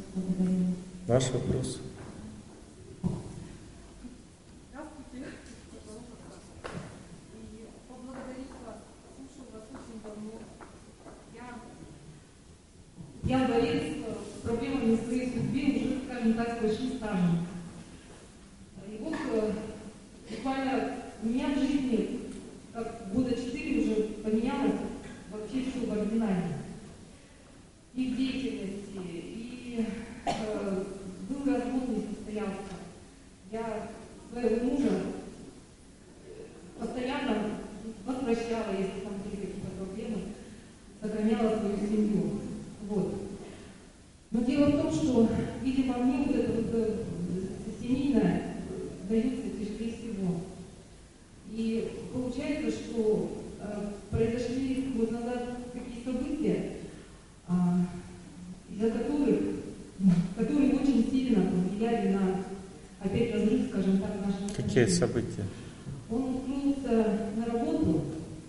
Ваш вопрос. Здравствуйте. И поблагодарить вас. Слушаю вас очень давно. Я борец с проблемами своей судьбы уже, скажем так, с большим стажем. И вот буквально у меня в жизни как года 4 уже поменялось вообще все кардинально. И в деятельности, и был развод не состоялся. Я своего мужа постоянно возвращала, если там были какие-то проблемы, сохраняла свою семью. Вот. Но дело в том, что, видимо, мне вот это вот семейное дается тяжелее всего. И получается, что произошли год назад такие события, из-за которые очень сильно повлияли на, опять разрыв, скажем так, наших отношений. Какие события? Он устроился на работу,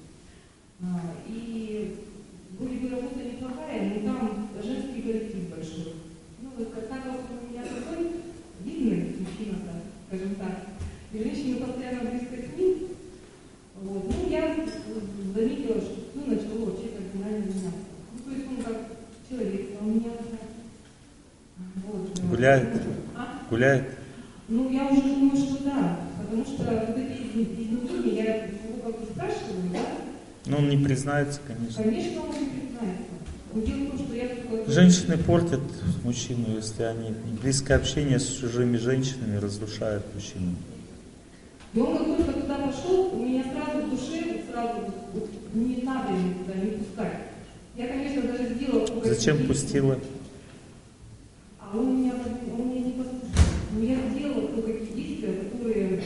и вроде бы работа неплохая, но там женский коллектив большой. Ну, вот как у меня такой видный мужчина, скажем так, и женщины постоянно близко с ним. Вот. Ну, я заметила, что все начало вообще кардинально меняться. Ну, то есть он как человек стал меняться. Вот. Гуляет? Гуляет? Ну, я уже думаю, что да. Потому что вот эти изменения, я его как бы спрашиваю, да? Ну, он не признается, конечно. Конечно, он не признается. Но дело в том, что я такое... Женщины портят мужчину, если они... Близкое общение с чужими женщинами разрушает мужчину. И он как только туда пошел, у меня сразу в душе, вот, не надо его туда не пускать. Я, конечно, даже сделала... Зачем пустила? А он меня не послушал. Но я сделала кое-какие действия, которые,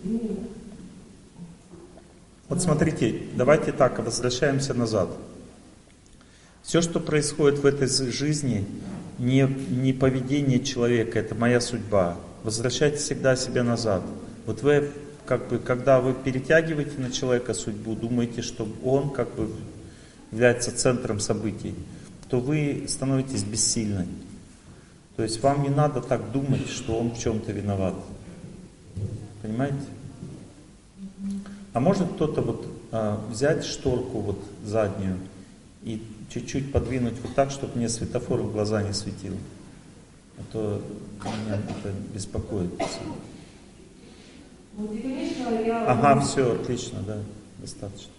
Вот смотрите, давайте так, возвращаемся назад. Все, что происходит в этой жизни, не поведение человека, это моя судьба. Возвращайте всегда себя назад. Вот вы, когда вы перетягиваете на человека судьбу, думаете, что он является центром событий, то вы становитесь бессильны. То есть вам не надо так думать, что он в чем-то виноват. Понимаете? А может кто-то взять шторку заднюю и чуть-чуть подвинуть вот так, чтобы мне светофор в глаза не светил. А то меня это беспокоит. Вот, и, конечно, я... Ага, все, отлично, да, достаточно.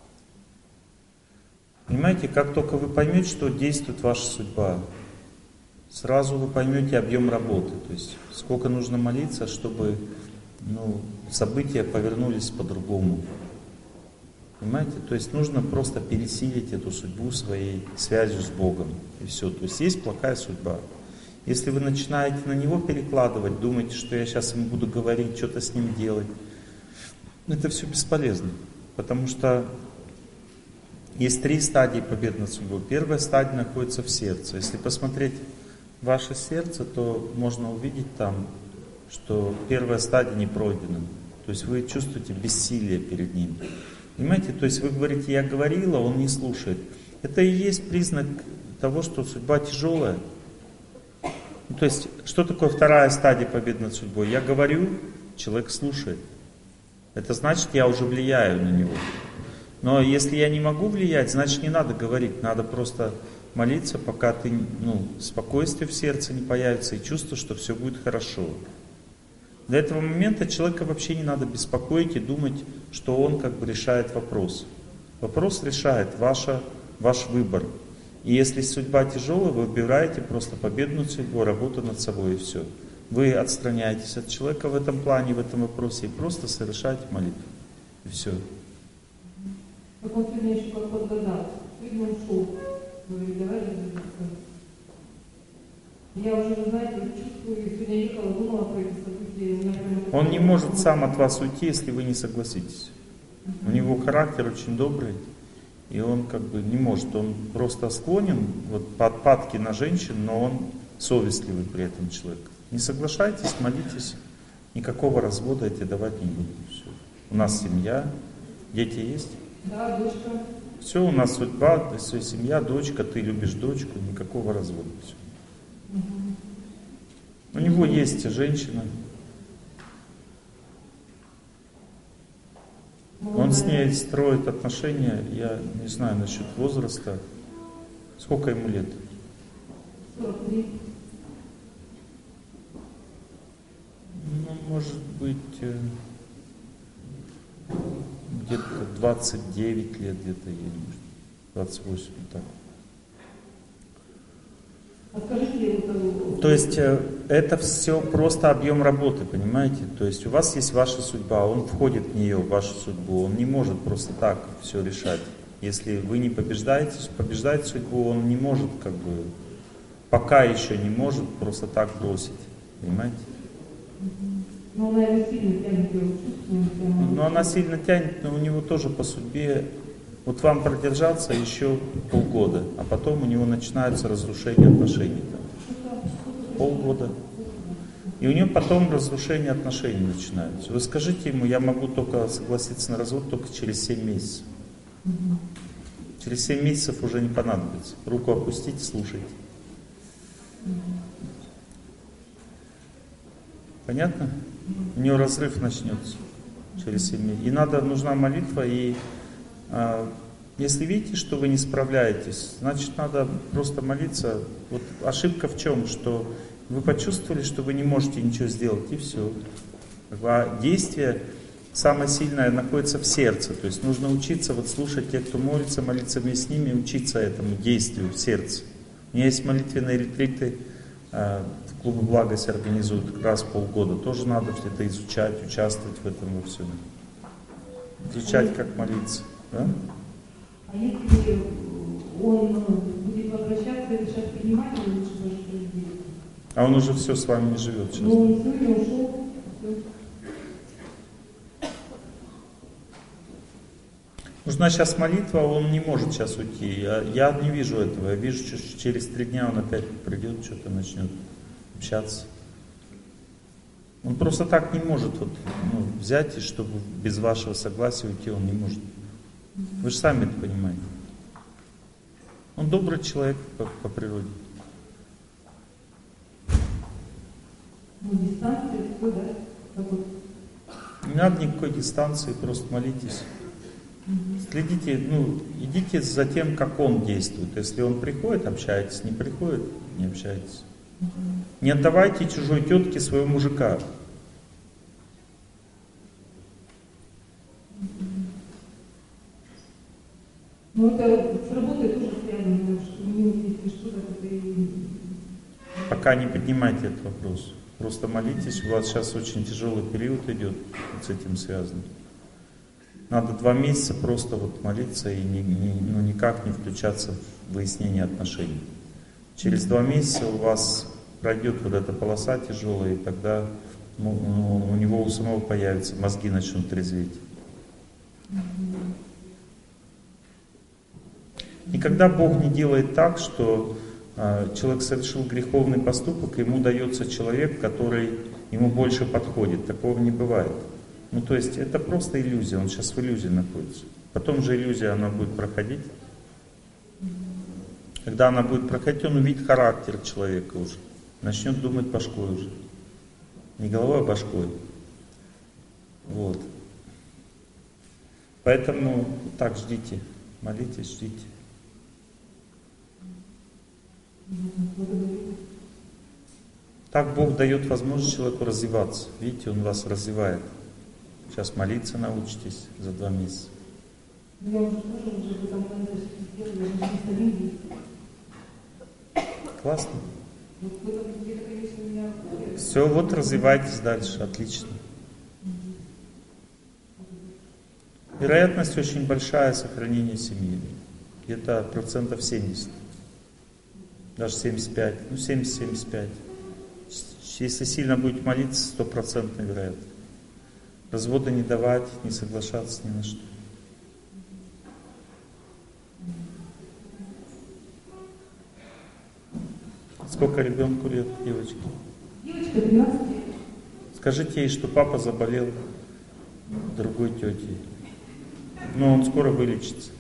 Понимаете, как только вы поймете, что действует ваша судьба, сразу вы поймете объем работы, то есть сколько нужно молиться, чтобы события повернулись по-другому. Понимаете? То есть нужно просто пересилить эту судьбу своей связью с Богом. И все. То есть есть плохая судьба. Если вы начинаете на него перекладывать, думаете, что я сейчас ему буду говорить, что-то с ним делать, это все бесполезно. Потому что есть 3 стадии победы над судьбой. Первая стадия находится в сердце. Если посмотреть ваше сердце, то можно увидеть там, что первая стадия не пройдена. То есть вы чувствуете бессилие перед ним. Понимаете? То есть вы говорите, я говорила, он не слушает. Это и есть признак того, что судьба тяжелая. То есть, что такое вторая стадия победы над судьбой? Я говорю, человек слушает. Это значит, я уже влияю на него. Но если я не могу влиять, значит, не надо говорить. Надо просто молиться, пока спокойствие в сердце не появится и чувство, что все будет хорошо. До этого момента человека вообще не надо беспокоить и думать, что он решает вопрос. Вопрос решает ваш выбор. И если судьба тяжелая, вы выбираете просто победу над судьбой, работу над собой и все. Вы отстраняетесь от человека в этом плане, в этом вопросе и просто совершаете молитву. И все. Как он сегодня еще как подгадал. Сегодня он шел. Говорит, давай я уже, знаете, чувствую, сегодня ехала, думала про эти события. Он не может сам от вас уйти, если вы не согласитесь. У него характер очень добрый, и он не может. Он просто склонен по отпадке на женщин, но он совестливый при этом человек. Не соглашайтесь, молитесь, никакого развода я тебе давать не буду. Все. У нас семья, дети есть? Да, дочка. Все, у нас судьба, семья, дочка, ты любишь дочку, никакого развода. Все. У него есть женщина. Он с ней строит отношения, я не знаю насчет возраста. Сколько ему лет? 43. Ну, может быть, где-то 29 лет, где-то ей, 28, так. А скажите, вот... То есть это все просто объем работы, понимаете? То есть у вас есть ваша судьба, он входит в нее, в вашу судьбу, он не может просто так все решать. Если вы не побеждаете судьбу, он не может как бы, пока еще не может просто так бросить, понимаете? Но она его сильно тянет, я его чувствую. Но она сильно тянет, но у него тоже по судьбе, вот вам продержаться еще полгода, а потом у него начинаются разрушения отношений. Там. Полгода. И у него потом разрушение отношений начинаются. Вы скажите ему, я могу только согласиться на развод только через 7 месяцев. Через 7 месяцев уже не понадобится. Руку опустите, слушайте. Понятно? У него разрыв начнется через 7 месяцев. И нужна молитва. И если видите, что вы не справляетесь, значит надо просто молиться. Вот ошибка в чем? Что вы почувствовали, что вы не можете ничего сделать, и все. А действие самое сильное находится в сердце. То есть нужно учиться вот слушать тех, кто молится, молиться вместе с ними, учиться этому действию в сердце. У меня есть молитвенные ретриты, в клубе «Благость» организуют раз в полгода. Тоже надо это изучать, участвовать в этом во всем. Изучать, как молиться. Да? А если он будет возвращаться, решать принимать, то лучше даже сделать? А он уже все с вами не живет сейчас. Ну, он сегодня ушел. Нужна сейчас молитва, он не может сейчас уйти. Я не вижу этого. Я вижу, что через 3 дня он опять придет, что-то начнет общаться. Он просто так не может взять, и чтобы без вашего согласия уйти, он не может. Вы же сами это понимаете. Он добрый человек по природе. Ну, дистанция такой, да? Какой? Не надо никакой дистанции, просто молитесь. Следите, идите за тем, как он действует. Если он приходит, общайтесь, не приходит, не общайтесь. Не отдавайте чужой тетке своего мужика. Ну, это с работой тоже связано, что если что-то, Пока не поднимайте этот вопрос. Просто молитесь, у вас сейчас очень тяжелый период идет, с этим связано. Надо 2 месяца просто молиться и никак не включаться в выяснение отношений. Через 2 месяца у вас пройдет вот эта полоса тяжелая, и тогда у него у самого появится, мозги начнут трезветь. Никогда Бог не делает так, что человек совершил греховный поступок, и ему дается человек, который ему больше подходит. Такого не бывает. То есть это просто иллюзия, он сейчас в иллюзии находится. Потом же иллюзия, она будет проходить. Когда она будет проходить, он увидит характер человека уже. Начнет думать башкой уже. Не головой, а башкой. Вот. Поэтому так ждите, молитесь, ждите. Так Бог дает возможность человеку развиваться. Видите, Он вас развивает. Сейчас молиться научитесь за 2 месяца. Классно. Все, вот развивайтесь дальше, отлично. Вероятность очень большая сохранения семьи. Где-то 70%. Даже 75, 70-75. Если сильно будете молиться, 100% вероятность. Развода не давать, не соглашаться ни на что. Сколько ребенку лет, девочке? Девочка 12 лет. Скажите ей, что папа заболел другой тетей. Но он скоро вылечится.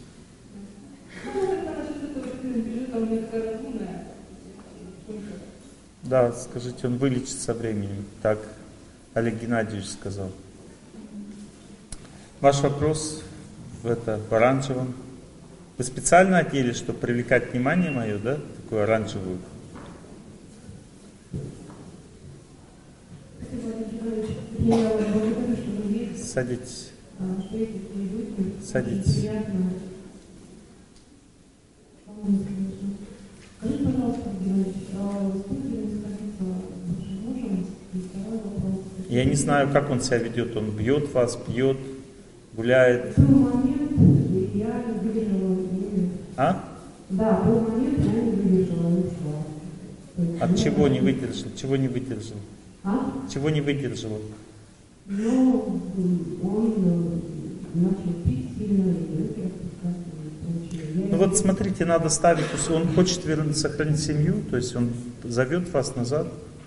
Да, скажите, он вылечит со временем. Так Олег Геннадьевич сказал. Ваш вопрос в оранжевом. Вы специально одели, чтобы привлекать внимание мое, да? Такую оранжевую. Садитесь. Садитесь. Скажите, пожалуйста, Геннадьевич, стоит ли не сходиться с мужем? И второй вопрос. Я не знаю, как он себя ведет. Он бьет вас, пьет, гуляет. Был момент, я не выдержала. А? Да, был момент, я не выдержала и ушла. От чего не выдержал? Чего не выдержал? А? Чего не выдержала? Ну, он начал пить сильно, и руки распускать. Ну вот смотрите, надо ставить, он хочет сохранить семью, то есть он зовет вас назад.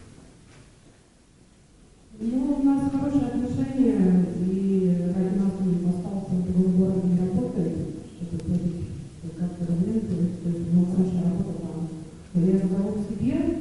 Ну, у нас хорошие отношения, и ради нас он остался в другом городе, не работает, чтобы платить как-то рублей, то есть, ну, хорошая работа там. Но я зову к себе.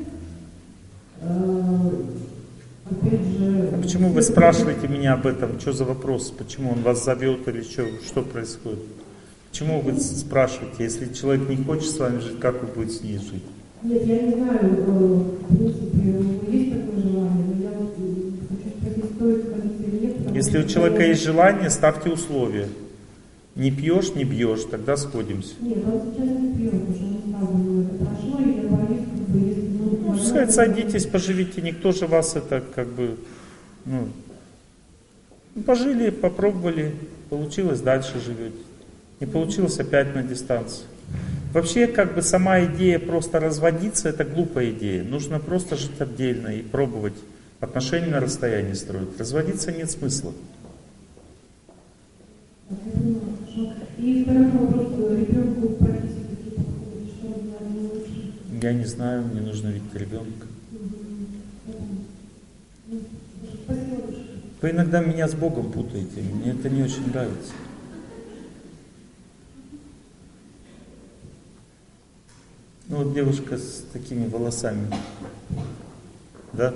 Опять же... А почему вы спрашиваете меня об этом? Что за вопрос? Почему он вас зовет или что происходит? Почему вы спрашиваете? Если человек не хочет с вами жить, как вы будете с ней жить? Нет, я не знаю, в принципе, есть такое желание, но я вот хочу спросить, стоит ходить или нет. Если у человека есть желание, ставьте условия. Не пьешь, не бьешь, тогда сходимся. Нет, он сейчас не пьет, уже он сразу это прошло, и я боюсь, как бы, если... Ну, сказать, садитесь, поживите, никто же вас это как бы, пожили, попробовали, получилось, дальше живете. Не получилось, опять на дистанции. Вообще, как бы сама идея просто разводиться, это глупая идея. Нужно просто жить отдельно и пробовать отношения на расстоянии строить. Разводиться нет смысла. И второй вопрос, ребенку практически какие подходы, что делать лучше? Я не знаю, мне нужно видеть ребенка. Спасибо большое. Вы иногда меня с Богом путаете, мне это не очень нравится. Ну вот девушка с такими волосами, да?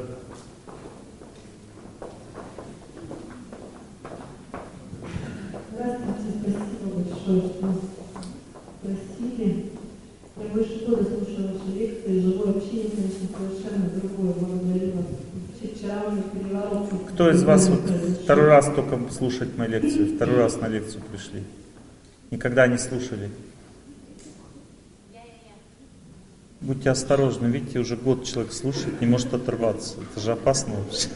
Здравствуйте, спасибо большое, что спросили. Я больше года слушала ваши лекции, живое общение, конечно, совершенно другое. Благодарю вас. Вчера у меня переворот. Кто из вас вот второй раз только слушает мои лекции, второй раз на лекцию пришли? Никогда не слушали? Будьте осторожны, видите, уже год человек слушает, не может оторваться. Это же опасно вообще.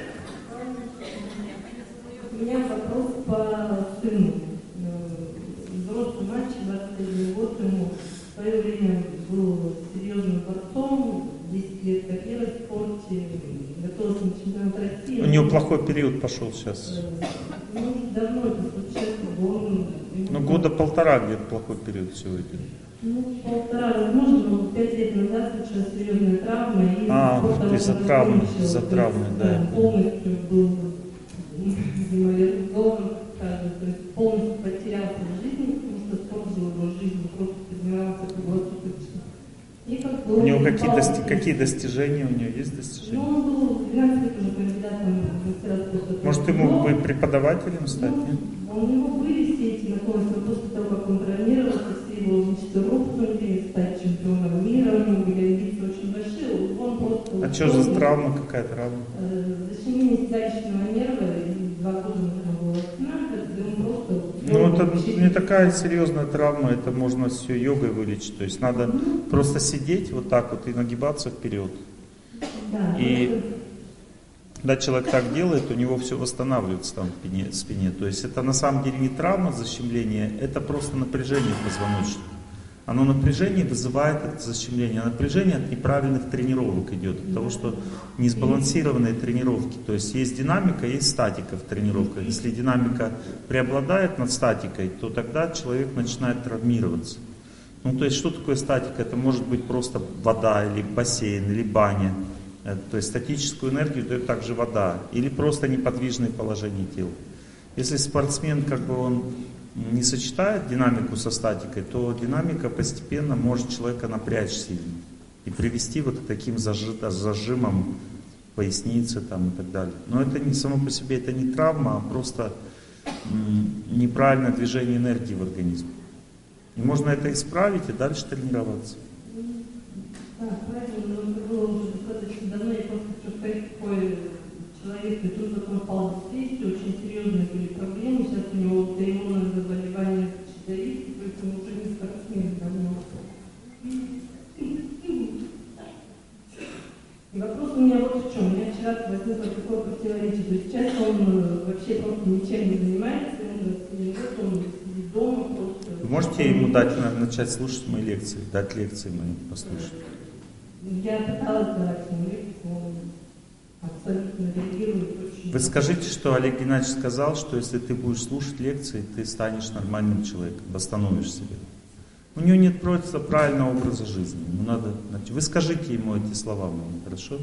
У меня вопрос по сыну. Взрослый мальчик, 21 год, ему в свое время был серьезным борцом, 10 лет карьеры в спорте, готовился на чемпионат России. У него плохой период пошел сейчас. Ну, давно это случилось, он... Ну, года полтора где-то плохой период всего идет. Ну, полтора, возможно, но 5 лет назад случилась серьезная травма. И из-за травмы, да. Полностью был, видимо, реализован, то есть полностью потерялся в жизни, потому что спорт жил его жизнь, просто занимался круглосуточно. У него какие достижения, у него есть достижения? Ну, он был 12 лет уже кандидатом в мастера спорта. Может, ему бы преподавателем стать, нет? У него были все эти наклонности, после того, как он травмировался, все его мечты рухнули, стать чемпионом мира, у него были амбиции очень большие, он просто... А что за травма, какая травма? Защемление седалищного нерва, и 2 года нужно было восстанавливаться, и он просто... Ну, это не такая серьезная травма, это можно все йогой вылечить, то есть надо просто сидеть вот так вот и нагибаться вперед. Да, и когда человек так делает, у него все восстанавливается там в спине. То есть это на самом деле не травма защемления, это просто напряжение позвоночника. Оно напряжение вызывает это защемление. А напряжение от неправильных тренировок идет, от того, что несбалансированные тренировки. То есть есть динамика, есть статика в тренировках. Если динамика преобладает над статикой, то тогда человек начинает травмироваться. Ну, то есть что такое статика? Это может быть просто вода, или бассейн, или баня. То есть статическую энергию дает также вода. Или просто неподвижное положение тела. Если спортсмен, как бы он не сочетает динамику со статикой, то динамика постепенно может человека напрячь сильно. и привести вот к таким зажимам поясницы там, и так далее. Но это не само по себе, это не травма, а просто неправильное движение энергии в организме. И можно это исправить и дальше тренироваться. Да, правильно, но это было уже достаточно давно. Я просто хочу сказать, такой человек, который попал в депрессию, очень серьезные были проблемы. Сейчас у него аутоиммунное заболевание щитовидки, то есть он уже низкорослинный давно. И вопрос у меня вот в чем. У меня вчера возникло такое противоречие. То есть сейчас он вообще просто ничем не занимается, он сидит дома просто. Вы можете ему дать, начать слушать мои лекции, дать лекции мои послушать? Я пыталась давать ему лекции, он абсолютно реагирует очень. Вы скажите, что Олег Геннадьевич сказал, что если ты будешь слушать лекции, ты станешь нормальным человеком, восстановишь себя. У него нет просто правильного образа жизни. Ему надо... Вы скажите ему эти слова мои, хорошо?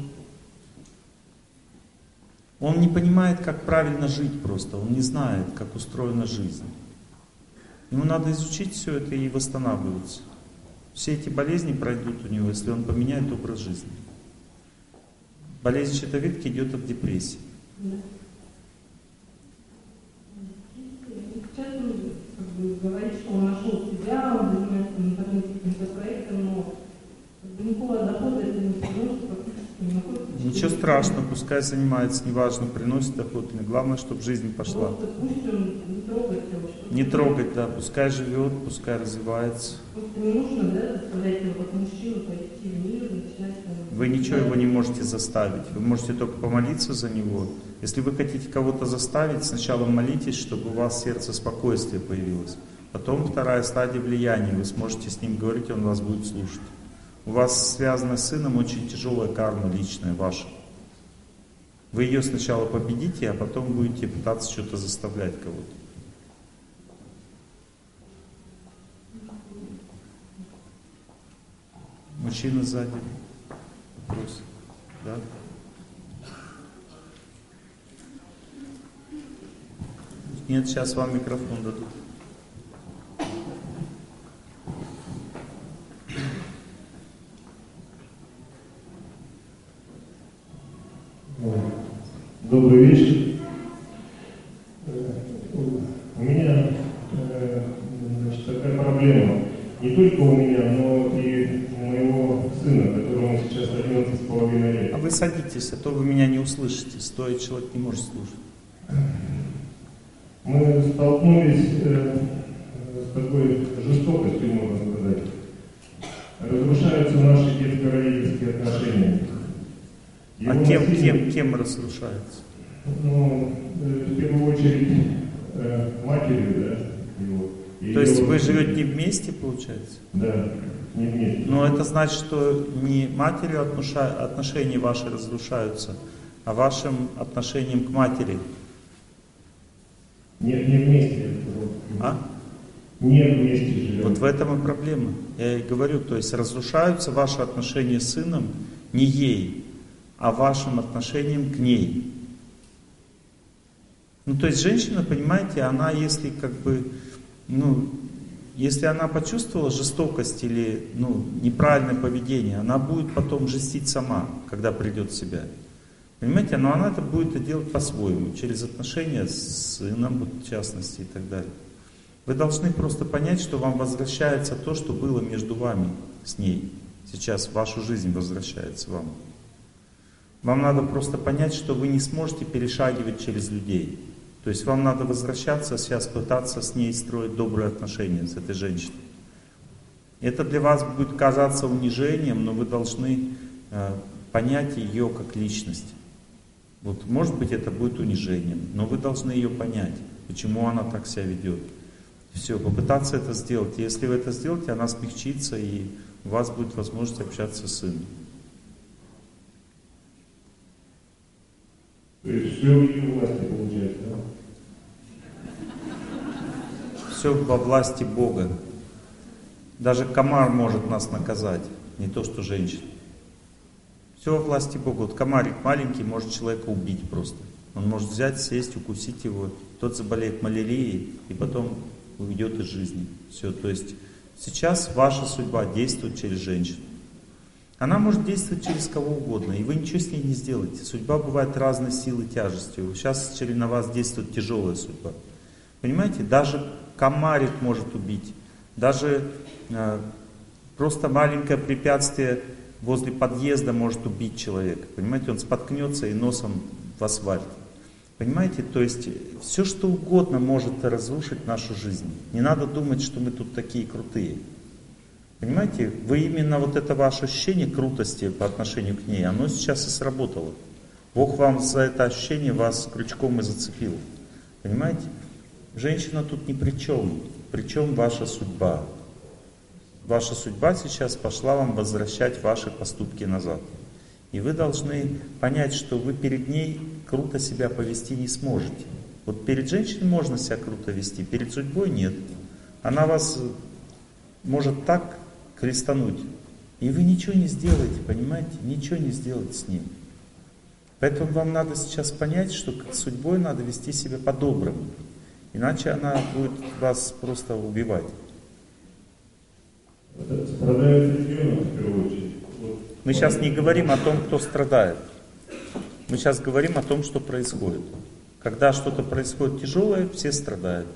Он не понимает, как правильно жить просто. Он не знает, как устроена жизнь. Ему надо изучить все это и восстанавливаться. Все эти болезни пройдут у него, если он поменяет образ жизни. Болезнь щитовидки идет от депрессии. Да. Сейчас он говорит, что он нашел себя, он занимается в интернете каким-то проектом, но никакого дохода это не приносит, фактически не находится. Ничего страшного, пускай занимается, неважно, приносит доход, но главное, чтобы жизнь пошла. Просто пусть он не трогает его. Не трогать, да, пускай живет, пускай развивается. Просто не нужно, да, заставлять его как мужчину пойти в мир, начинать. Вы ничего его не можете заставить, вы можете только помолиться за него. Если вы хотите кого-то заставить, сначала молитесь, чтобы у вас в сердце спокойствие появилось. Потом вторая стадия влияния, вы сможете с ним говорить, он вас будет слушать. У вас связана с сыном очень тяжелая карма личная ваша. Вы ее сначала победите, а потом будете пытаться что-то заставлять кого-то. Мужчина сзади. Вопрос. Да? Нет, сейчас вам микрофон дадут. Добрый вечер. У меня значит, такая проблема. Не только у меня, но и у моего сына, которому сейчас 11,5 лет. А вы садитесь, а то вы меня не услышите. Стоя человек не может слушать. Мы столкнулись с такой жестокостью, можно сказать. Разрушаются наши детско-родительские отношения. А кем разрушается? Ну, в первую очередь, матерью, да, его. То есть вы живете не вместе, получается? Да, не вместе. Но это значит, что не матерью отношения ваши разрушаются, а вашим отношением к матери. Нет, не вместе. А? Не вместе живем. Вот в этом и проблема. Я и говорю, то есть разрушаются ваши отношения с сыном не ей, а вашим отношением к ней. Ну, то есть женщина, понимаете, она если как бы, если она почувствовала жестокость или, неправильное поведение, она будет потом жестить сама, когда придет в себя. Понимаете, но она это будет делать по-своему, через отношения с сыном, в частности, и так далее. Вы должны просто понять, что вам возвращается то, что было между вами с ней. Сейчас в вашу жизнь возвращается вам. Вам надо просто понять, что вы не сможете перешагивать через людей. То есть вам надо возвращаться, сейчас пытаться с ней строить добрые отношения, с этой женщиной. Это для вас будет казаться унижением, но вы должны понять ее как личность. Вот, может быть, это будет унижением, но вы должны ее понять, почему она так себя ведет. Все, попытаться это сделать. Если вы это сделаете, она смягчится, и у вас будет возможность общаться с сыном. То есть все в ее власти получается, да? Все во власти Бога. Даже комар может нас наказать, не то что женщина. Все во власти Бога. Вот комарик маленький может человека убить просто. Он может взять, сесть, укусить его. Тот заболеет малярией и потом уйдет из жизни. Все. То есть сейчас ваша судьба действует через женщину. Она может действовать через кого угодно, и вы ничего с ней не сделаете. Судьба бывает разной силы тяжести. Сейчас на вас действует тяжелая судьба. Понимаете, даже комарик может убить, даже просто маленькое препятствие возле подъезда может убить человека. Понимаете, он споткнется и носом в асфальт. Понимаете, то есть все что угодно может разрушить нашу жизнь. Не надо думать, что мы тут такие крутые. Понимаете, вы именно вот это ваше ощущение крутости по отношению к ней, оно сейчас и сработало. Бог вам за это ощущение вас крючком и зацепил. Понимаете? Женщина тут ни при чем. Причем ваша судьба. Ваша судьба сейчас пошла вам возвращать ваши поступки назад. И вы должны понять, что вы перед ней круто себя повести не сможете. Вот перед женщиной можно себя круто вести, перед судьбой нет. Она вас может так хлестануть, и вы ничего не сделаете, понимаете? Ничего не сделаете с ним. Поэтому вам надо сейчас понять, что с судьбой надо вести себя по-доброму. Иначе она будет вас просто убивать. Страдает ребенок в первую очередь. Мы сейчас не говорим о том, кто страдает. Мы сейчас говорим о том, что происходит. Когда что-то происходит тяжелое, все страдают.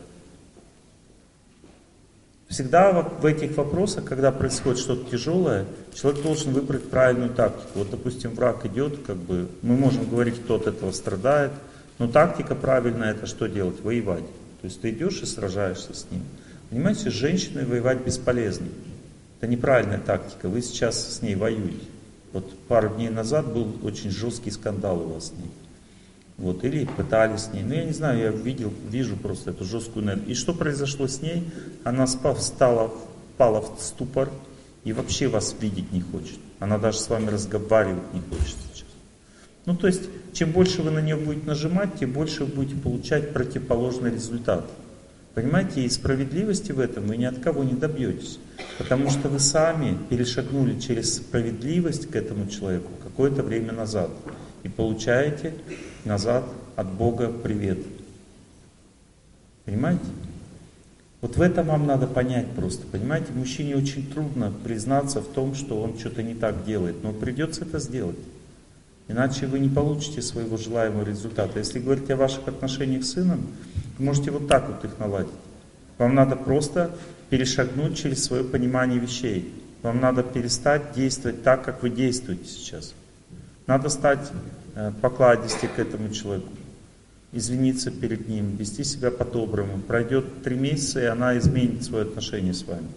Всегда в этих вопросах, когда происходит что-то тяжелое, человек должен выбрать правильную тактику. Вот, допустим, враг идет, мы можем говорить, кто от этого страдает, но тактика правильная — это что делать? Воевать. То есть ты идешь и сражаешься с ним. Понимаете, с женщиной воевать бесполезно. Это неправильная тактика, вы сейчас с ней воюете. Вот пару дней назад был очень жесткий скандал у вас с ней. Вот, или пытались с ней. Ну, я не знаю, я вижу просто эту жесткую энергию. И что произошло с ней? Она впала в ступор и вообще вас видеть не хочет. Она даже с вами разговаривать не хочет сейчас. Ну, то есть, чем больше вы на нее будете нажимать, тем больше вы будете получать противоположный результат. Понимаете, и справедливости в этом вы ни от кого не добьетесь. Потому что вы сами перешагнули через справедливость к этому человеку какое-то время назад. И получаете назад от Бога привет. Понимаете? Вот в этом вам надо понять просто. Понимаете, мужчине очень трудно признаться в том, что он что-то не так делает. Но придется это сделать. Иначе вы не получите своего желаемого результата. Если говорить о ваших отношениях с сыном, вы можете вот так вот их наладить. Вам надо просто перешагнуть через свое понимание вещей. Вам надо перестать действовать так, как вы действуете сейчас. Надо стать покладистее к этому человеку, извиниться перед ним, вести себя по-доброму. Пройдет 3 месяца, и она изменит свое отношение с вами.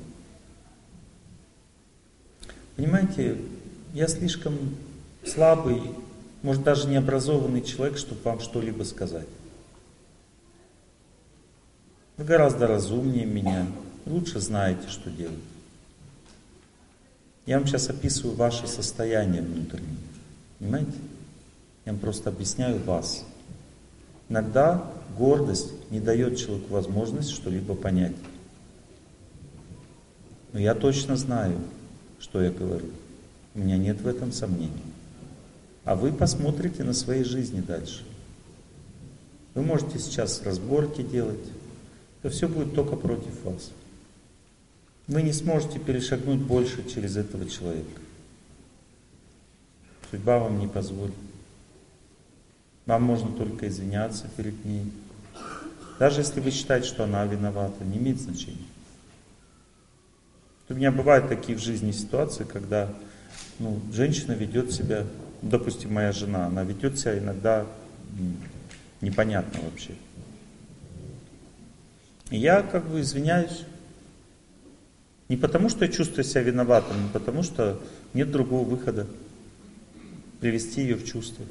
Понимаете, я слишком слабый, может даже необразованный человек, чтобы вам что-либо сказать. Вы гораздо разумнее меня, лучше знаете, что делать. Я вам сейчас описываю ваше состояние внутреннее. Понимаете? Я вам просто объясняю вас. Иногда гордость не дает человеку возможность что-либо понять. Но я точно знаю, что я говорю. У меня нет в этом сомнений. А вы посмотрите на своей жизни дальше. Вы можете сейчас разборки делать. Это все будет только против вас. Вы не сможете перешагнуть больше через этого человека. Судьба вам не позволит. Вам можно только извиняться перед ней. Даже если вы считаете, что она виновата, не имеет значения. У меня бывают такие в жизни ситуации, когда женщина ведет себя, допустим, моя жена, она ведет себя иногда непонятно вообще. И я извиняюсь. Не потому, что я чувствую себя виноватым, но потому, что нет другого выхода. Привести ее в чувство.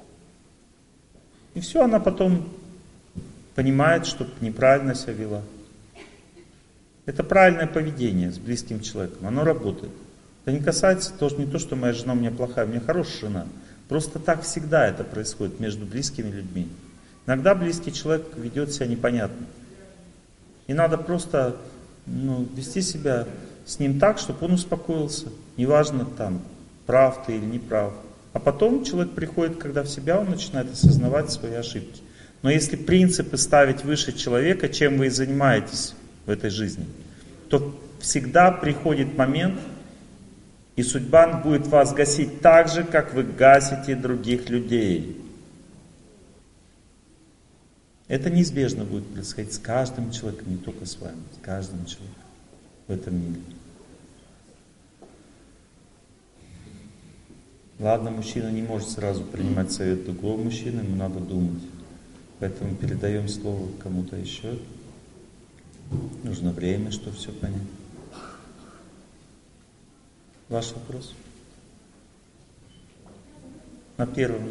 И все, она потом понимает, что неправильно себя вела. Это правильное поведение с близким человеком, оно работает. Это не касается тоже не то, что моя жена у меня плохая, у меня хорошая жена. Просто так всегда это происходит между близкими людьми. Иногда близкий человек ведет себя непонятно. И надо просто вести себя с ним так, чтобы он успокоился. Неважно прав ты или не прав. А потом человек приходит, когда в себя он начинает осознавать свои ошибки. Но если принципы ставить выше человека, чем вы и занимаетесь в этой жизни, то всегда приходит момент, И судьба будет вас гасить так же, как вы гасите других людей. Это неизбежно будет происходить с каждым человеком, не только с вами, с каждым человеком в этом мире. Ладно, мужчина не может сразу принимать совет другого мужчины, ему надо думать. Поэтому передаем слово кому-то еще. Нужно время, чтобы все понять. Ваш вопрос? На первом.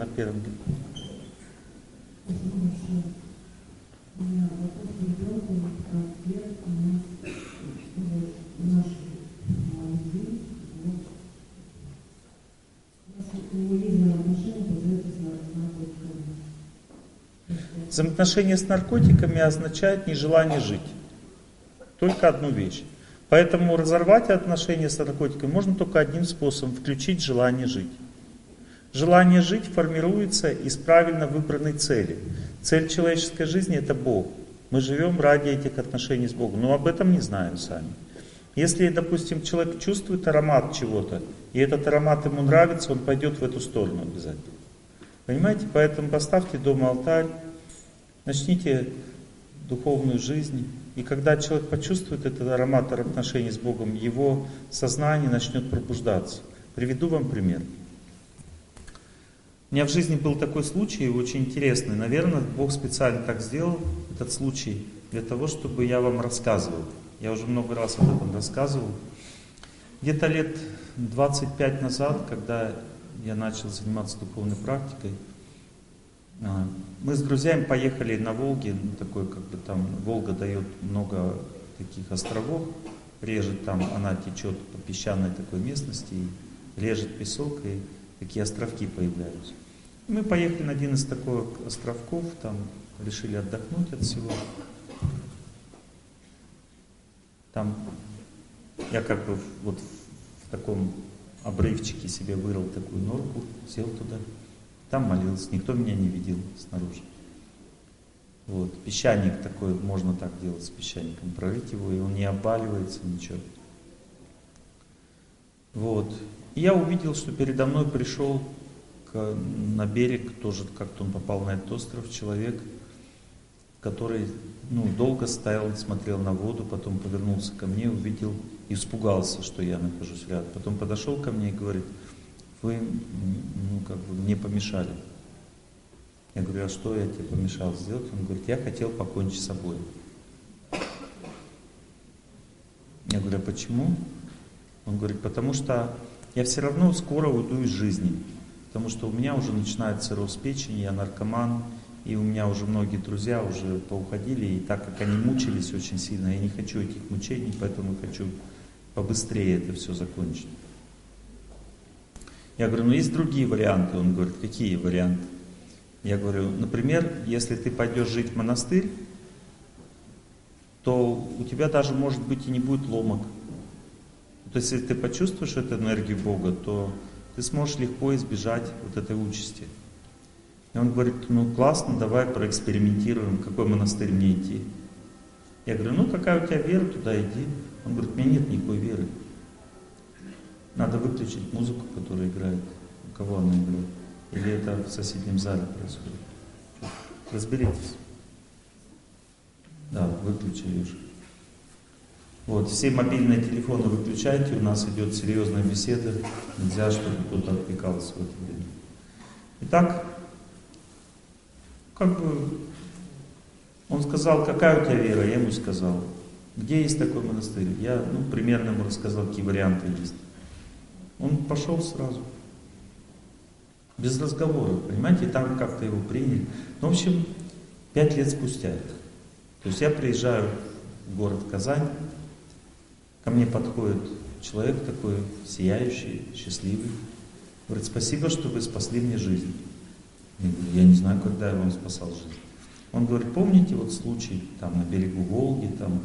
У меня вопрос к ребенку, конкрет, у нас наши молодые, у него есть взаимоотношения, появляются с наркотиками. Взаимоотношения с наркотиками означает нежелание жить. Только одну вещь. Поэтому разорвать отношения с наркотиками можно только одним способом: включить желание жить. Желание жить формируется из правильно выбранной цели. Цель человеческой жизни — это Бог. Мы живем ради этих отношений с Богом, но об этом не знаем сами. Если, допустим, человек чувствует аромат чего-то, и этот аромат ему нравится, он пойдет в эту сторону обязательно. Понимаете? Поэтому поставьте дома алтарь, начните духовную жизнь, и когда человек почувствует этот аромат отношений с Богом, его сознание начнет пробуждаться. Приведу вам пример. У меня в жизни был такой случай, очень интересный. Наверное, Бог специально так сделал, этот случай, для того, чтобы я вам рассказывал. Я уже много раз об этом рассказывал. Где-то лет 25 назад, когда я начал заниматься духовной практикой, мы с друзьями поехали на Волге, такой, как бы там, Волга дает много таких островов, режет там, она течет по песчаной такой местности, режет песок, и такие островки появляются. И мы поехали на один из таких островков, там решили отдохнуть от всего. Там я как бы вот в таком обрывчике себе вырыл такую норку, сел туда, там молился, никто меня не видел снаружи. Вот. Песчаник такой, можно так делать с песчаником, прорыть его, и он не обваливается, ничего. Вот. И я увидел, что передо мной пришел на берег, тоже как-то он попал на этот остров, человек, который долго стоял, смотрел на воду, потом повернулся ко мне, увидел и испугался, что я нахожусь рядом. Потом подошел ко мне и говорит: вы мне помешали. Я говорю: а что я тебе помешал сделать? Он говорит: я хотел покончить с собой. Я говорю: а почему? Он говорит: потому что я все равно скоро уйду из жизни. Потому что у меня уже начинается цирроз печени, я наркоман, и у меня уже многие друзья уже поуходили, и так как они мучились очень сильно, я не хочу этих мучений, поэтому хочу побыстрее это все закончить. Я говорю: есть другие варианты. Он говорит: какие варианты? Я говорю: например, если ты пойдешь жить в монастырь, то у тебя даже, может быть, и не будет ломок. То есть, если ты почувствуешь эту энергию Бога, то ты сможешь легко избежать вот этой участи. И он говорит: классно, давай проэкспериментируем, в какой монастырь мне идти. Я говорю: какая у тебя вера, туда иди. Он говорит: у меня нет никакой веры. Надо выключить музыку, которая играет. У кого она играет? Или это в соседнем зале происходит? Разберитесь. Да, выключили уже. Вот, все мобильные телефоны выключайте, у нас идет серьезная беседа, нельзя, чтобы кто-то отвлекался в это время. Итак, он сказал: какая у тебя вера? Я ему сказал: где есть такой монастырь? Я примерно ему рассказал, какие варианты есть. Он пошел сразу. Без разговора, понимаете, и там как-то его приняли. В общем, 5 лет спустя. То есть я приезжаю в город Казань, ко мне подходит человек такой, сияющий, счастливый. Говорит: спасибо, что вы спасли мне жизнь. Я говорю: я не знаю, когда я вам спасал жизнь. Он говорит: помните случай там на берегу Волги, там.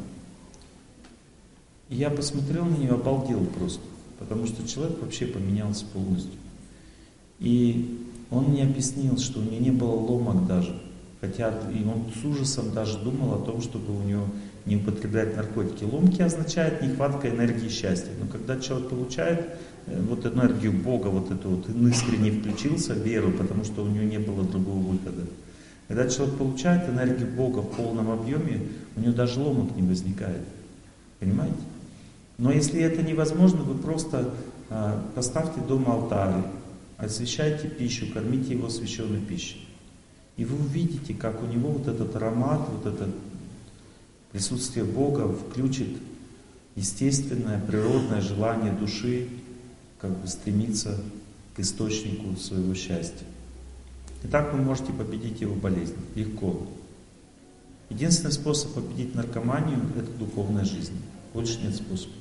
И я посмотрел на него, обалдел просто. Потому что человек вообще поменялся полностью. И он мне объяснил, что у него не было ломок даже. Хотя и он с ужасом даже думал о том, чтобы у него не употреблять наркотики. Ломки означает нехватка энергии счастья. Но когда человек получает вот энергию Бога, вот эту вот, он искренне включился в веру, потому что у него не было другого выхода. Когда человек получает энергию Бога в полном объеме, у него даже ломок не возникает. Понимаете? Но если это невозможно, вы просто поставьте дома алтарь, освящайте пищу, кормите его священной пищей. И вы увидите, как у него вот этот аромат, вот это присутствие Бога включит естественное, природное желание души как бы стремиться к источнику своего счастья. И так вы можете победить его болезнь. Легко. Единственный способ победить наркоманию — это духовная жизнь. Больше нет способа.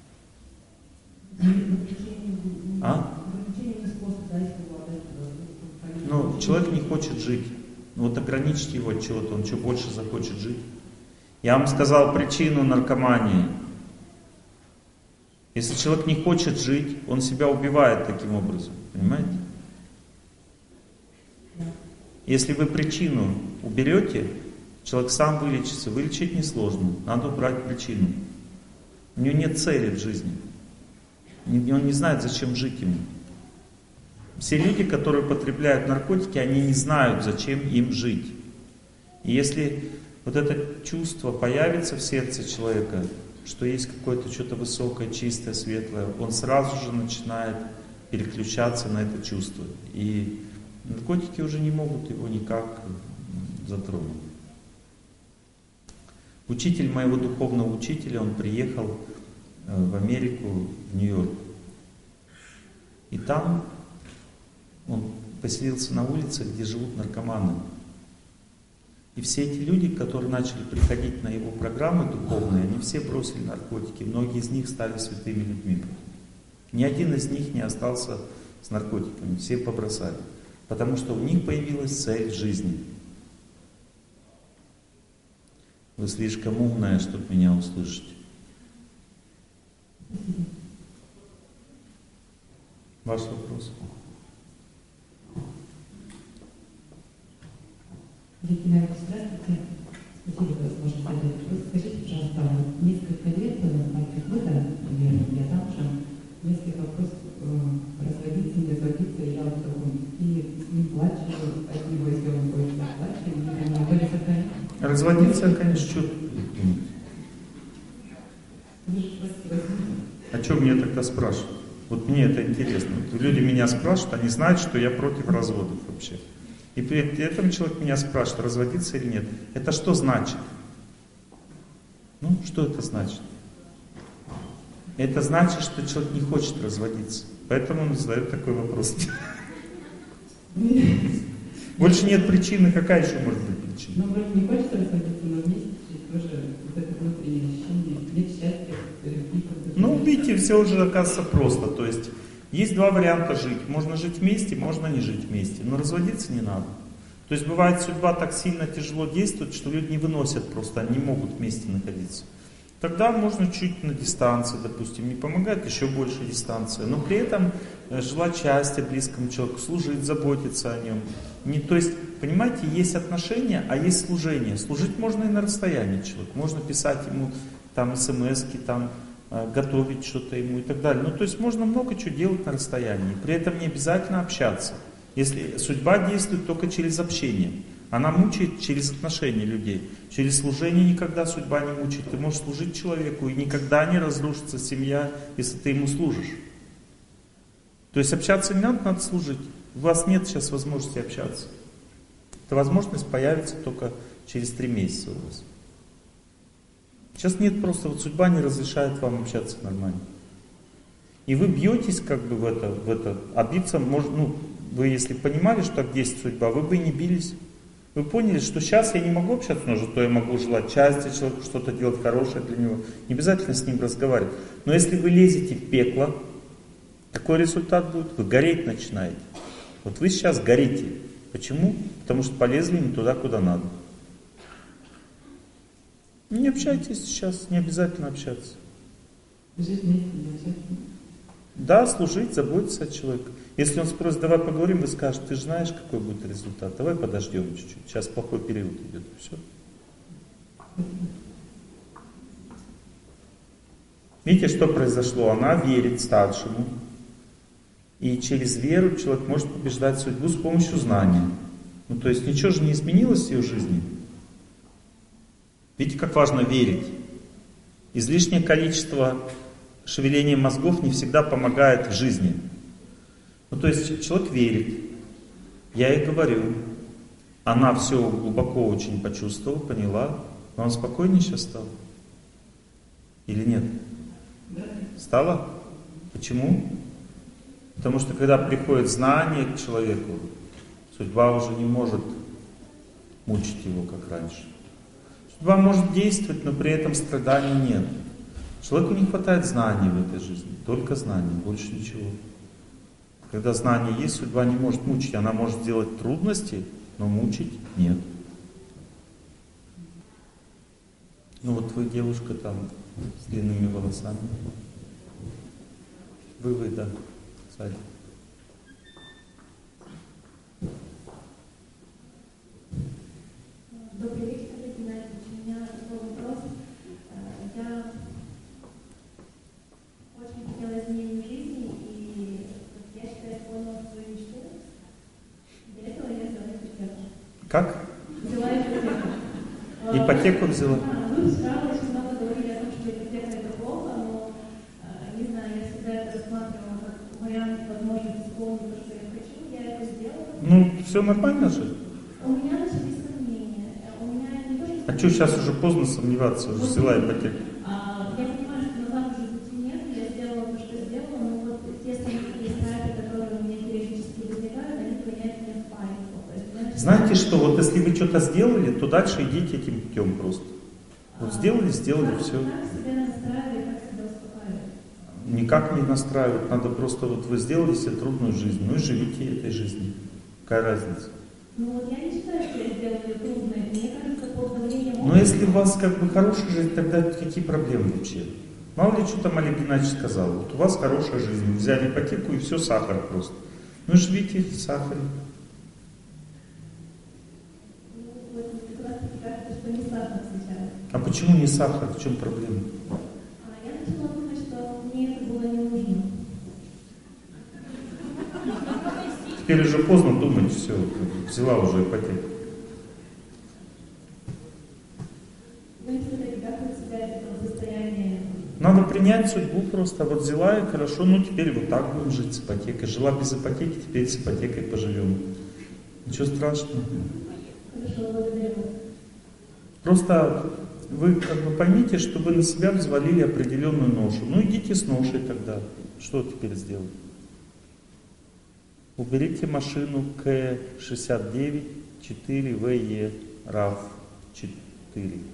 Ну, человек не хочет жить. Ну вот ограничьте его от чего-то, он что, больше захочет жить? Я вам сказал причину наркомании. Если человек не хочет жить, он себя убивает таким образом. Понимаете? Если вы причину уберете, человек сам вылечится. Вылечить несложно. Надо убрать причину. У него нет цели в жизни. Он не знает, зачем жить ему. Все люди, которые потребляют наркотики, они не знают, зачем им жить. И если вот это чувство появится в сердце человека, что есть какое-то что-то высокое, чистое, светлое, он сразу же начинает переключаться на это чувство. И наркотики уже не могут его никак затронуть. Учитель моего духовного учителя, он приехал в Америку, в Нью-Йорк. И там он поселился на улице, где живут наркоманы. И все эти люди, которые начали приходить на его программы духовные, они все бросили наркотики. Многие из них стали святыми людьми. Ни один из них не остался с наркотиками. Все побросали. Потому что у них появилась цель в жизни. Вы слишком умная, чтобы меня услышать. Ваш вопрос? Здравствуйте. Спасибо за возможность задать вопрос. Скажите, пожалуйста, несколько лет от года, я замужем, несколько вопросов разводиться, не разводиться, я вот такой, и не плачу, от него, если он будет плачу, и они были сохранены. Разводиться, конечно, что думать? А что мне тогда спрашивают? Вот мне это интересно. Вот люди меня спрашивают, они знают, что я против разводов вообще. И при этом человек меня спрашивает, разводиться или нет. Это что значит? Ну, что это значит? Это значит, что человек не хочет разводиться. Поэтому он задает такой вопрос. Больше нет причины. Какая еще может быть причина? Ну, вроде не хочется разводиться, но вместе тоже вот это внутреннее ощущение, нет счастья. Ну, видите, все уже оказывается просто. То есть, есть два варианта жить. Можно жить вместе, можно не жить вместе. Но разводиться не надо. То есть, бывает, судьба так сильно тяжело действует, что люди не выносят просто, они не могут вместе находиться. Тогда можно чуть на дистанции, допустим, не помогает, еще больше дистанция. Но при этом желать счастья близкому человеку, служить, заботиться о нем. То есть, понимаете, есть отношения, а есть служение. Служить можно и на расстоянии человеку. Можно писать ему там смс-ки, там, готовить что-то ему и так далее. Ну, то есть можно много чего делать на расстоянии. При этом не обязательно общаться. Если судьба действует только через общение. Она мучает через отношения людей. Через служение никогда судьба не мучает. Ты можешь служить человеку, и никогда не разрушится семья, если ты ему служишь. То есть общаться не надо, надо служить. У вас нет сейчас возможности общаться. Эта возможность появится только через 3 месяца у вас. Сейчас нет, просто вот судьба не разрешает вам общаться нормально. И вы бьетесь как бы в это. А биться, может, вы если понимали, что так действует судьба, вы бы и не бились. Вы поняли, что сейчас я не могу общаться, но зато я могу желать счастья человеку, что-то делать хорошее для него. Не обязательно с ним разговаривать. Но если вы лезете в пекло, какой результат будет? Вы гореть начинаете. Вот вы сейчас горите. Почему? Потому что полезли не туда, куда надо. Не общайтесь сейчас, не обязательно общаться. Жить вместе, не общаться. Да, служить, заботиться о человеке. Если он спросит, давай поговорим, вы скажете, ты же знаешь, какой будет результат, давай подождем чуть-чуть, сейчас плохой период идет, все. Видите, что произошло? Она верит старшему, и через веру человек может побеждать судьбу с помощью знания. Ну, то есть ничего же не изменилось в ее жизни. Видите, как важно верить. Излишнее количество шевеления мозгов не всегда помогает в жизни. Ну, то есть человек верит. Я ей говорю. Она все глубоко очень почувствовала, поняла. Но он спокойнее сейчас стал? Или нет? Стало? Почему? Потому что когда приходит знание к человеку, судьба уже не может мучить его, как раньше. Судьба может действовать, но при этом страданий нет. Человеку не хватает знаний в этой жизни, только знаний, больше ничего. Когда знание есть, судьба не может мучить. Она может сделать трудности, но мучить нет. Ну вот вы, девушка там, с длинными волосами. Вы, да, сзади. Добрый вечер, Геннадий. У меня такой вопрос. Я очень хотела изменения в жизни, и я считаю, поняла свою мечту. Для этого я взяла ипотеку. Как? Взяла ипотеку. Ипотеку взяла? Вы сразу очень много говорили о том, что ипотека это плохо, но, не знаю, я всегда это рассматривала как вариант возможности исполнить то, что я хочу. Я это сделала. Ну, все нормально же. У меня начались сомнения. У меня не то, что... А что, сейчас уже поздно сомневаться, уже взяла ипотеку. Я понимаю, что назад уже пути нет, я сделала то, что сделала, но вот те сомнения и страхи, которые у меня периодически возникают, они гоняют меня в панику. Знаете что, вот если вы что-то сделали, то дальше идите этим путем просто. Вот сделали, все. Как себя настраивать, как себя успокаивать? Никак не настраивать, надо просто, вот вы сделали себе трудную жизнь, ну и живите этой жизнью. Какая разница? Ну вот я не считаю, что я сделала ее трудной. Мне кажется, под давлением... Но если у вас как бы хорошая жизнь, тогда какие проблемы вообще? Мало ли, что там Олег Геннадьевич сказал. Вот у вас хорошая жизнь, вы взяли ипотеку и все, сахар просто. Ну живите в сахаре. Ну вот как раз таки кажется, что не сахар сейчас. А почему не сахар? В чем проблема? Я начала думать, что мне это было не нужно. Теперь уже поздно думать, все, взяла уже ипотеку. Вы все-таки как вы себя в этом состоянии? Надо принять судьбу просто. Вот взяла и хорошо, ну теперь вот так будем жить с ипотекой. Жила без ипотеки, теперь с ипотекой поживем. Ничего страшного. Хорошо, благодарю вас. Просто вы как бы поймите, что вы на себя взвалили определенную ношу. Ну идите с ношей тогда. Что теперь сделать? Уберите машину К69 4ВЕ RAV4.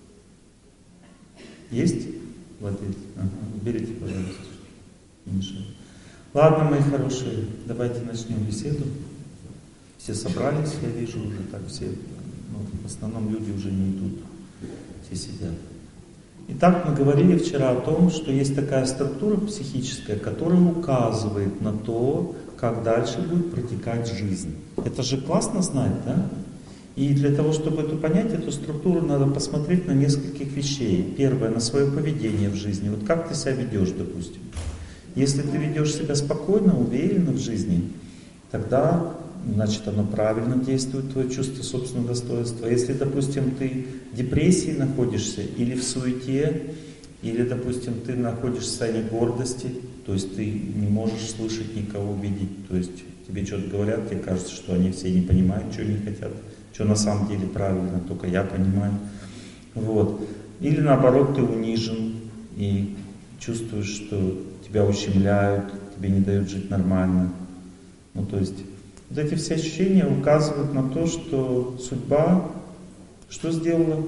Есть? Владелец? Ага. Уберите, пожалуйста. Не мешает. Ладно, мои хорошие, давайте начнем беседу. Все собрались, я вижу уже так все. Ну, в основном люди уже не идут. Все сидят. Итак, мы говорили вчера о том, что есть такая структура психическая, которая указывает на то, как дальше будет протекать жизнь. Это же классно знать, да? И для того, чтобы это понять, эту структуру надо посмотреть на нескольких вещей. Первое, на свое поведение в жизни. Вот как ты себя ведешь, допустим. Если ты ведешь себя спокойно, уверенно в жизни, тогда, значит, оно правильно действует, твое чувство собственного достоинства. Если, допустим, ты в депрессии находишься, или в суете, или, допустим, ты находишься в состоянии гордости, то есть ты не можешь слышать никого, видеть, то есть тебе что-то говорят, тебе кажется, что они все не понимают, что они хотят, что на самом деле правильно, только я понимаю. Вот. Или наоборот, ты унижен и чувствуешь, что тебя ущемляют, тебе не дают жить нормально. Ну, то есть вот эти все ощущения указывают на то, что судьба что сделала?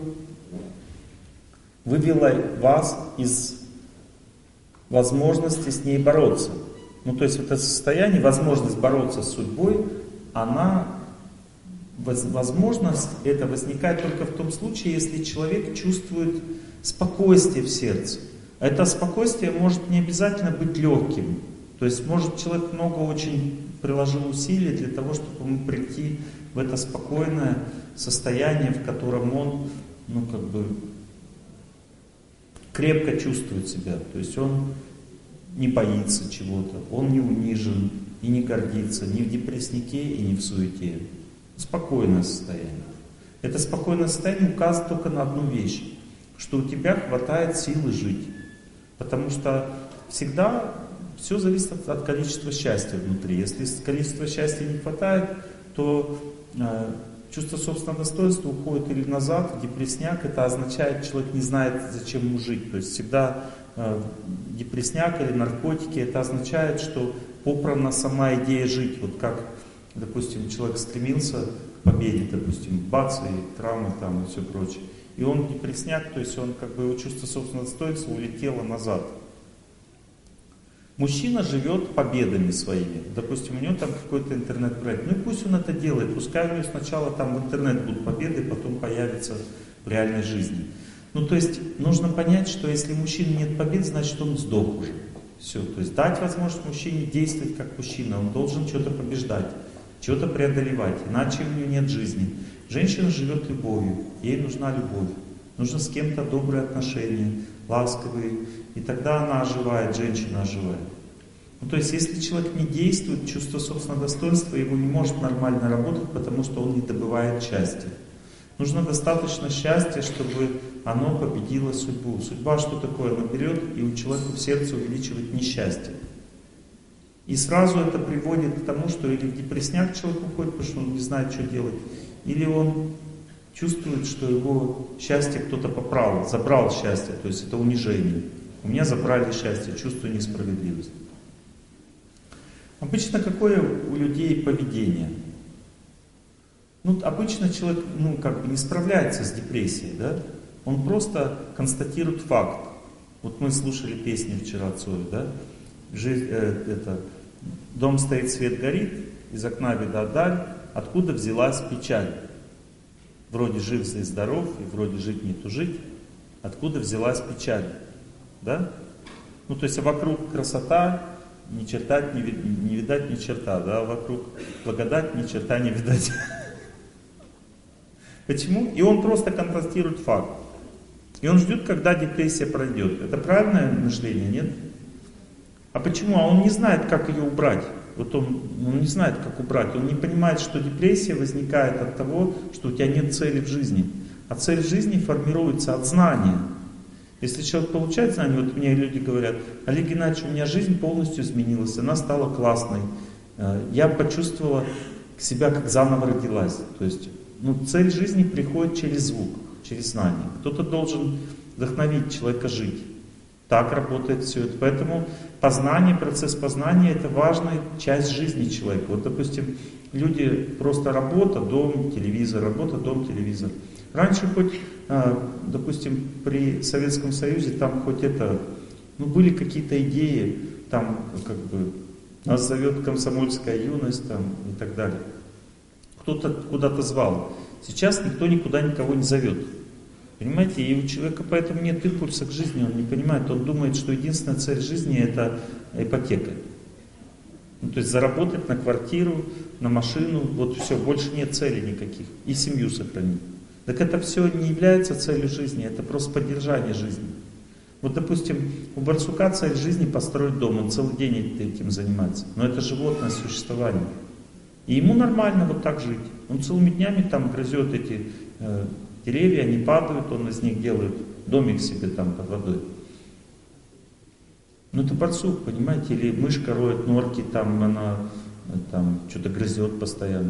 Вывела вас из возможности с ней бороться. Ну, то есть вот это состояние, возможность бороться с судьбой, она, возможность это возникает только в том случае, если человек чувствует спокойствие в сердце. Это спокойствие может не обязательно быть легким. То есть, может, человек много очень приложил усилий для того, чтобы ему прийти в это спокойное состояние, в котором он, крепко чувствует себя. То есть он не боится чего-то, он не унижен и не гордится ни в депресснике и не в суете. Спокойное состояние. Это спокойное состояние указывает только на одну вещь, что у тебя хватает силы жить. Потому что всегда все зависит от количества счастья внутри. Если количества счастья не хватает, то чувство собственного достоинства уходит или назад, в депрессняк. Это означает, что человек не знает, зачем ему жить. То есть всегда депрессняк или наркотики, это означает, что попрана сама идея жить. Вот как, допустим, человек стремился к победе, допустим, бац, и травмы там и все прочее. И он депрессняк, то есть он его чувство собственного достоинства улетело назад. Мужчина живет победами своими. Допустим, у него там какой-то интернет-проект. Ну и пусть он это делает. Пускай у него сначала там в интернет будут победы, потом появятся в реальной жизни. Ну то есть нужно понять, что если у мужчины нет побед, значит он сдох уже. Все. То есть дать возможность мужчине действовать как мужчина. Он должен что-то побеждать, что-то преодолевать. Иначе у него нет жизни. Женщина живет любовью. Ей нужна любовь. Нужно с кем-то добрые отношения, ласковые. И тогда она оживает, женщина оживает. Ну, то есть, если человек не действует, чувство собственного достоинства его не может нормально работать, потому что он не добывает счастья. Нужно достаточно счастья, чтобы оно победило судьбу. Судьба что такое? Она берет и у человека в сердце увеличивает несчастье. И сразу это приводит к тому, что или в депрессняк человек уходит, потому что он не знает, что делать, или он чувствует, что его счастье кто-то попрал, забрал счастье, то есть это унижение. У меня забрали счастье, чувствую несправедливость. Обычно какое у людей поведение? Обычно человек, не справляется с депрессией, да? Он просто констатирует факт. Вот мы слушали песни вчера Цоя, да? Дом стоит, свет горит, из окна вида даль, откуда взялась печаль? Вроде жив и здоров, и вроде жить не тужить, откуда взялась печаль? Да? То есть вокруг красота, ни черта не видать, ни черта, да? Вокруг благодать, ни черта не видать. Почему? И он просто контрастирует факт. И он ждет, когда депрессия пройдет. Это правильное мышление, нет? А почему? А он не знает, как ее убрать. Вот он не знает, как убрать. Он не понимает, что депрессия возникает от того, что у тебя нет цели в жизни. А цель в жизни формируется от знания. Если человек получает знания, вот мне люди говорят: Олег Геннадьевич, у меня жизнь полностью изменилась, она стала классной. Я почувствовала себя, как заново родилась. То есть, цель жизни приходит через звук, через знание. Кто-то должен вдохновить человека жить. Так работает все это. Поэтому познание, процесс познания — это важная часть жизни человека. Вот, допустим, люди просто работа, дом, телевизор, работа, дом, телевизор. Раньше хоть, допустим, при Советском Союзе там хоть были какие-то идеи, там нас зовет комсомольская юность там, и так далее. Кто-то куда-то звал. Сейчас никто никуда никого не зовет. Понимаете, и у человека поэтому нет импульса к жизни, он не понимает, он думает, что единственная цель жизни — это ипотека. То есть заработать на квартиру, на машину, вот все, больше нет целей никаких, и семью сохранить. Так это все не является целью жизни, это просто поддержание жизни. Вот, допустим, у барсука цель жизни — построить дом, он целый день этим занимается, но это животное существование. И ему нормально вот так жить. Он целыми днями там грызет эти деревья, они падают, он из них делает домик себе там под водой. Это барсук, понимаете, или мышка роет норки, там она там что-то грызет постоянно.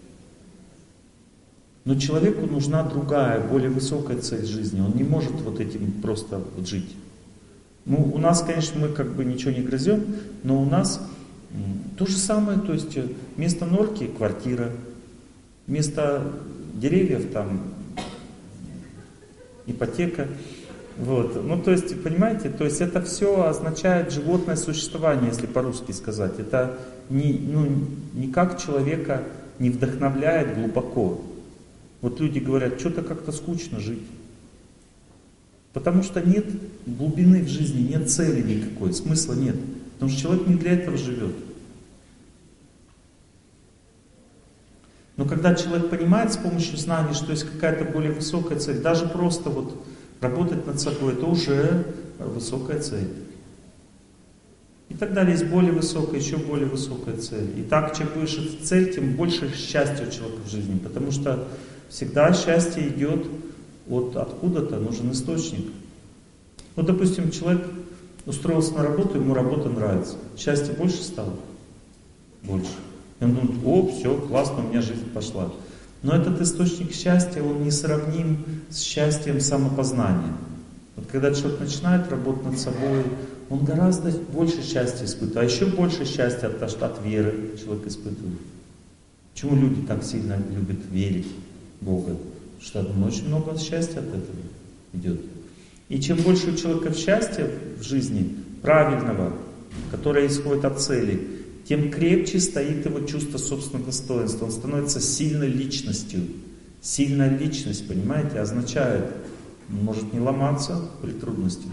Но человеку нужна другая, более высокая цель жизни. Он не может вот этим просто жить. У нас, конечно, мы ничего не грызем, но у нас то же самое, то есть вместо норки — квартира, вместо деревьев там ипотека. Вот. То есть, понимаете, то есть это все означает животное существование, если по-русски сказать. Это никак человека не вдохновляет глубоко. Вот люди говорят: что-то как-то скучно жить. Потому что нет глубины в жизни, нет цели никакой, смысла нет. Потому что человек не для этого живет. Но когда человек понимает с помощью знаний, что есть какая-то более высокая цель, даже просто вот работать над собой, это уже высокая цель. И так далее, есть более высокая, еще более высокая цель. И так, чем выше цель, тем больше счастья у человека в жизни. Потому что всегда счастье идет от откуда-то, нужен источник. Вот, допустим, человек устроился на работу, ему работа нравится. Счастье больше стало? Больше. И он думает, о, все, классно, у меня жизнь пошла. Но этот источник счастья, он не сравним с счастьем самопознания. Вот когда человек начинает работать над собой, он гораздо больше счастья испытывает. А еще больше счастья от веры человек испытывает. Почему люди так сильно любят верить в Бога? Потому что очень много счастья от этого идет. И чем больше у человека счастья в жизни, правильного, которое исходит от цели, тем крепче стоит его чувство собственного достоинства. Он становится сильной личностью. Сильная личность, понимаете, означает, он может не ломаться при трудностях.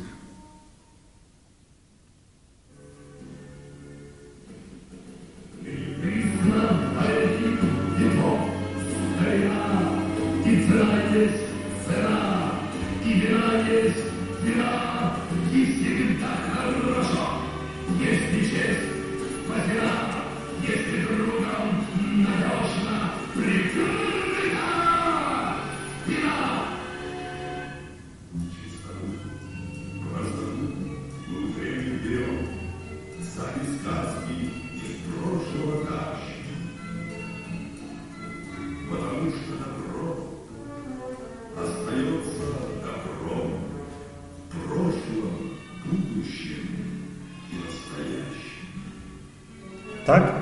Так?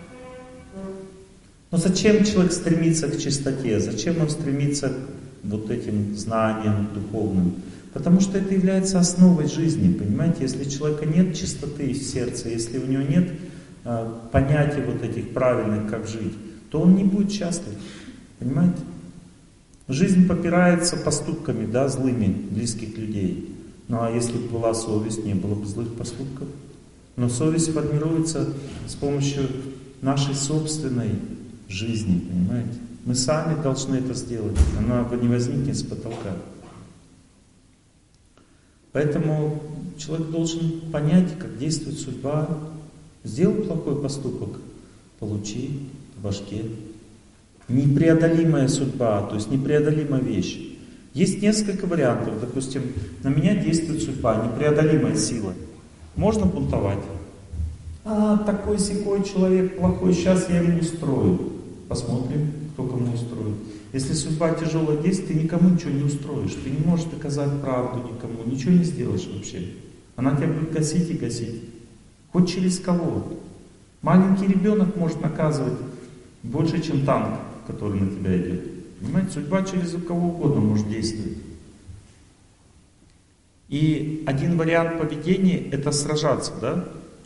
Но зачем человек стремится к чистоте? Зачем он стремится к вот этим знаниям духовным? Потому что это является основой жизни, понимаете? Если у человека нет чистоты в сердце, если у него нет понятий вот этих правильных, как жить, то он не будет счастлив, понимаете? Жизнь попирается поступками, да, злыми близких людей. Ну а если бы была совесть, не было бы злых поступков. Но совесть формируется с помощью нашей собственной жизни, понимаете? Мы сами должны это сделать, она не возникнет с потолка. Поэтому человек должен понять, как действует судьба. Сделал плохой поступок, получи в башке. Непреодолимая судьба, то есть непреодолимая вещь. Есть несколько вариантов. Допустим, на меня действует судьба, непреодолимая сила. Можно бунтовать. Такой-сякой человек плохой, сейчас я ему устрою. Посмотрим, кто кому устроит. Если судьба тяжелая действует, ты никому ничего не устроишь. Ты не можешь доказать правду никому, ничего не сделаешь вообще. Она тебя будет гасить и гасить. Хоть через кого. Маленький ребенок может наказывать больше, чем танк, который на тебя идет. Понимаете, судьба через кого угодно может действовать. И один вариант поведения — это сражаться, да?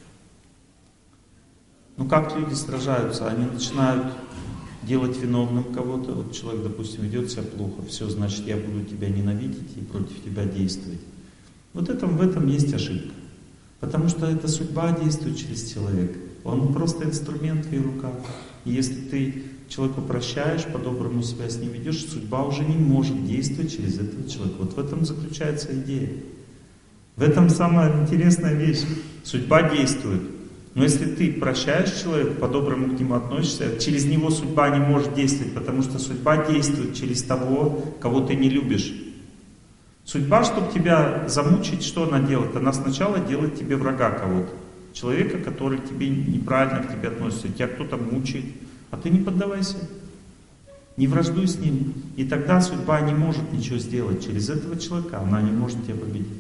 Ну как люди сражаются? Они начинают делать виновным кого-то. Вот человек, допустим, ведет себя плохо, все, значит, я буду тебя ненавидеть и против тебя действовать. Вот в этом есть ошибка. Потому что эта судьба действует через человека. Он просто инструмент в ее руках. И если ты человеку прощаешь, по-доброму себя с ним ведешь, судьба уже не может действовать через этого человека. Вот в этом заключается идея. В этом самая интересная вещь. Судьба действует. Но если ты прощаешь человека, по-доброму к нему относишься, через него судьба не может действовать, потому что судьба действует через того, кого ты не любишь. Судьба, чтобы тебя замучить, что она делает? Она сначала делает тебе врага кого-то. Человека, который тебе неправильно к тебе относится. Тебя кто-то мучает, а ты не поддавайся. Не враждуй с ним. И тогда судьба не может ничего сделать через этого человека. Она не может тебя победить.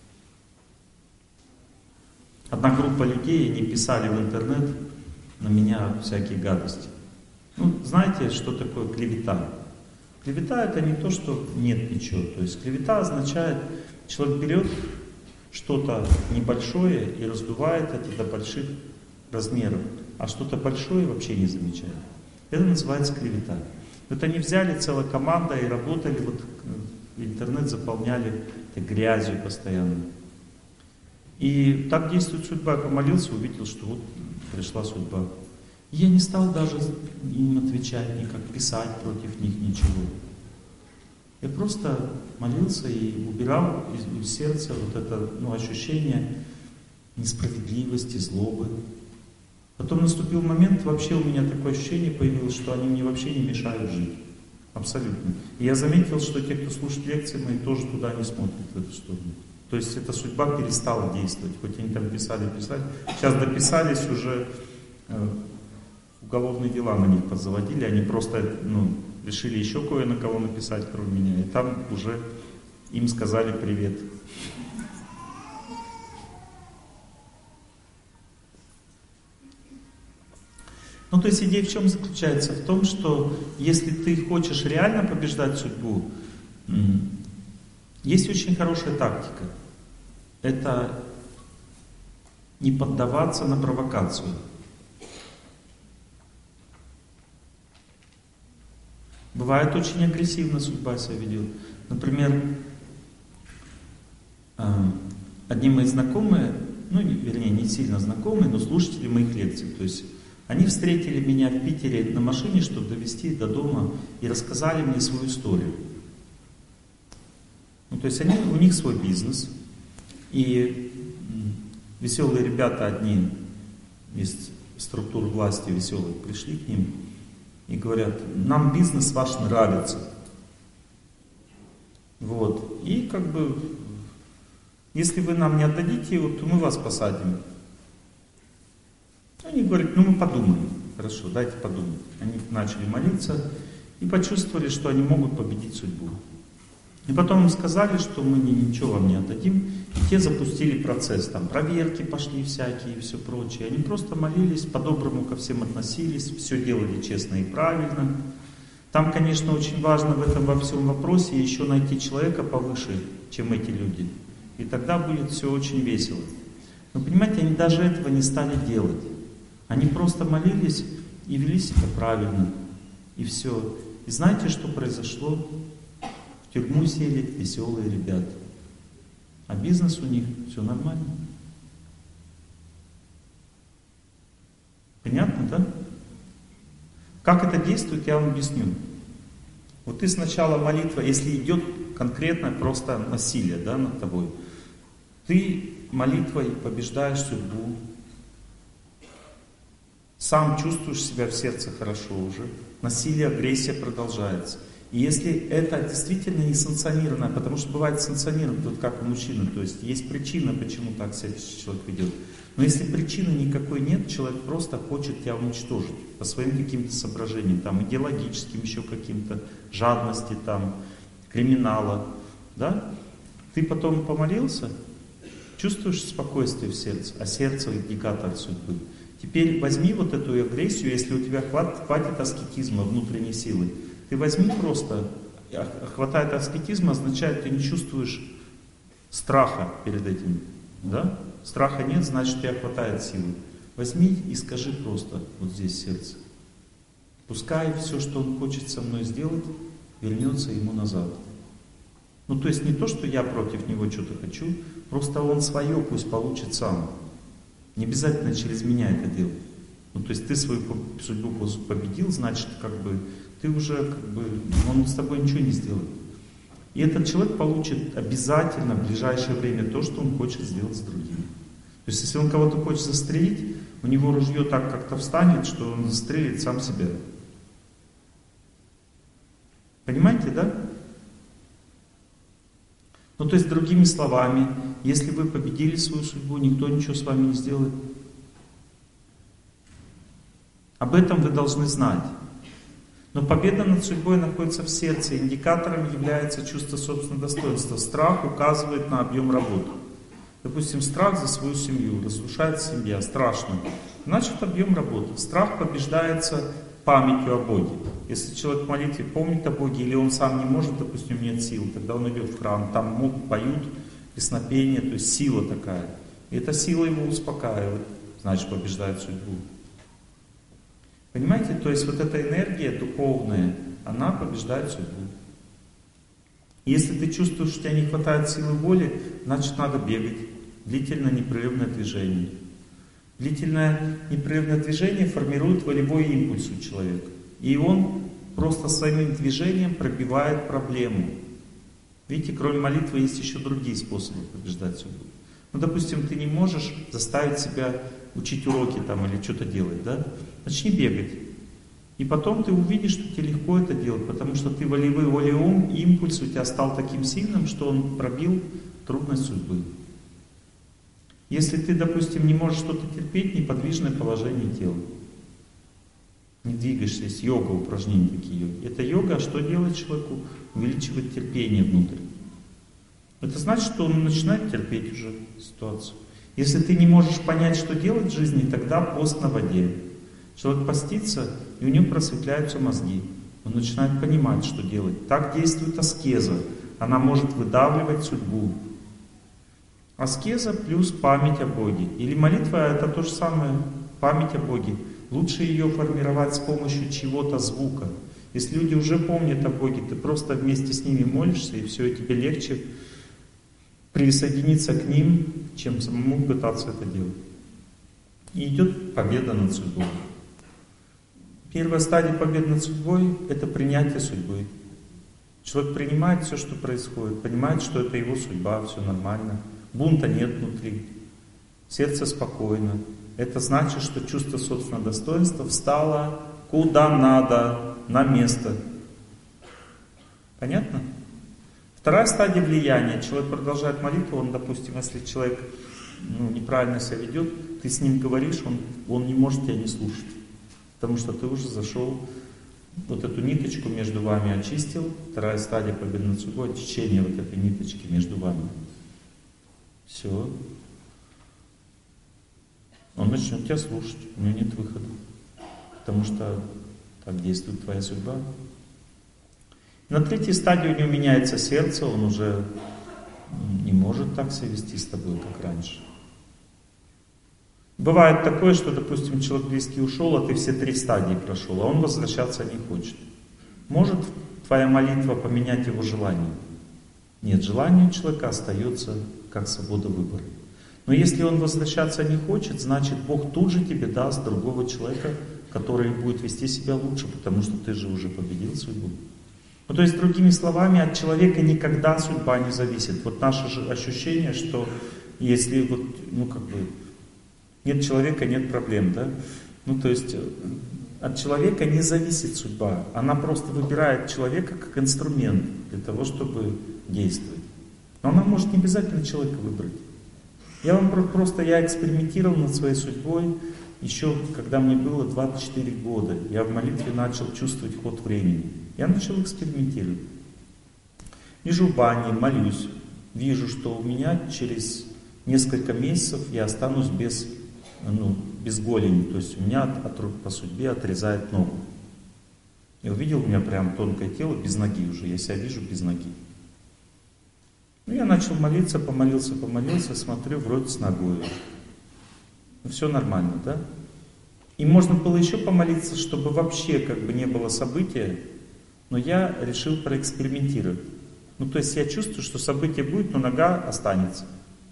Одна группа людей, они писали в интернет на меня всякие гадости. Ну, знаете, что такое клевета? Клевета — это не то, что нет ничего. То есть клевета означает, человек берет что-то небольшое и раздувает это до больших размеров, а что-то большое вообще не замечает. Это называется клевета. Вот они взяли целая команда и работали, вот интернет заполняли грязью постоянно. И так действует судьба. Я помолился, увидел, что вот пришла судьба. И я не стал даже им отвечать, никак писать против них, ничего. Я просто молился и убирал из сердца вот это ощущение несправедливости, злобы. Потом наступил момент, вообще у меня такое ощущение появилось, что они мне вообще не мешают жить. Абсолютно. И я заметил, что те, кто слушает лекции мои, тоже туда не смотрят, в эту сторону. То есть эта судьба перестала действовать. Хоть они там писали. Сейчас дописались, уже уголовные дела на них подзаводили. Они просто решили еще кое на кого написать, кроме меня. И там уже им сказали привет. То есть идея в чем заключается? В том, что если ты хочешь реально побеждать судьбу, есть очень хорошая тактика. Это не поддаваться на провокацию. Бывает очень агрессивно судьба себя ведет. Например, одни мои знакомые, вернее, не сильно знакомые, но слушатели моих лекций, то есть они встретили меня в Питере на машине, чтобы довезти до дома, и рассказали мне свою историю. То есть у них свой бизнес, и веселые ребята одни из структур власти веселых пришли к ним и говорят: нам бизнес ваш нравится. И если вы нам не отдадите его, то мы вас посадим. Они говорят: мы подумаем. Хорошо, дайте подумать. Они начали молиться и почувствовали, что они могут победить судьбу. И потом им сказали, что мы ничего вам не отдадим. И те запустили процесс. Там проверки пошли всякие и все прочее. Они просто молились, по-доброму ко всем относились, все делали честно и правильно. Там, конечно, очень важно в этом во всем вопросе еще найти человека повыше, чем эти люди. И тогда будет все очень весело. Но понимаете, они даже этого не стали делать. Они просто молились и вели себя правильно. И все. И знаете, что произошло? В тюрьму сели веселые ребята. А бизнес у них все нормально. Понятно, да? Как это действует, я вам объясню. Ты сначала молитва, если идет конкретно просто насилие, над тобой, ты молитвой побеждаешь судьбу, сам чувствуешь себя в сердце хорошо уже, насилие, агрессия продолжается. И если это действительно не санкционированное, потому что бывает санкционированное, как у мужчины, то есть причина, почему так себя человек ведет. Но если причины никакой нет, человек просто хочет тебя уничтожить по своим каким-то соображениям, идеологическим, еще каким-то, жадности, криминала, Ты потом помолился, чувствуешь спокойствие в сердце, а сердце индикатор судьбы. Теперь возьми эту агрессию, если у тебя хватит аскетизма, внутренней силы. Ты возьми просто, хватает аскетизма, означает, ты не чувствуешь страха перед этим, Страха нет, значит, у тебя хватает силы. Возьми и скажи просто здесь сердце. Пускай все, что он хочет со мной сделать, вернется ему назад. То есть не то, что я против него что-то хочу, просто он свое пусть получит сам. Не обязательно через меня это делать. То есть ты свою судьбу победил, значит, ты уже, он с тобой ничего не сделает. И этот человек получит обязательно в ближайшее время то, что он хочет сделать с другим. То есть, если он кого-то хочет застрелить, у него ружье так как-то встанет, что он застрелит сам себя. Понимаете, да? То есть, другими словами, если вы победили свою судьбу, никто ничего с вами не сделает. Об этом вы должны знать. Но победа над судьбой находится в сердце. Индикатором является чувство собственного достоинства. Страх указывает на объем работы. Допустим, страх за свою семью. Разрушается семья. Страшно. Значит, объем работы. Страх побеждается памятью о Боге. Если человек в молитве помнит о Боге, или он сам не может, допустим, нет сил, тогда он идет в храм. Там поют песнопение, то есть сила такая. И эта сила его успокаивает. Значит, побеждает судьбу. Понимаете? То есть эта энергия духовная, она побеждает судьбу. Если ты чувствуешь, что у тебя не хватает силы воли, значит надо бегать. длительное непрерывное движение. Длительное непрерывное движение формирует волевой импульс у человека. И он просто своим движением пробивает проблему. Видите, кроме молитвы есть еще другие способы побеждать судьбу. Ну, допустим, ты не можешь заставить себя учить уроки там или что-то делать, да? Начни бегать. И потом ты увидишь, что тебе легко это делать, потому что ты волевой импульс у тебя стал таким сильным, что он пробил трудность судьбы. Если ты, допустим, не можешь что-то терпеть, неподвижное положение тела. Не двигаешься, есть йога, упражнения такие йоги. Это йога, что делает человеку? Увеличивает терпение внутрь. Это значит, что он начинает терпеть уже ситуацию. Если ты не можешь понять, что делать в жизни, тогда пост на воде. Человек постится, и у него просветляются мозги. Он начинает понимать, что делать. Так действует аскеза. Она может выдавливать судьбу. Аскеза плюс память о Боге. Или молитва — это то же самое, память о Боге. Лучше ее формировать с помощью чего-то звука. Если люди уже помнят о Боге, ты просто вместе с ними молишься, и все, и тебе легче присоединиться к ним, чем самому пытаться это делать. И идет победа над судьбой. Первая стадия победы над судьбой — это принятие судьбы. Человек принимает все, что происходит, понимает, что это его судьба, все нормально. Бунта нет внутри, сердце спокойно. Это значит, что чувство собственного достоинства встало куда надо, на место. Понятно? Вторая стадия влияния. Человек продолжает молитву, он, допустим, если человек неправильно себя ведет, ты с ним говоришь, он не может тебя не слушать. Потому что ты уже зашел, вот эту ниточку между вами очистил. Вторая стадия победы над судьбой, течение вот этой ниточки между вами. Все. Он начнет тебя слушать, у него нет выхода. Потому что так действует твоя судьба. На третьей стадии у него меняется сердце, он уже не может так себя вести с тобой, как раньше. Бывает такое, что, допустим, человек близкий ушел, а ты все 3 стадии прошел, а он возвращаться не хочет. Может твоя молитва поменять его желание? Нет, желание у человека остается как свобода выбора. Но если он возвращаться не хочет, значит Бог тут же тебе даст другого человека, который будет вести себя лучше, потому что ты же уже победил судьбу. Ну, то есть, другими словами, от человека никогда судьба не зависит. Вот наше же ощущение, что если вот, нет человека, нет проблем, да? Ну, то есть, от человека не зависит судьба. Она просто выбирает человека как инструмент для того, чтобы действовать. Но она может не обязательно человека выбрать. Я экспериментировал над своей судьбой еще, когда мне было 24 года. Я в молитве начал чувствовать ход времени. Я начал экспериментировать. Лежу в бане, молюсь. Вижу, что у меня через несколько месяцев я останусь без голени. То есть у меня по судьбе отрезает ногу. Я увидел, у меня прям тонкое тело, без ноги уже. Я себя вижу без ноги. Я начал молиться, помолился, смотрю, вроде с ногой. Все нормально, да? И можно было еще помолиться, чтобы вообще не было события, но я решил проэкспериментировать. То есть я чувствую, что событие будет, но нога останется.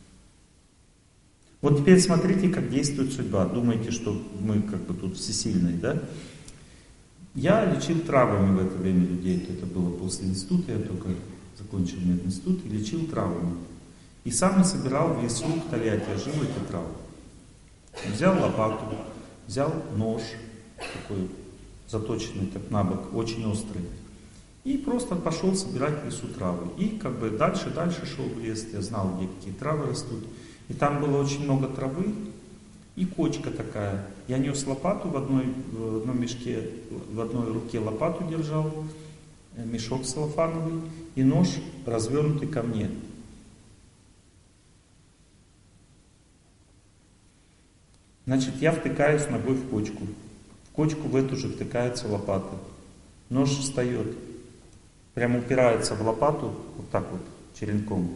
Вот теперь смотрите, как действует судьба. Думаете, что мы тут всесильные, да? Я лечил травами в это время людей. Это было после института, я только закончил мединститут и лечил травами. И сам я собирал в лесу в Тольятти, я жил эти травы. Взял лопату, взял нож, такой заточенный так на бок, очень острый. И просто пошел собирать в лесу травы. И дальше шел в лес, я знал, где какие травы растут. И там было очень много травы и кочка такая. Я нес лопату в одном мешке, в одной руке лопату держал, мешок целлофановый и нож, развернутый ко мне. Значит, я втыкаюсь ногой в кочку. В кочку в эту же втыкается лопата. Нож встает, прямо упирается в лопату, вот так вот, черенком.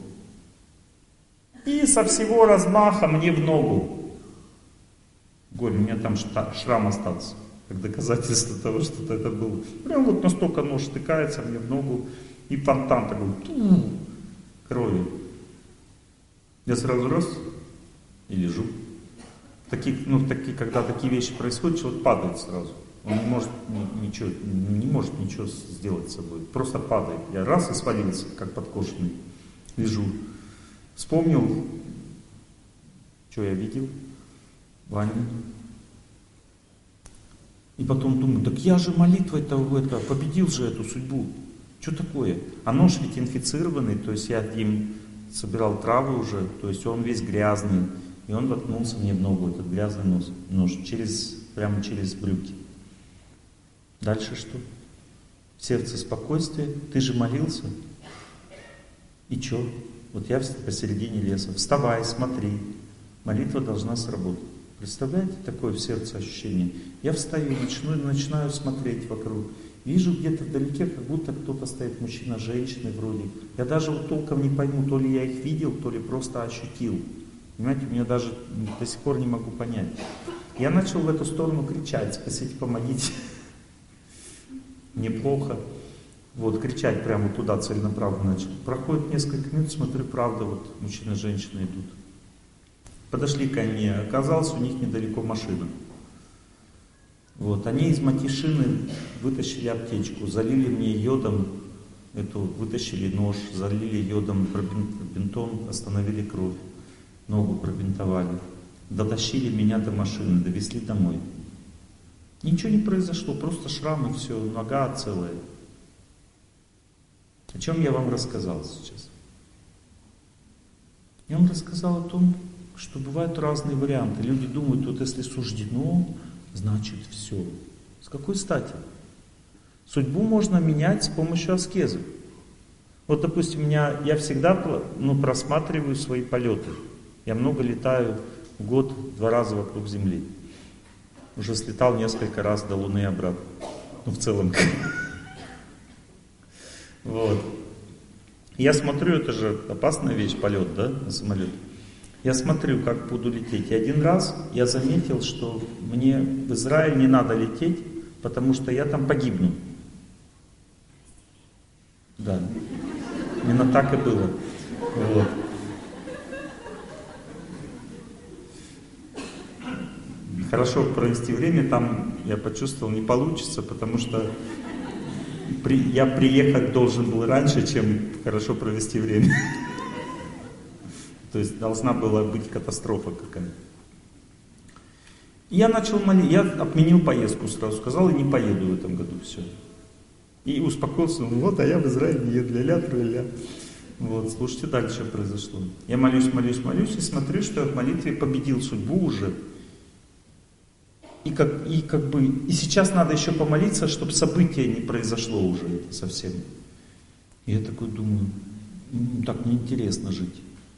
И со всего размаха мне в ногу. Голь, у меня там шрам остался, как доказательство того, что это было. Прям вот настолько нож втыкается мне в ногу, и фонтан такой, крови. Я сразу раз, и лежу. Когда такие вещи происходят, человек падает сразу. Он не может ничего сделать с собой. Просто падает. Я раз и свалился, как подкошенный. Лежу. Вспомнил, что я видел. Ваню. И потом думаю, так я же молитвой-то победил же эту судьбу. Что такое? А нож ведь инфицированный, то есть я им собирал травы уже, то есть он весь грязный. И он воткнулся мне в ногу, этот грязный нож, прямо через брюки. Дальше что? В сердце спокойствие. Ты же молился. И что? Вот я посередине леса. Вставай, смотри. Молитва должна сработать. Представляете, такое в сердце ощущение? Я встаю, начинаю смотреть вокруг. Вижу где-то вдалеке, как будто кто-то стоит, мужчина, женщина вроде. Я даже вот толком не пойму, то ли я их видел, то ли просто ощутил. Понимаете, меня даже до сих пор не могу понять. Я начал в эту сторону кричать: спасите, помогите. Мне плохо. Вот, кричать прямо туда целенаправленно начал. Проходит несколько минут, смотрю, правда, вот мужчина и женщина идут. Подошли ко мне, оказалось, у них недалеко машина. Вот, они из матишины вытащили аптечку, залили мне йодом, вытащили нож, залили йодом бинтом, остановили кровь, ногу пробинтовали, дотащили меня до машины, довезли домой. Ничего не произошло, просто шрам и все, нога целая. О чем я вам рассказал сейчас? Я вам рассказал о том, что бывают разные варианты. Люди думают, вот если суждено, значит все. С какой стати? Судьбу можно менять с помощью аскезы. Вот, допустим, я всегда просматриваю свои полеты. Я много летаю в год 2 раза вокруг Земли. Уже слетал несколько раз до Луны и обратно. В целом. Вот. Я смотрю, это же опасная вещь, полет, да, на самолете. Я смотрю, как буду лететь. И один раз я заметил, что мне в Израиль не надо лететь, потому что я там погибну. Да. Именно так и было. Вот. Хорошо провести время там, я почувствовал, не получится, потому что я приехать должен был раньше, чем хорошо провести время. То есть должна была быть катастрофа какая-то. Я начал молиться, я отменил поездку сразу, сказал, и не поеду в этом году, все. И успокоился, вот, а я в Израиль не еду, ля-ля. Вот, слушайте, дальше что произошло. Я молюсь, и смотрю, что я в молитве победил судьбу уже. И сейчас надо еще помолиться, чтобы событие не произошло уже это совсем. И я такой думаю, так неинтересно жить.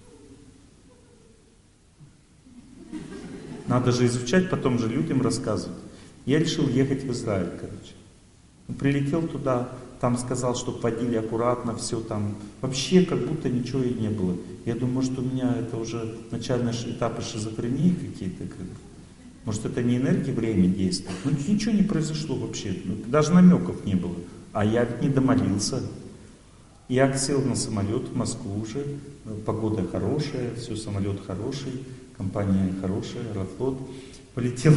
Надо же изучать, потом же людям рассказывать. Я решил ехать в Израиль, Прилетел туда, там сказал, чтобы водили аккуратно, все там. Вообще, как будто ничего и не было. Я думаю, может, у меня это уже начальные этапы шизофрении какие-то. Может, это не энергия времени действует. Ну, ничего не произошло вообще. Даже намеков не было. А я ведь не домолился. Я сел на самолет в Москву уже. Погода хорошая, все, самолет хороший. Компания хорошая, Аэрофлот. Полетел,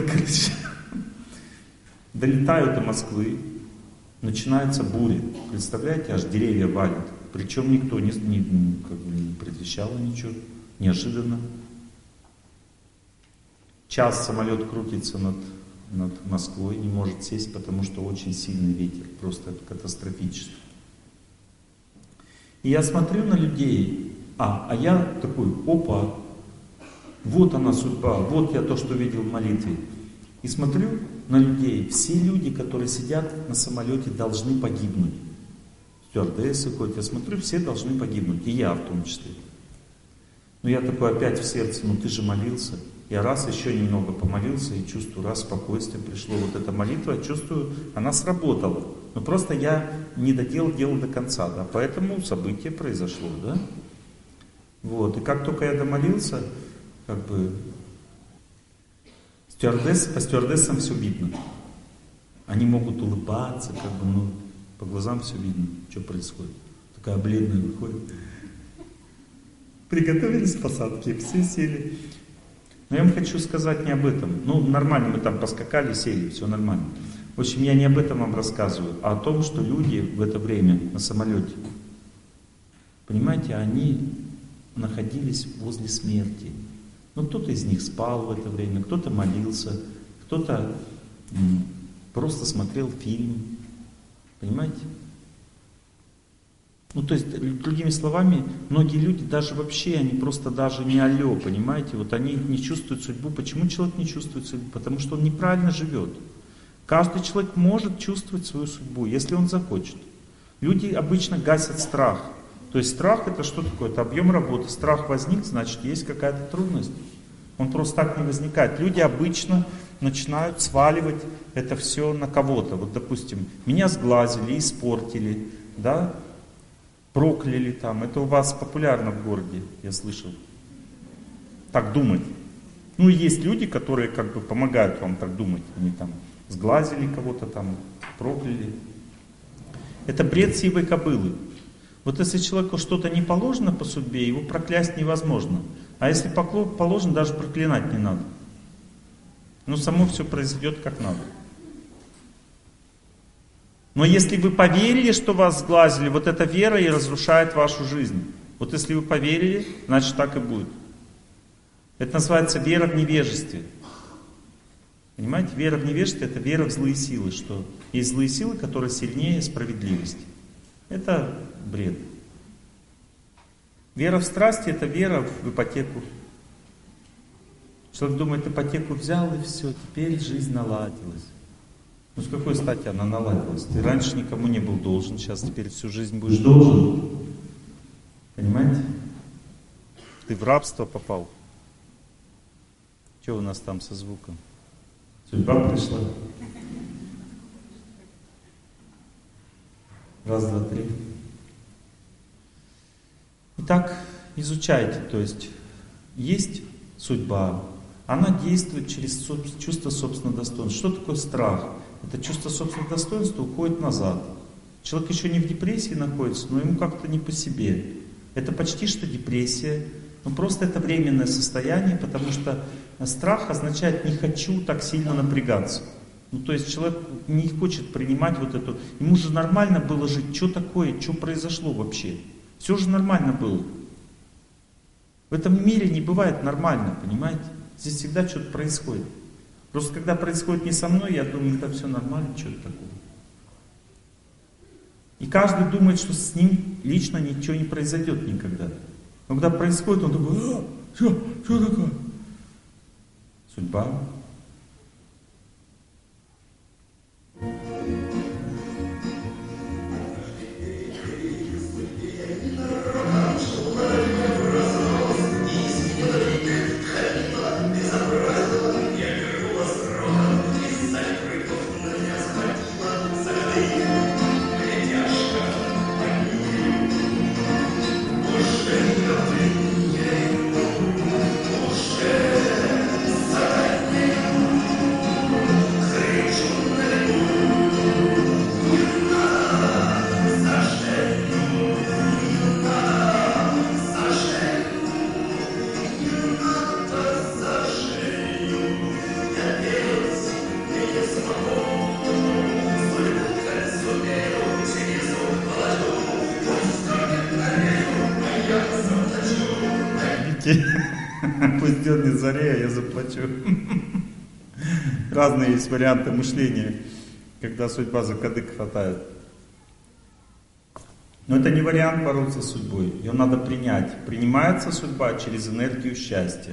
Долетаю до Москвы. Начинается буря. Представляете, аж деревья валят. Причем никто не предвещал ничего. Неожиданно. Час самолет крутится над Москвой, не может сесть, потому что очень сильный ветер. Просто катастрофический. И я смотрю на людей. А я такой, опа. Вот она судьба, вот я то, что видел в молитве. И смотрю на людей. Все люди, которые сидят на самолете, должны погибнуть. Стюардессы ходят, я смотрю, все должны погибнуть. И я в том числе. Но я такой опять в сердце, ты же молился. Я раз еще немного помолился и чувствую, раз спокойствие пришло. Вот эта молитва, я чувствую, она сработала. Но просто я не доделал дело до конца, да. Поэтому событие произошло, да. Вот. И как только я домолился, по стюардессам все видно. Они могут улыбаться, по глазам все видно, что происходит. Такая бледная выходит. Приготовились к посадке, все сели. Но я вам хочу сказать не об этом. Ну, нормально, мы там поскакали, сели, все нормально. В общем, я не об этом вам рассказываю, а о том, что люди в это время на самолете, понимаете, они находились возле смерти. Ну, кто-то из них спал в это время, кто-то молился, кто-то просто смотрел фильм. Понимаете? Ну, то есть, другими словами, многие люди даже вообще, они просто даже не алло, понимаете? Вот они не чувствуют судьбу. Почему человек не чувствует судьбу? Потому что он неправильно живет. Каждый человек может чувствовать свою судьбу, если он захочет. Люди обычно гасят страх. То есть страх это что такое? Это объем работы. Страх возник, значит есть какая-то трудность. Он просто так не возникает. Люди обычно начинают сваливать это все на кого-то. Вот допустим, меня сглазили, испортили, да, прокляли там. Это у вас популярно в городе, я слышал. Так думать. Ну и есть люди, которые как бы помогают вам так думать. Они там сглазили кого-то там, прокляли. Это бред сивой кобылы. Вот если человеку что-то не положено по судьбе, его проклясть невозможно. А если положено, даже проклинать не надо. Но само все произойдет как надо. Но если вы поверили, что вас сглазили, вот эта вера и разрушает вашу жизнь. Вот если вы поверили, значит так и будет. Это называется вера в невежестве. Понимаете, вера в невежестве это вера в злые силы, что есть злые силы, которые сильнее справедливости. Это бред. Вера в страсти это вера в ипотеку. Человек думает, ипотеку взял и все, теперь жизнь наладилась. Ну с какой стати она наладилась? Ты раньше никому не был должен, сейчас теперь всю жизнь будешь должен. Понимаете? Ты в рабство попал. Что у нас там со звуком? Судьба пришла. Раз, два, три. Итак, изучайте, то есть судьба, она действует через чувство собственного достоинства. Что такое страх? Это чувство собственного достоинства уходит назад. Человек еще не в депрессии находится, но ему как-то не по себе. Это почти что депрессия, но просто это временное состояние, потому что страх означает «не хочу так сильно напрягаться». Ну, то есть человек не хочет принимать вот эту... Ему же нормально было жить. Что такое? Что произошло вообще? Все же нормально было. В этом мире не бывает нормально, понимаете? Здесь всегда что-то происходит. Просто когда происходит не со мной, я думаю, это все нормально, что-то такое. И каждый думает, что с ним лично ничего не произойдет никогда. Но когда происходит, он такой, что такое? Судьба. Пусть дернет заре, а я заплачу. Разные есть варианты мышления, когда судьба за кадык хватает. Но это не вариант бороться с судьбой. Ее надо принять. Принимается судьба через энергию счастья.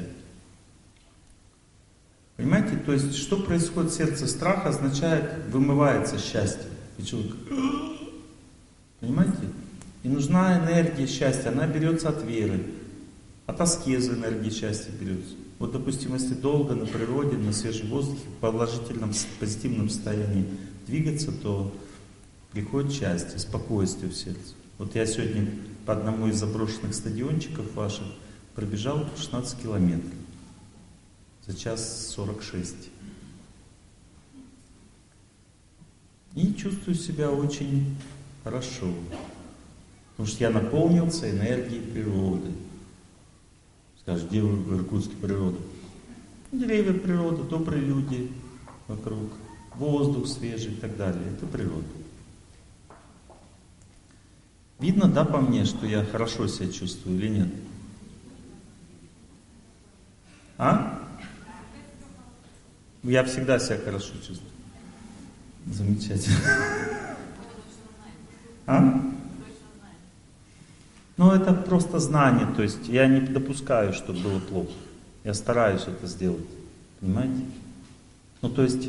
Понимаете? То есть, что происходит в сердце? Страх означает, вымывается счастье. И человек... Понимаете? И нужна энергия счастья. Она берется от веры. От аскезы энергии счастья берется. Вот, допустим, если долго на природе, на свежем воздухе, в положительном, позитивном состоянии двигаться, то приходит счастье, спокойствие в сердце. Вот я сегодня по одному из заброшенных стадиончиков ваших пробежал 16 километров за час 46. И чувствую себя очень хорошо, потому что я наполнился энергией природы. Скажешь, где в Иркутске природа? Деревья, природа, добрые люди вокруг, воздух свежий и так далее. Это природа. Видно, да, по мне, что я хорошо себя чувствую или нет? А? Я всегда себя хорошо чувствую. Замечательно. А? Ну, это просто знание, то есть я не допускаю, чтобы было плохо. Я стараюсь это сделать. Понимаете? Ну, то есть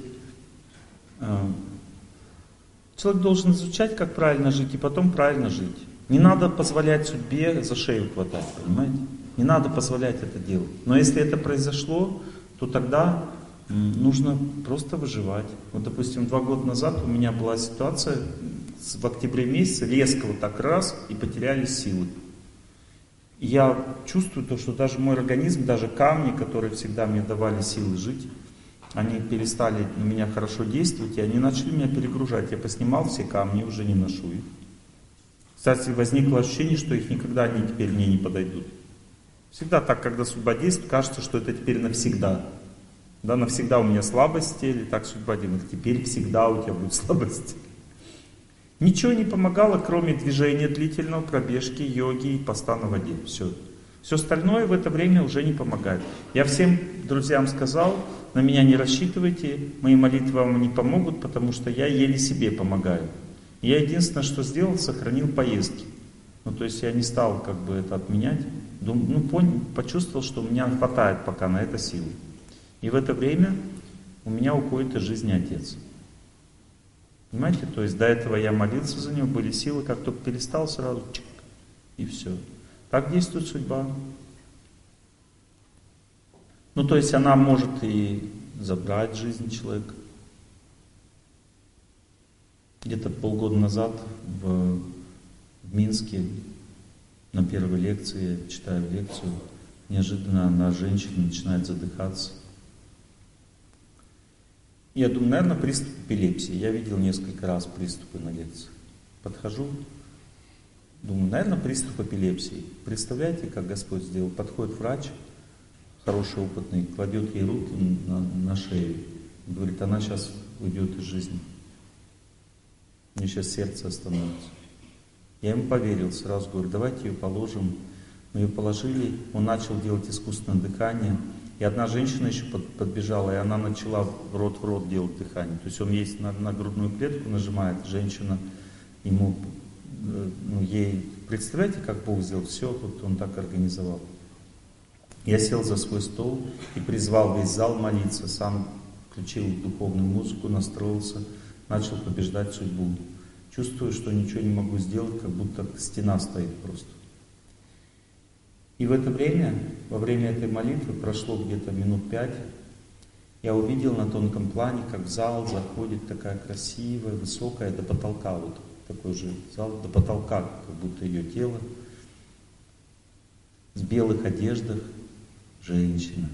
человек должен изучать, как правильно жить, и потом правильно жить. Не надо позволять судьбе за шею хватать, понимаете? Не надо позволять это делать. Но если это произошло, то тогда нужно просто выживать. Вот, допустим, 2 года назад у меня была ситуация, в октябре месяце резко вот так раз, и потеряли силы. И я чувствую то, что даже мой организм, даже камни, которые всегда мне давали силы жить, они перестали на меня хорошо действовать, и они начали меня перегружать. Я поснимал все камни, уже не ношу их. Кстати, возникло ощущение, что их никогда они теперь мне не подойдут. Всегда так, когда судьба действует, кажется, что это теперь навсегда. Да, навсегда у меня слабость в теле, так судьба делает. Теперь всегда у тебя будет слабость. Ничего не помогало, кроме движения длительного, пробежки, йоги и поста на воде. Все. Все остальное в это время уже не помогает. Я всем друзьям сказал, на меня не рассчитывайте, мои молитвы вам не помогут, потому что я еле себе помогаю. Я единственное, что сделал, сохранил поездки. Ну, то есть я не стал как бы это отменять. Почувствовал, что у меня хватает пока на это силы. И в это время у меня уходит из жизни отец. Понимаете? То есть до этого я молился за него, были силы, как только перестал, сразу чик, и все. Так действует судьба. Ну, то есть она может и забрать жизнь человека. Где-то полгода назад в Минске на первой лекции, я читаю лекцию, неожиданно одна женщина начинает задыхаться. Я думаю, наверное, приступ эпилепсии. Я видел несколько раз приступы на лекции. Подхожу, думаю, наверное, приступ эпилепсии. Представляете, как Господь сделал? Подходит врач, хороший, опытный, кладет ей руки на шею. Говорит, она сейчас уйдет из жизни. У нее сейчас сердце остановится. Я ему поверил, сразу говорю, давайте ее положим. Мы ее положили, он начал делать искусственное дыхание. И одна женщина еще подбежала, и она начала в рот делать дыхание. То есть он есть на грудную клетку нажимает, женщина ему, ей, представляете, как Бог сделал, все, вот он так организовал. Я сел за свой стол и призвал весь зал молиться, сам включил духовную музыку, настроился, начал побеждать судьбу. Чувствую, что ничего не могу сделать, как будто стена стоит просто. И в это время, во время этой молитвы, прошло где-то минут 5, я увидел на тонком плане, как в зал заходит такая красивая, высокая, до потолка, вот такой же зал, до потолка, как будто ее тело, в белых одеждах женщина.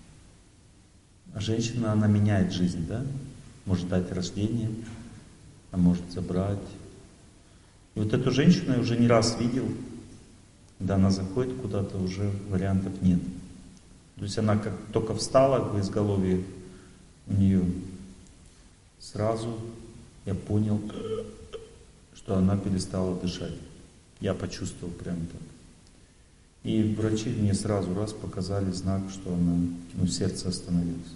А женщина, она меняет жизнь, да? Может дать рождение, а может забрать. И вот эту женщину я уже не раз видел. Когда она заходит куда-то, уже вариантов нет. То есть она как только встала в изголовье у нее, сразу я понял, что она перестала дышать. Я почувствовал прямо так. И врачи мне сразу раз показали знак, что она, сердце остановилось.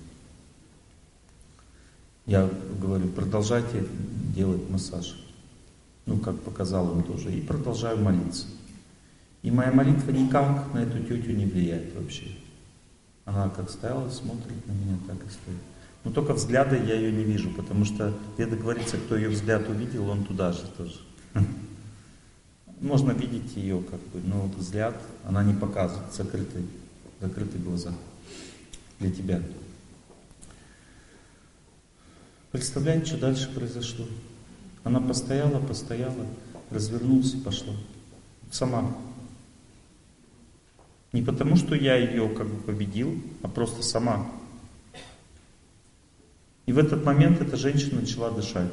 Я говорю, продолжайте делать массаж. Как показал он тоже. И продолжаю молиться. И моя молитва никак на эту тетю не влияет вообще. Она как стояла, смотрит на меня, так и стоит. Но только взгляда я ее не вижу, потому что Веда говорится, кто ее взгляд увидел, он туда же тоже. Можно видеть ее как бы, но вот взгляд она не показывает, закрытые глаза для тебя. Представляете, что дальше произошло? Она постояла, развернулась и пошла. Сама. Не потому, что я ее как бы победил, а просто сама. И в этот момент эта женщина начала дышать.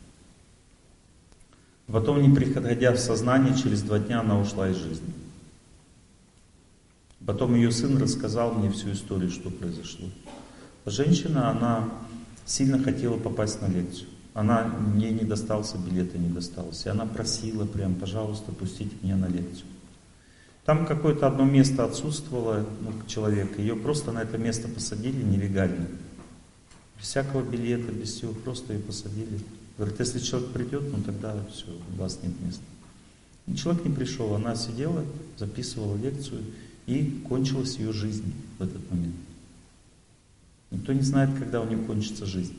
Потом, не приходя в сознание, через 2 дня она ушла из жизни. Потом ее сын рассказал мне всю историю, что произошло. Женщина, она сильно хотела попасть на лекцию. Ей не достался билета, не достался. И она просила прям, пожалуйста, пустите меня на лекцию. Там какое-то одно место отсутствовало, человек, ее просто на это место посадили нелегально. Без всякого билета, без всего, просто ее посадили. Говорит, если человек придет, тогда все, у вас нет места. И человек не пришел, она сидела, записывала лекцию, и кончилась ее жизнь в этот момент. Никто не знает, когда у нее кончится жизнь.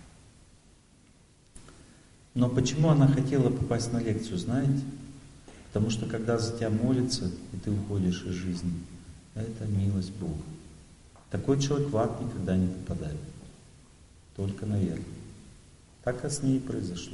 Но почему она хотела попасть на лекцию, знаете? Потому что когда за тебя молятся, и ты уходишь из жизни, это милость Бога. Такой человек в ад никогда не попадает. Только наверх. Так с ней и произошло.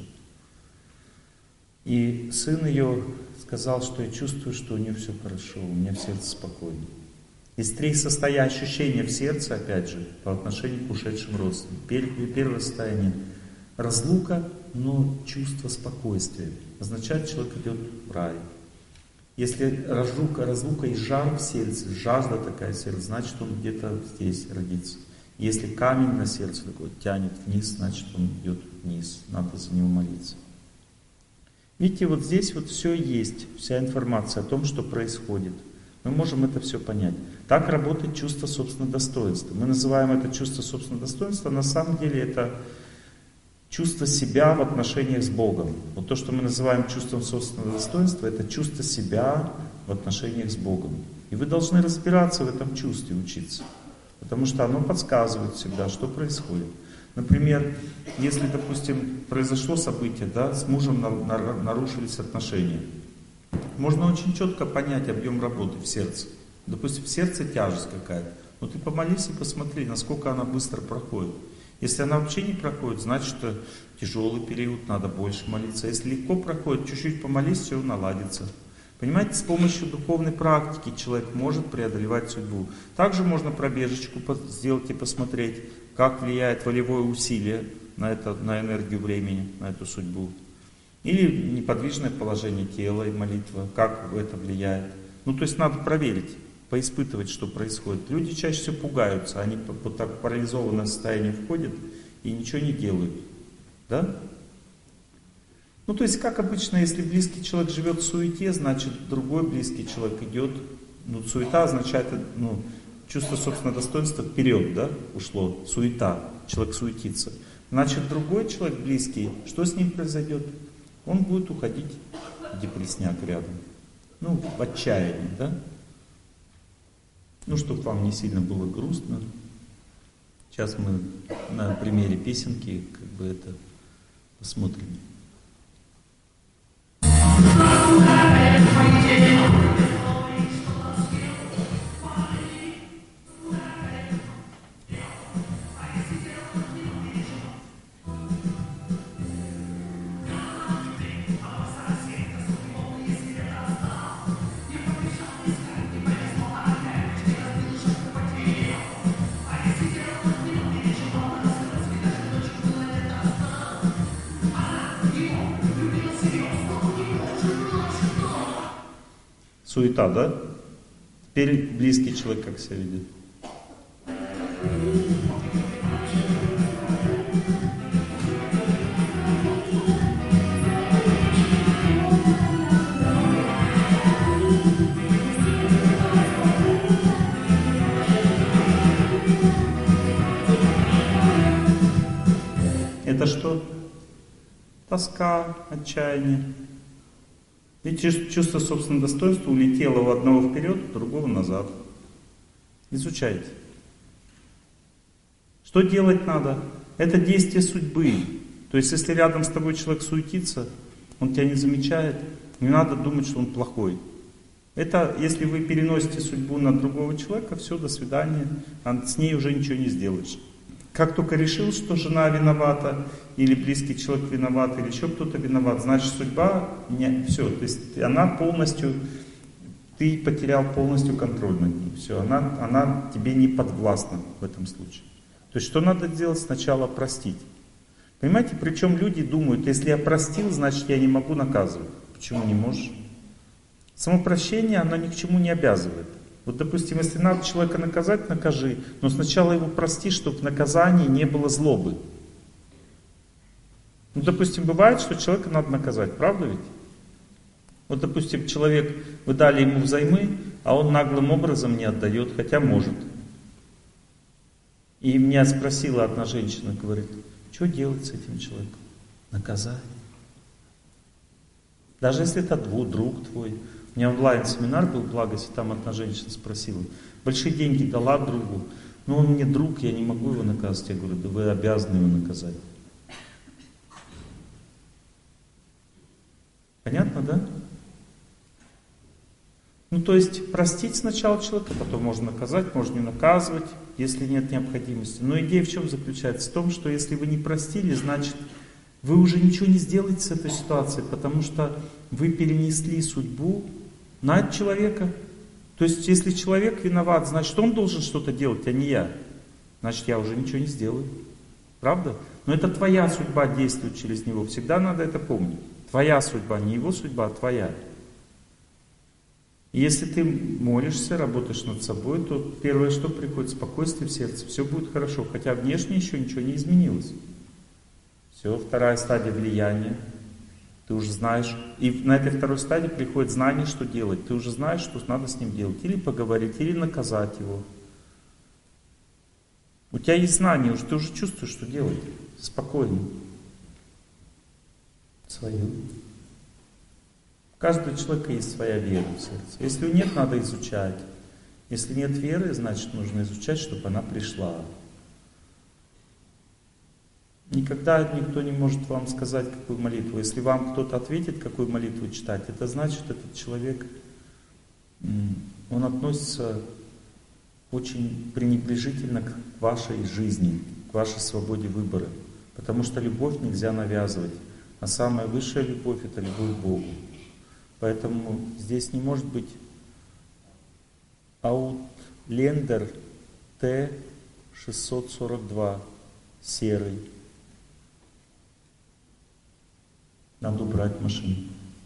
И сын ее сказал, что я чувствую, что у нее все хорошо, у меня в сердце спокойно. Есть три ощущения в сердце, опять же, по отношению к ушедшим родственникам. Первое состояние — разлука, но чувство спокойствия. Означает, человек идет в рай. Если разлука и жар в сердце, жажда такая в сердце, значит, он где-то здесь родится. Если камень на сердце такой тянет вниз, значит, он идет вниз. Надо за него молиться. Видите, вот здесь вот все есть, вся информация о том, что происходит. Мы можем это все понять. Так работает чувство собственного достоинства. Мы называем это чувство собственного достоинства, на самом деле это чувство себя в отношениях с Богом. Вот то, что мы называем чувством собственного достоинства, это чувство себя в отношениях с Богом. И вы должны разбираться в этом чувстве, учиться. Потому что оно подсказывает всегда, что происходит. Например, если, допустим, произошло событие, с мужем нарушились отношения, можно очень четко понять объем работы в сердце. Допустим, в сердце тяжесть какая-то. Но ты помолись и посмотри, насколько она быстро проходит. Если она вообще не проходит, значит, что тяжелый период, надо больше молиться. Если легко проходит, чуть-чуть помолись, все наладится. Понимаете, с помощью духовной практики человек может преодолевать судьбу. Также можно пробежечку сделать и посмотреть, как влияет волевое усилие на энергию времени, на эту судьбу. Или неподвижное положение тела и молитва, как это влияет. То есть надо проверить, поиспытывать, что происходит. Люди чаще всего пугаются, они вот так в парализованное состояние входят и ничего не делают. Да? То есть, как обычно, если близкий человек живет в суете, значит, другой близкий человек идет. Суета означает, чувство собственного достоинства вперед, ушло. Суета. Человек суетится. Значит, другой человек близкий, что с ним произойдет? Он будет уходить в депрессняк рядом. В отчаянии, чтобы вам не сильно было грустно. Сейчас мы на примере песенки это посмотрим. Суета, да? Теперь близкий человек как себя ведет. Это что? Тоска, отчаяние. Видите, чувство собственного достоинства улетело у одного вперед, у другого назад. Изучайте. Что делать надо? Это действие судьбы. То есть, если рядом с тобой человек суетится, он тебя не замечает, не надо думать, что он плохой. Это, если вы переносите судьбу на другого человека, все, до свидания, с ней уже ничего не сделаешь. Как только решил, что жена виновата, или близкий человек виноват, или еще кто-то виноват, значит судьба, все, то есть она полностью, ты потерял полностью контроль над ней, все, она тебе не подвластна в этом случае. То есть что надо делать? Сначала простить. Понимаете, причем люди думают, если я простил, значит я не могу наказывать. Почему не можешь? Самопрощение, оно ни к чему не обязывает. Вот, допустим, если надо человека наказать, накажи, но сначала его прости, чтобы в наказании не было злобы. Ну, допустим, бывает, что человека надо наказать, правда ведь? Вот, допустим, человек, вы дали ему взаймы, а он наглым образом не отдает, хотя может. И меня спросила одна женщина, говорит, что делать с этим человеком? Наказать. Даже если это друг твой. У меня онлайн-семинар был в Благости, там одна женщина спросила, большие деньги дала другу, но он мне друг, я не могу его наказать. Я говорю, да вы обязаны его наказать. Понятно, да? Ну, то есть, простить сначала человека, потом можно наказать, можно не наказывать, если нет необходимости. Но идея в чем заключается? В том, что если вы не простили, значит, вы уже ничего не сделаете с этой ситуацией, потому что вы перенесли судьбу на человека. То есть, если человек виноват, значит, он должен что-то делать, а не я. Значит, я уже ничего не сделаю. Правда? Но это твоя судьба действует через него. Всегда надо это помнить. Твоя судьба, не его судьба, а твоя. И если ты молишься, работаешь над собой, то первое, что приходит, спокойствие в сердце, все будет хорошо, хотя внешне еще ничего не изменилось. Все, вторая стадия влияния. Ты уже знаешь, и на этой второй стадии приходит знание, что делать. Ты уже знаешь, что надо с ним делать. Или поговорить, или наказать его. У тебя есть знание, ты уже чувствуешь, что делать. Спокойно. Свою. У каждого человека есть своя вера в сердце. Если ее нет, надо изучать. Если нет веры, значит нужно изучать, чтобы она пришла. Никогда никто не может вам сказать, какую молитву. Если вам кто-то ответит, какую молитву читать, это значит, этот человек, он относится очень пренебрежительно к вашей жизни, к вашей свободе выбора. Потому что любовь нельзя навязывать. А самая высшая любовь — это любовь к Богу. Поэтому здесь не может быть Outlander T642 серый. Надо убрать машину.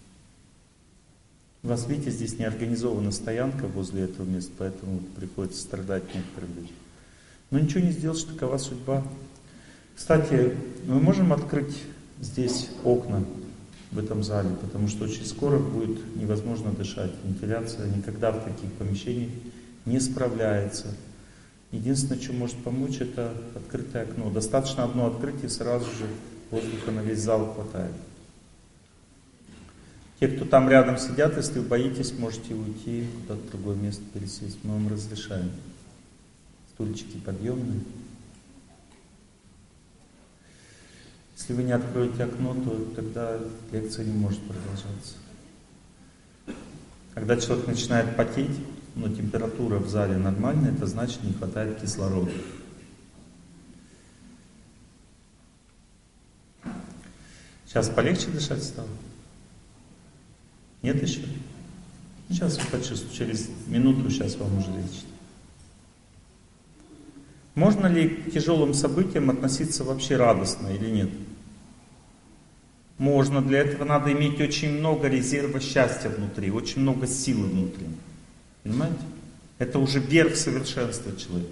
У вас, видите, здесь не организована стоянка возле этого места, поэтому приходится страдать некоторым людям. Но ничего не сделаешь, такова судьба. Кстати, мы можем открыть здесь окна в этом зале, потому что очень скоро будет невозможно дышать. Вентиляция никогда в таких помещениях не справляется. Единственное, что может помочь, это открытое окно. Достаточно одно открытие, сразу же воздуха на весь зал хватает. Те, кто там рядом сидят, если вы боитесь, можете уйти куда-то в другое место пересесть. Мы вам разрешаем. Стульчики подъемные. Если вы не откроете окно, то тогда лекция не может продолжаться. Когда человек начинает потеть, но температура в зале нормальная, это значит, не хватает кислорода. Сейчас полегче дышать стало? Нет еще? Сейчас вы почувствуете, через минуту сейчас вам уже легче. Можно ли к тяжелым событиям относиться вообще радостно или нет? Можно. Для этого надо иметь очень много резерва счастья внутри, очень много силы внутри. Понимаете? Это уже верх совершенства человека.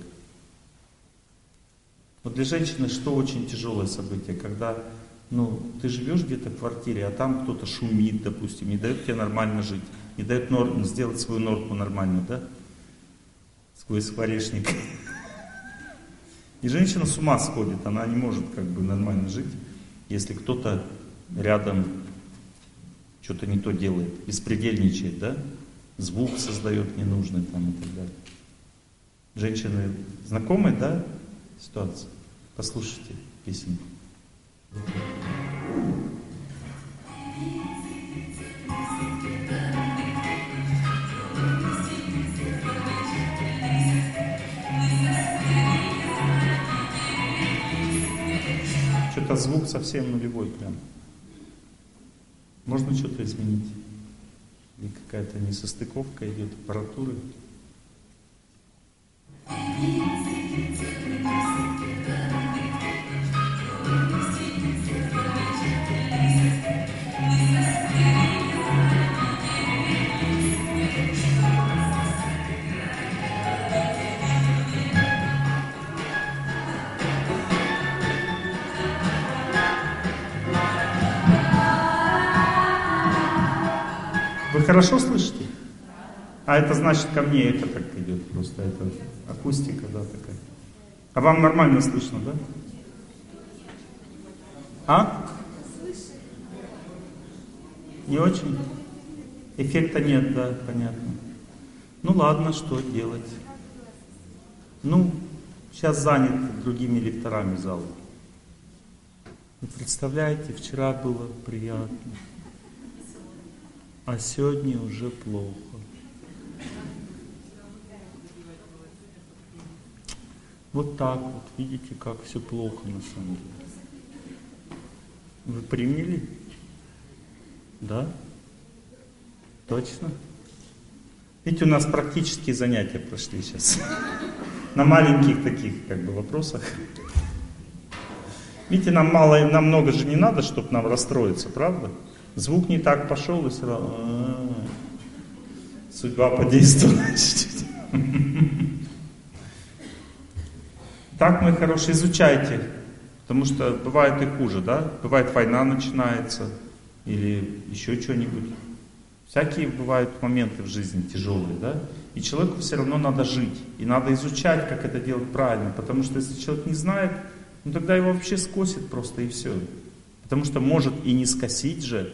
Вот для женщины что очень тяжелое событие, когда ты живешь где-то в квартире, а там кто-то шумит, допустим, не дает тебе нормально жить, не дает сделать свою норку нормально, да? Свой скворечник. И женщина с ума сходит, она не может нормально жить, если кто-то рядом что-то не то делает, беспредельничает, да? Звук создает ненужный там и так далее. Женщины знакомы, да, ситуация? Послушайте песенку. Что-то звук совсем нулевой прям. Можно что-то изменить? Или какая-то несостыковка идет аппаратуры? Вы хорошо слышите? А это значит, ко мне это так идет просто. Это акустика, да, такая. А вам нормально слышно, да? А? Не очень? Эффекта нет, да, понятно. Ну ладно, что делать? Ну, сейчас занят другими лекторами зал. Вы представляете, вчера было приятно, а сегодня уже плохо. Вот так вот, видите, как все плохо на самом деле. Вы приняли? Да? Точно? Видите, у нас практические занятия прошли сейчас. На маленьких таких, как бы, вопросах. Видите, нам много же не надо, чтобы нам расстроиться, правда? Звук не так пошел, и сразу... Судьба подействовала. Так, мои хорошие, изучайте. Потому что бывает и хуже, да? Бывает война начинается, или еще что-нибудь. Всякие бывают моменты в жизни тяжелые, да? И человеку все равно надо жить. И надо изучать, как это делать правильно. Потому что если человек не знает, ну тогда его вообще скосит просто и все. Потому что может и не скосить же.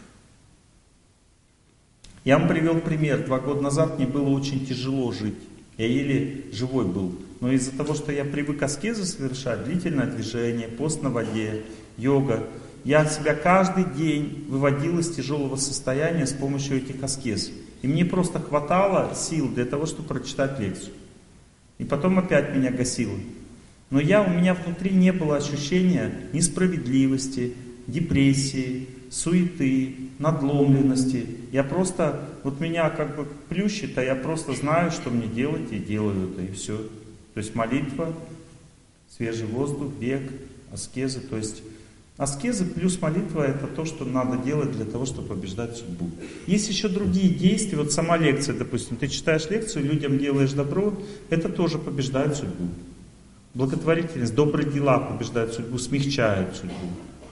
Я вам привел пример. 2 года назад мне было очень тяжело жить. Я еле живой был. Но из-за того, что я привык аскезы совершать, длительное движение, пост на воде, йога, я себя каждый день выводил из тяжелого состояния с помощью этих аскез. И мне просто хватало сил для того, чтобы прочитать лекцию. И потом опять меня гасило. Но у меня внутри не было ощущения несправедливости, депрессии, суеты, надломленности. Я просто, вот меня как бы плющит, а я просто знаю, что мне делать, и делаю это, и все. То есть молитва, свежий воздух, бег, аскезы. То есть аскезы плюс молитва — это то, что надо делать для того, чтобы побеждать судьбу. Есть еще другие действия. Вот сама лекция, допустим, ты читаешь лекцию, людям делаешь добро, это тоже побеждает судьбу. Благотворительность, добрые дела побеждают судьбу, смягчают судьбу.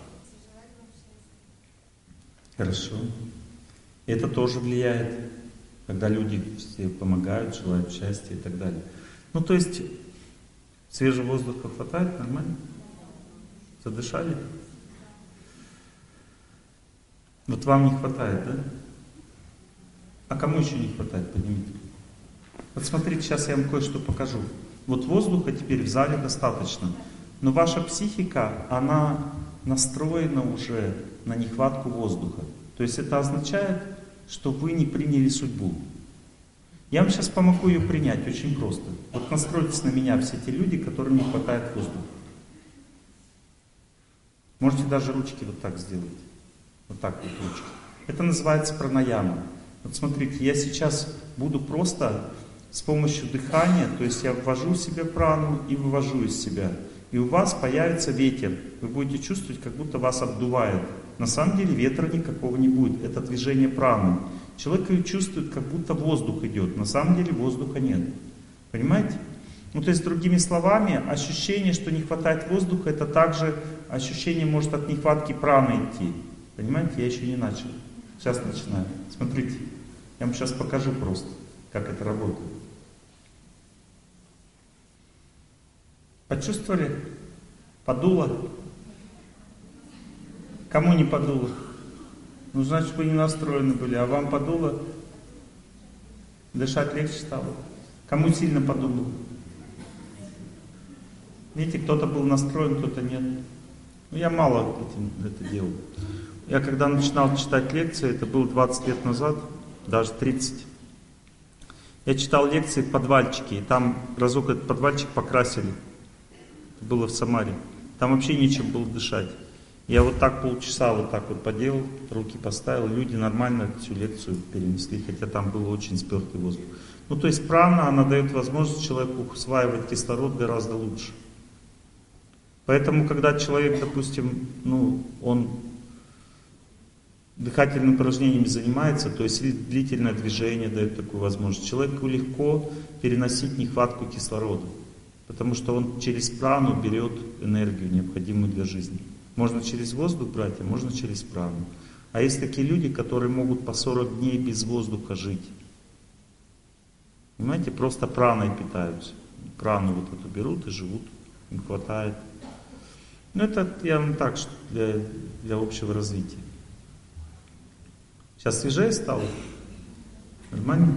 Хорошо. Это тоже влияет, когда люди все помогают, желают счастья и так далее. Ну, то есть, свежего воздуха хватает, нормально? Задышали? Вот вам не хватает, да? А кому еще не хватает, поднимите. Вот смотрите, сейчас я вам кое-что покажу. Вот воздуха теперь в зале достаточно. Но ваша психика, она настроена уже на нехватку воздуха. То есть это означает, что вы не приняли судьбу. Я вам сейчас помогу ее принять очень просто. Вот настройтесь на меня все те люди, которым не хватает воздуха. Можете даже ручки вот так сделать. Вот так вот ручки. Это называется пранаяма. Вот смотрите, я сейчас буду просто с помощью дыхания, то есть я ввожу в себя прану и вывожу из себя. И у вас появится ветер. Вы будете чувствовать, как будто вас обдувает. На самом деле ветра никакого не будет. Это движение праны. Человек ее чувствует, как будто воздух идет. На самом деле воздуха нет. Понимаете? Ну, то есть, другими словами, ощущение, что не хватает воздуха, это также ощущение может от нехватки праны идти. Понимаете? Я еще не начал. Сейчас начинаю. Смотрите. Я вам сейчас покажу просто, как это работает. Почувствовали? Подуло? Кому не подуло? Ну, значит, вы не настроены были, а вам подуло? Дышать легче стало? Кому сильно подуло? Видите, кто-то был настроен, кто-то нет. Ну, я мало этим это делал. Я когда начинал читать лекции, это было 20 лет назад, даже 30. Я читал лекции в подвальчике, и там разок этот подвальчик покрасили. Это было в Самаре. Там вообще нечем было дышать. Я вот так полчаса вот так вот поделал, руки поставил, люди нормально всю лекцию перенесли, хотя там был очень спертый воздух. Ну, то есть прана, она дает возможность человеку усваивать кислород гораздо лучше. Поэтому, когда человек, допустим, ну, он дыхательными упражнениями занимается, то есть длительное движение дает такую возможность, человеку легко переносить нехватку кислорода, потому что он через прану берет энергию, необходимую для жизни. Можно через воздух брать, а можно через прану. А есть такие люди, которые могут по 40 дней без воздуха жить. Понимаете, просто праной питаются. Прану вот эту берут и живут, им хватает. Ну это я вам так, что для общего развития. Сейчас свежее стало? Нормально?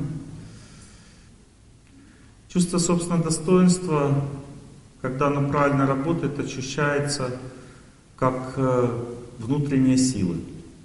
Чувство собственного достоинства, когда оно правильно работает, ощущается как внутренняя сила.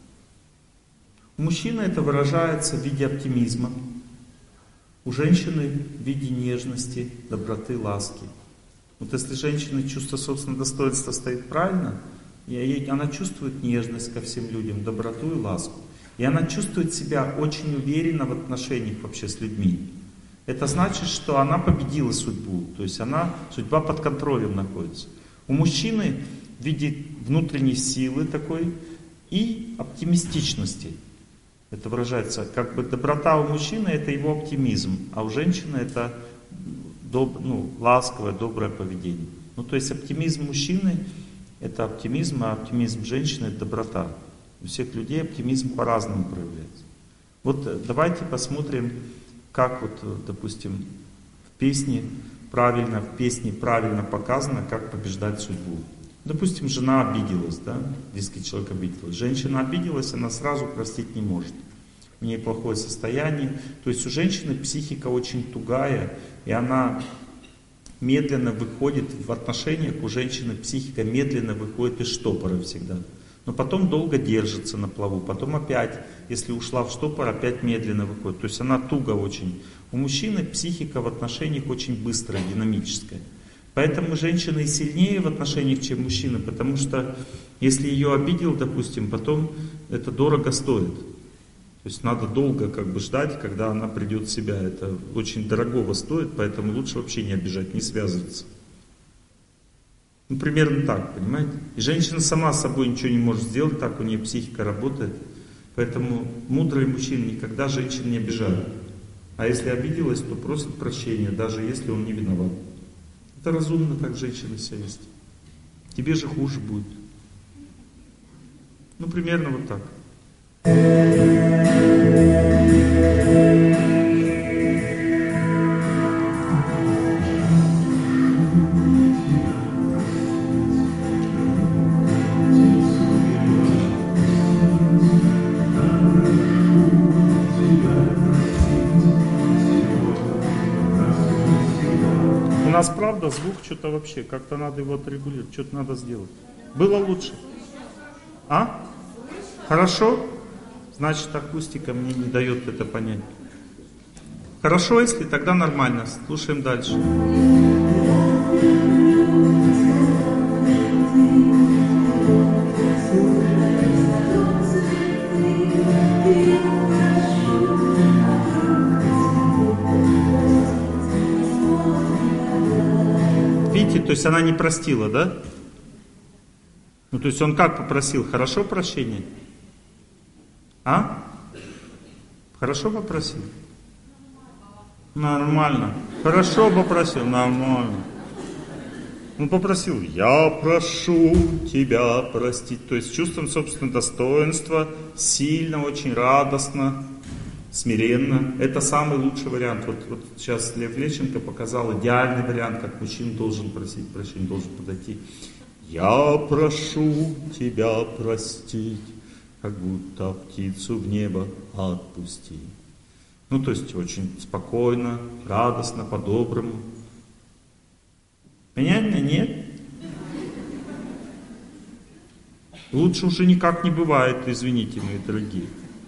У мужчины это выражается в виде оптимизма, у женщины в виде нежности, доброты, ласки. Вот если женщина чувство собственного достоинства стоит правильно, и она чувствует нежность ко всем людям, доброту и ласку. И она чувствует себя очень уверенно в отношениях вообще с людьми. Это значит, что она победила судьбу, то есть судьба под контролем находится. У мужчины в виде внутренней силы такой и оптимистичности. Это выражается, как бы доброта у мужчины это его оптимизм, а у женщины это ласковое, доброе поведение. Ну то есть оптимизм мужчины это оптимизм, а оптимизм женщины это доброта. У всех людей оптимизм по-разному проявляется. Вот давайте посмотрим, как вот, допустим, в песне правильно показано, как побеждать судьбу. Допустим, жена обиделась, да, близкий человек обиделась. Женщина обиделась, она сразу простить не может. У нее плохое состояние. То есть у женщины психика очень тугая, и она медленно выходит в отношениях, у женщины психика медленно выходит из штопора всегда. Но потом долго держится на плаву, потом опять, если ушла в штопор, опять медленно выходит. То есть она туго очень. У мужчины психика в отношениях очень быстрая, динамическая. Поэтому женщина и сильнее в отношениях, чем мужчина, потому что если ее обидел, допустим, потом это дорого стоит. То есть надо долго как бы ждать, когда она придет в себя. Это очень дорогого стоит, поэтому лучше вообще не обижать, не связываться. Ну, примерно так, понимаете? И женщина сама с собой ничего не может сделать, так у нее психика работает. Поэтому мудрые мужчины никогда женщин не обижают. А если обиделась, то просит прощения, даже если он не виноват. Это разумно так женщина себя вести. Тебе же хуже будет. Ну, примерно вот так. У нас правда звук что-то вообще, как-то надо его отрегулировать, что-то надо сделать. Было лучше. А? Хорошо? Значит, акустика мне не дает это понять. Хорошо, если тогда нормально. Слушаем дальше. Видите, то есть она не простила, да? Ну, то есть он как попросил? Хорошо прощение? А? Хорошо попросил? Нормально. Хорошо попросил? Нормально. Он попросил, я прошу тебя простить. То есть с чувством собственного достоинства, сильно, очень радостно, смиренно. Это самый лучший вариант. Вот сейчас Лев Лещенко показал идеальный вариант, как мужчина должен просить прощения, должен подойти. Я прошу тебя простить, как будто птицу в небо отпусти. Ну, то есть очень спокойно, радостно, по-доброму. Понятно? Нет? Лучше уже никак не бывает, извините, мои дорогие.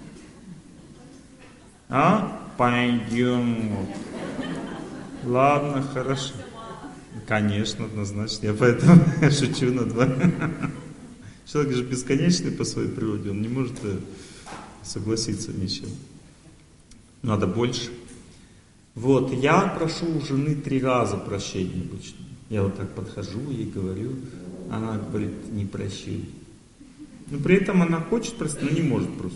А? Пойдем. Ладно, хорошо. Конечно, однозначно. Я поэтому шучу над вами. Человек же бесконечный по своей природе, он не может согласиться ни с чем. Надо больше. Вот, я прошу у жены 3 раза прощения обычно. Я вот так подхожу и говорю, она говорит, не прощу. Но при этом она хочет простить, но не может просто.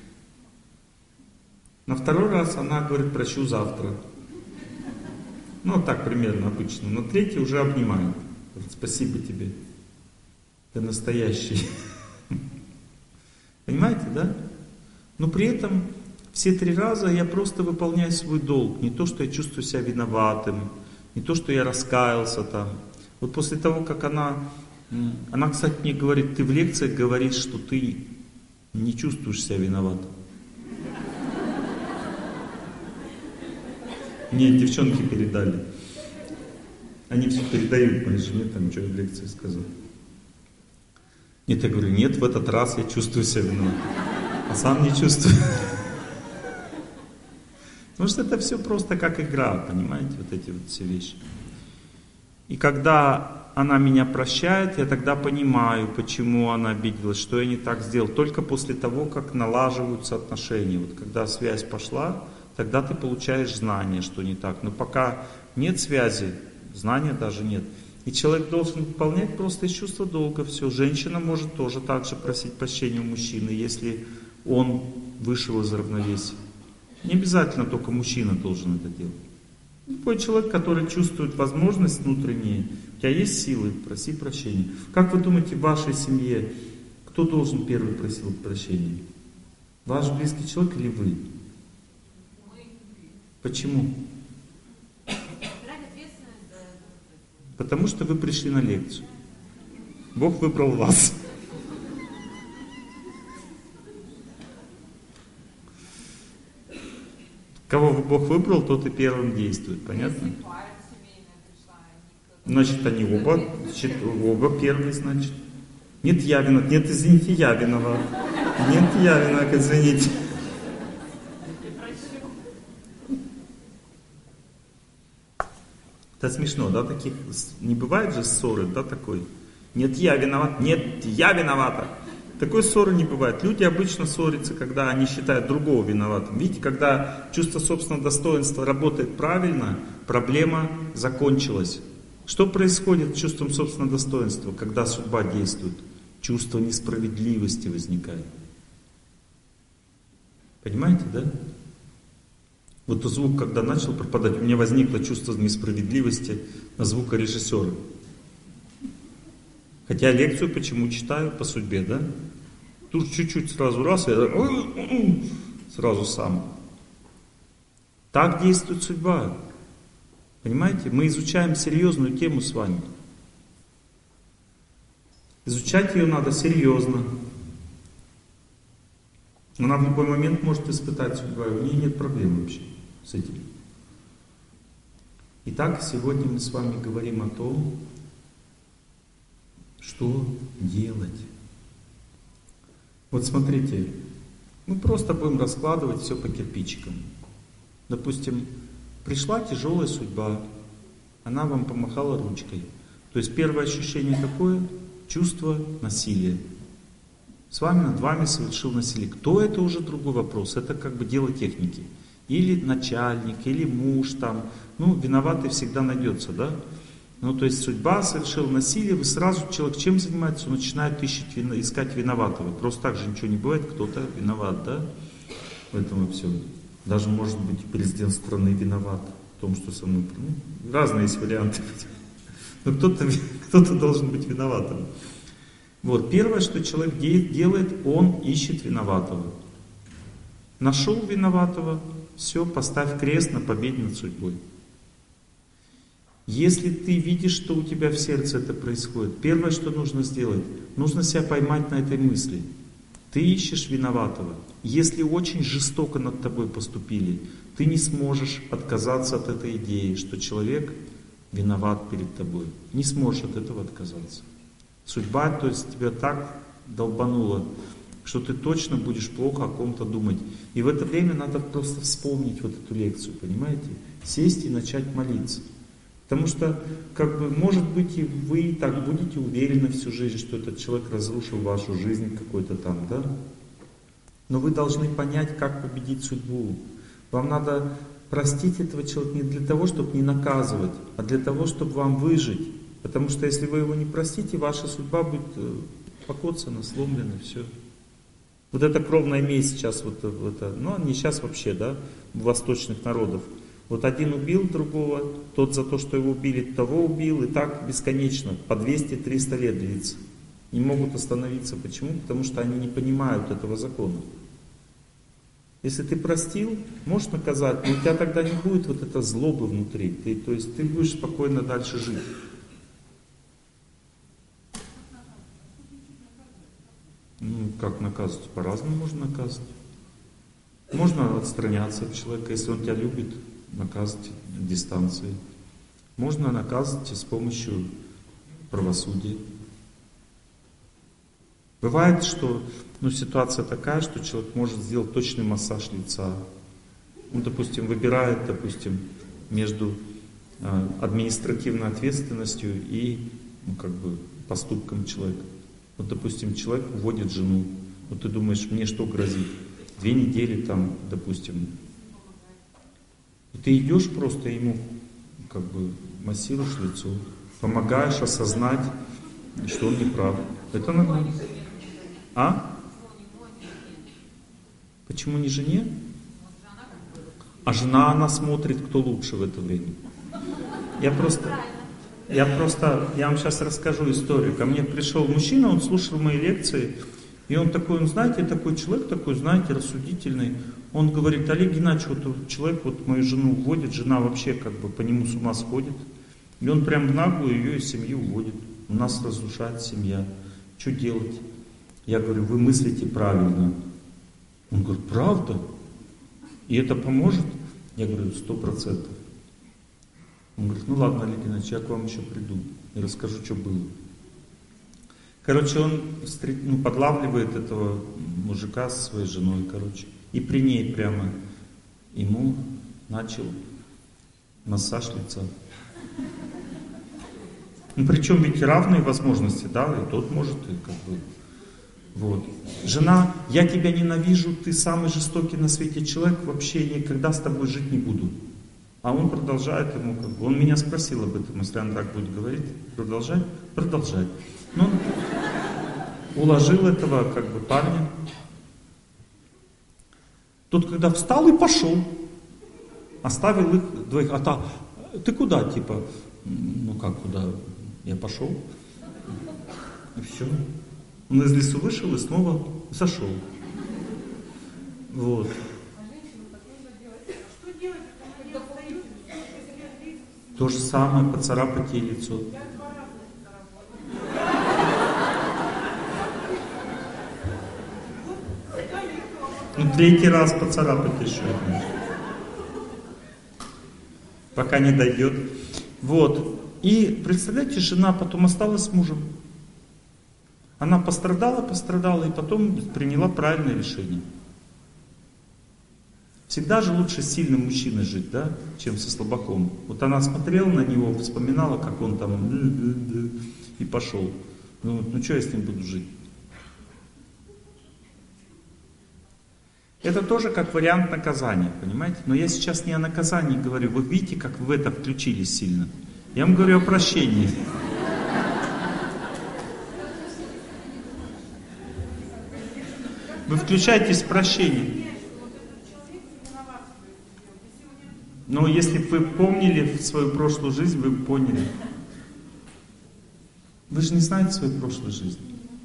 На 2-й раз она говорит, прощу завтра. Ну, так примерно обычно. На 3-й уже обнимает. Говорит, спасибо тебе. Ты настоящий. Понимаете, да? Но при этом все 3 раза я просто выполняю свой долг. Не то, что я чувствую себя виноватым, не то, что я раскаялся там. Вот после того, как она, кстати, мне говорит, ты в лекциях говоришь, что ты не чувствуешь себя виноватым. Мне девчонки передали. Они все передают моей жене, там, что я в лекции сказал. Нет, я говорю, нет, в этот раз я чувствую себя виноватым. А сам не чувствую. Потому что это все просто как игра, понимаете, вот эти вот все вещи. И когда она меня прощает, я тогда понимаю, почему она обиделась, что я не так сделал. Только после того, как налаживаются отношения. Вот когда связь пошла, тогда ты получаешь знание, что не так. Но пока нет связи, знания даже нет. И человек должен выполнять просто из чувства долга все. Женщина может тоже так же просить прощения у мужчины, если он вышел из равновесия. Не обязательно только мужчина должен это делать. Любой человек, который чувствует возможность внутреннюю, у тебя есть силы, проси прощения. Как вы думаете, в вашей семье кто должен первый просить прощения? Ваш близкий человек или вы? Почему? Потому что вы пришли на лекцию. Бог выбрал вас. Кого Бог выбрал, тот и первым действует. Понятно? Значит, они оба первые, значит. Нет, я виноват. Нет, извините, я виноват. Нет, я виноват, извините. Это смешно, да, таких, не бывает же ссоры, да, такой. Нет, я виноват, нет, я виновата. Такой ссоры не бывает. Люди обычно ссорятся, когда они считают другого виноватым. Видите, когда чувство собственного достоинства работает правильно, проблема закончилась. Что происходит с чувством собственного достоинства, когда судьба действует? Чувство несправедливости возникает. Понимаете, да? Вот звук, когда начал пропадать, у меня возникло чувство несправедливости на звукорежиссера. Хотя лекцию почему читаю? По судьбе, да? Тут чуть-чуть сразу раз, я сразу сам. Так действует судьба. Понимаете? Мы изучаем серьезную тему с вами. Изучать ее надо серьезно. Она в любой момент может испытать судьбу. У нее нет проблем вообще с этим. Итак, сегодня мы с вами говорим о том, что делать. Вот смотрите, мы просто будем раскладывать все по кирпичикам. Допустим, пришла тяжелая судьба, она вам помахала ручкой. То есть первое ощущение какое? Чувство насилия. С вами, над вами совершил насилие. Кто это, уже другой вопрос. Это как бы дело техники. Или начальник, или муж там. Ну, виноватый всегда найдется, да? Ну, то есть судьба совершила насилие, вы сразу, человек чем занимается? Он начинает искать виноватого. Просто так же ничего не бывает, кто-то виноват, да? В этом все. Даже, может быть, президент страны виноват в том, что со мной... Ну, разные есть варианты. Но кто-то должен быть виноватым. Вот, первое, что человек делает, он ищет виноватого. Нашел виноватого, все, поставь крест на победе над судьбой. Если ты видишь, что у тебя в сердце это происходит, первое, что нужно сделать, нужно себя поймать на этой мысли. Ты ищешь виноватого. Если очень жестоко над тобой поступили, ты не сможешь отказаться от этой идеи, что человек виноват перед тобой. Не сможешь от этого отказаться. Судьба, то есть тебя так долбанула, что ты точно будешь плохо о ком-то думать. И в это время надо просто вспомнить вот эту лекцию, понимаете? Сесть и начать молиться. Потому что, как бы, может быть, и вы так будете уверены всю жизнь, что этот человек разрушил вашу жизнь какой-то там, да? Но вы должны понять, как победить судьбу. Вам надо простить этого человека не для того, чтобы не наказывать, а для того, чтобы вам выжить. Потому что если вы его не простите, ваша судьба будет покоцана, сломлена, все. Вот эта кровная месть сейчас, ну не сейчас вообще, да, у восточных народов. Вот один убил другого, тот за то, что его убили, того убил, и так бесконечно, по 200-300 лет длится. не могут остановиться. Почему? Потому что они не понимают этого закона. Если ты простил, можешь наказать, но у тебя тогда не будет вот этой злобы внутри. То есть ты будешь спокойно дальше жить. Ну, как наказывать? По-разному можно наказывать. Можно отстраняться от человека, если он тебя любит, наказывать дистанцией. Можно наказывать с помощью правосудия. Бывает, что ситуация такая, что человек может сделать точный массаж лица. Он, допустим, выбирает, между административной ответственностью и поступком человека. Вот, допустим, человек уводит жену. Вот ты думаешь, мне что грозит? 2 недели допустим. И ты идешь просто ему, массируешь лицо, помогаешь осознать, что он не прав. Это нормально. А? Почему не жене? А жена, она смотрит, кто лучше в это время. Я вам сейчас расскажу историю. Ко мне пришел мужчина, он слушал мои лекции, и он такой, такой человек, рассудительный. Он говорит: Олег Геннадьевич, человек мою жену уводит, жена вообще по нему с ума сходит. И он прям в наглую ее из семьи уводит. У нас разрушается семья. Что делать? Я говорю: вы мыслите правильно. Он говорит: правда? И это поможет? Я говорю: 100%. Он говорит: ну ладно, Олег Геннадьевич, я к вам еще приду и расскажу, что было. Он подлавливает этого мужика со своей женой, и при ней прямо ему начал массаж лица. Причем ведь равные возможности, да, и тот может, и Вот. Жена: я тебя ненавижу, ты самый жестокий на свете человек, вообще никогда с тобой жить не буду. А он продолжает ему, он меня спросил об этом, если он так будет говорить, продолжать. Но он уложил этого парня. Тот, когда встал и пошел, оставил их двоих. Ты куда, куда? Я пошел. И все. Он из лесу вышел и снова зашел. Вот. То же самое, поцарапать ей лицо. Третий раз поцарапать еще. Пока не дойдет. Вот. И представляете, жена потом осталась с мужем. Она пострадала и потом приняла правильное решение. Всегда же лучше с сильным мужчиной жить, да, чем со слабаком. Вот она смотрела на него, вспоминала, как он и пошел. Что я с ним буду жить? Это тоже как вариант наказания, понимаете? Но я сейчас не о наказании говорю. Вы видите, как вы в это включились сильно? Я вам говорю о прощении. Вы включаетесь в прощение. Но если бы вы помнили свою прошлую жизнь, вы бы поняли. Вы же не знаете свою прошлую жизнь.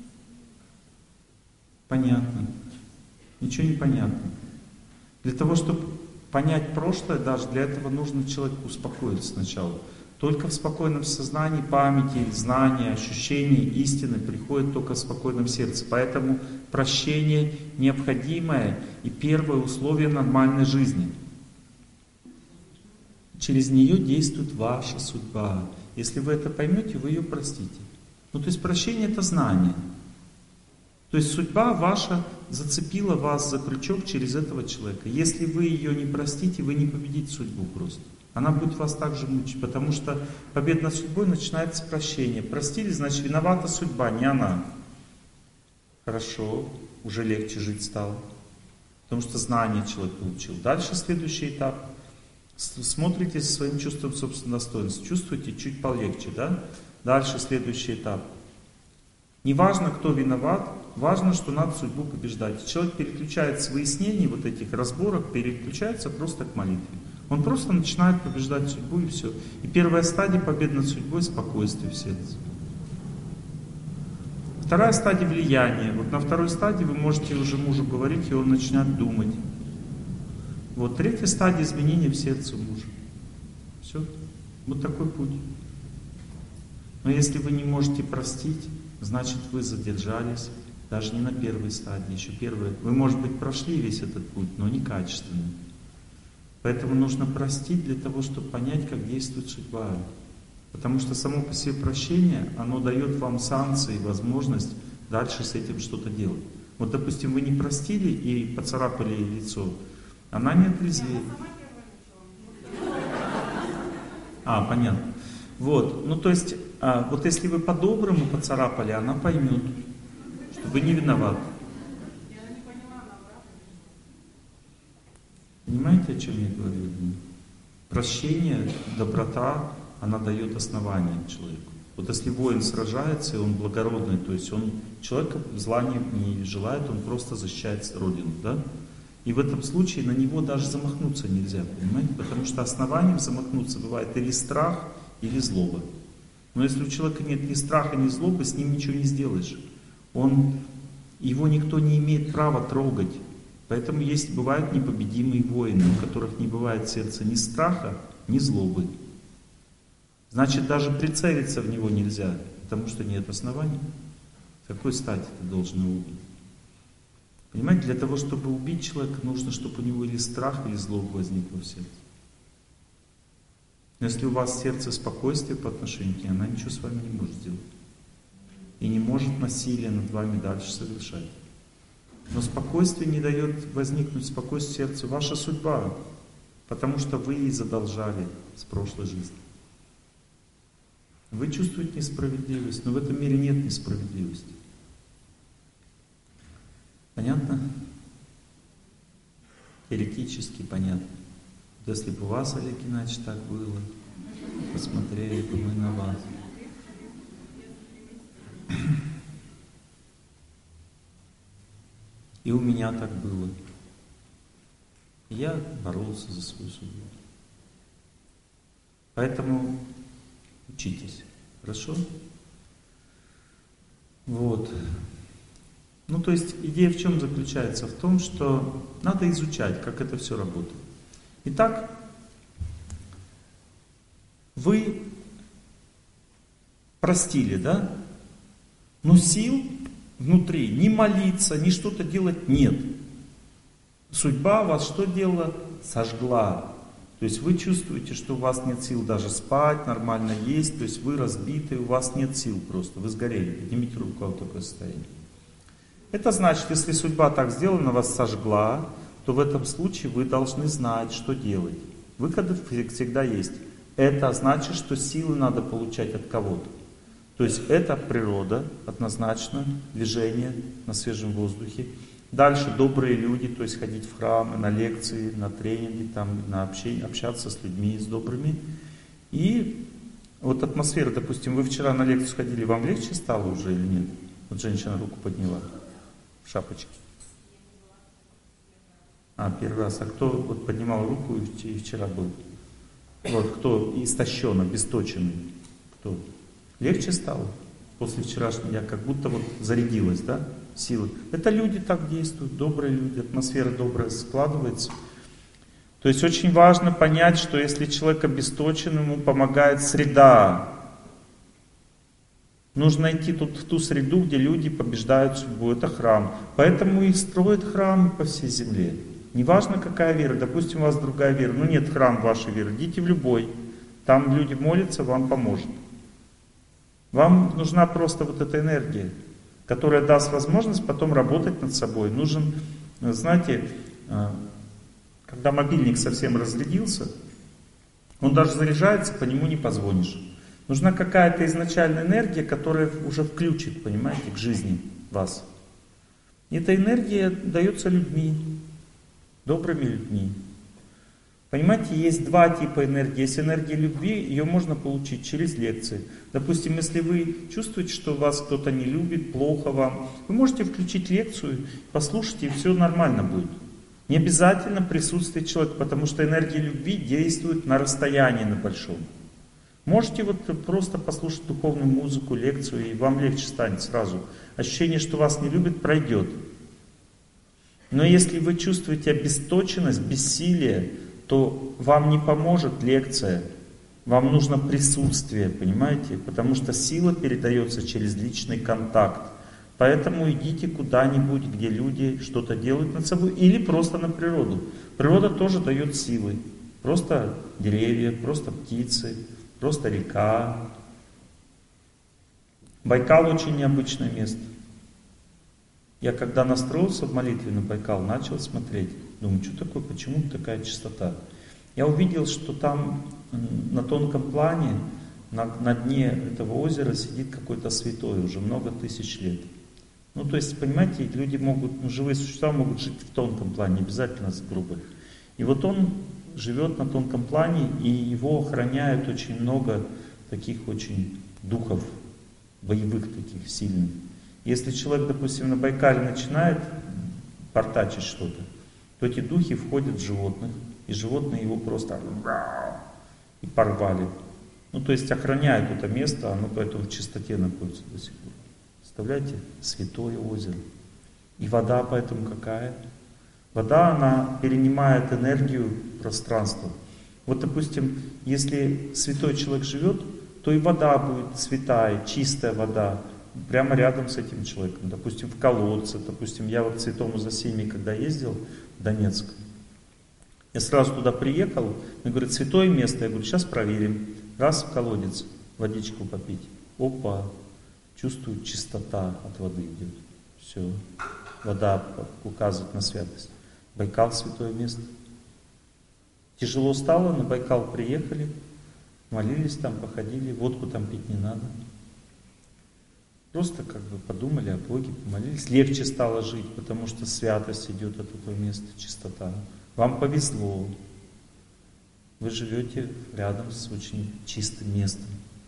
Понятно. Ничего не понятно. Для того, чтобы понять прошлое, даже для этого нужно человеку успокоиться сначала. Только в спокойном сознании, памяти, знания, ощущения истины приходит только в спокойном сердце. Поэтому прощение необходимое и первое условие нормальной жизни. Через нее действует ваша судьба. Если вы это поймете, вы ее простите. То есть прощение — это знание. То есть судьба ваша зацепила вас за крючок через этого человека. Если вы ее не простите, вы не победите судьбу просто. Она будет вас также мучить, потому что победа над судьбой начинается с прощения. Простили, значит, виновата судьба, не она. Хорошо, уже легче жить стало. Потому что знание человек получил. Дальше следующий этап. Смотрите со своим чувством собственного достоинства. Чувствуете чуть полегче, да? Дальше следующий этап. Не важно, кто виноват, важно, что надо судьбу побеждать. Человек переключает с выяснений вот этих разборок, переключается просто к молитве. Он просто начинает побеждать судьбу и все. И первая стадия победы над судьбой — спокойствие в сердце. Вторая стадия влияния. Вот на второй стадии вы можете уже мужу говорить, и он начинает думать. Вот третья стадия изменения в сердце мужа. Все. Вот такой путь. Но если вы не можете простить, значит вы задержались даже не на первой стадии, еще первая. Вы, может быть, прошли весь этот путь, но некачественно. Поэтому нужно простить для того, чтобы понять, как действует судьба. Потому что само по себе прощение, оно дает вам санкции, возможность дальше с этим что-то делать. Вот, допустим, вы не простили и поцарапали ей лицо, она не отрезвеет. Понятно. Вот, ну то есть, вот если вы по-доброму поцарапали, она поймет, что вы не виноваты. Понимаете, о чем я говорю? Прощение, доброта, она дает основание человеку. Вот если воин сражается, и он благородный, то есть он человека зла не желает, он просто защищает родину, да? И в этом случае на него даже замахнуться нельзя, понимаете? Потому что основанием замахнуться бывает или страх, или злоба. Но если у человека нет ни страха, ни злобы, с ним ничего не сделаешь. Его никто не имеет права трогать. Поэтому бывают непобедимые воины, у которых не бывает в сердце ни страха, ни злобы. Значит, даже прицелиться в него нельзя, потому что нет оснований. С какой стати ты должен его убить? Понимаете, для того, чтобы убить человека, нужно, чтобы у него или страх, или злоба возникла в сердце. Но если у вас в сердце спокойствие по отношению к ней, она ничего с вами не может сделать. И не может насилие над вами дальше совершать. Но спокойствие не дает возникнуть спокойствие в сердце. Ваша судьба, потому что вы ей задолжали с прошлой жизни. Вы чувствуете несправедливость, но в этом мире нет несправедливости. Понятно? Теоретически понятно. Если бы у вас, Олег Геннадьевич, так было, посмотрели бы мы на вас. И у меня так было. Я боролся за свою судьбу. Поэтому учитесь. Хорошо? Вот. Ну, то есть идея в чем заключается? В том, что надо изучать, как это все работает. Итак, вы простили, да? Но сил внутри ни молиться, ни что-то делать нет. Судьба вас что делала? Сожгла. То есть вы чувствуете, что у вас нет сил даже спать, нормально есть, то есть вы разбиты, у вас нет сил просто, вы сгорели. Поднимите руку в такое состояние. Это значит, если судьба так сделана, вас сожгла, то в этом случае вы должны знать, что делать. Выходы всегда есть. Это значит, что силы надо получать от кого-то. То есть это природа, однозначно, движение на свежем воздухе. Дальше добрые люди, то есть ходить в храмы, на лекции, на тренинги, там, на общение, общаться с людьми, с добрыми. И вот атмосфера, допустим, вы вчера на лекцию ходили, вам легче стало уже или нет? Вот женщина руку подняла в шапочке. Первый раз. А кто вот поднимал руку и вчера был? Вот, кто истощен, обесточенный? Кто? Легче стало? После вчерашнего я как будто вот зарядилась, да? Силы. Это люди так действуют, добрые люди, атмосфера добрая складывается. То есть очень важно понять, что если человек обесточен, ему помогает среда. Нужно идти тут в ту среду, где люди побеждают судьбу. Это храм. Поэтому и строят храмы по всей земле. Неважно, какая вера. Допустим, у вас другая вера. Ну нет храм вашей веры. Идите в любой. Там люди молятся, вам поможет. Вам нужна просто вот эта энергия, которая даст возможность потом работать над собой. Нужен, знаете, когда мобильник совсем разрядился, он даже заряжается, по нему не позвонишь. Нужна какая-то изначальная энергия, которая уже включит, понимаете, к жизни вас. И эта энергия дается людьми, добрыми людьми. Понимаете, есть два типа энергии. Есть энергия любви, ее можно получить через лекции. Допустим, если вы чувствуете, что вас кто-то не любит, плохо вам, вы можете включить лекцию, послушать, и все нормально будет. Не обязательно присутствие человека, потому что энергия любви действует на расстоянии на большом. Можете вот просто послушать духовную музыку, лекцию, и вам легче станет сразу. Ощущение, что вас не любят, пройдет. Но если вы чувствуете обесточенность, бессилие, то вам не поможет лекция. Вам нужно присутствие, понимаете? Потому что сила передается через личный контакт. Поэтому идите куда-нибудь, где люди что-то делают над собой, или просто на природу. Природа тоже дает силы. Просто деревья, просто птицы, просто река. Байкал очень необычное место. Я когда настроился в молитве на Байкал, начал смотреть. Думаю, что такое, почему такая чистота? Я увидел, что там на тонком плане, на дне этого озера сидит какой-то святой уже много тысяч лет. Ну, то есть, понимаете, люди могут, живые существа могут жить в тонком плане, не обязательно с грубой. И вот он живет на тонком плане, и его охраняют очень много таких очень духов, боевых таких, сильных. Если человек, допустим, на Байкале начинает портачить что-то, то эти духи входят в животных, и животные его просто и порвали. Ну, то есть охраняют это место, оно поэтому в чистоте находится до сих пор. Представляете? Святое озеро. И вода поэтому какая? Вода, она перенимает энергию пространства. Вот, допустим, если святой человек живет, то и вода будет святая, чистая вода, прямо рядом с этим человеком. Допустим, в колодце. Допустим, я вот к Святому Зосимии, когда ездил в Донецк, я сразу туда приехал, мне говорят, святое место. Я говорю, сейчас проверим. Раз в колодец, водичку попить. Опа, чувствую, чистота от воды идет. Все, вода указывает на святость. Байкал святое место. Тяжело стало, на Байкал приехали, молились там, походили, водку там пить не надо. Просто как бы подумали о Боге, помолились. Легче стало жить, потому что святость идет от этого места, чистота. Вам повезло. Вы живете рядом с очень чистым местом.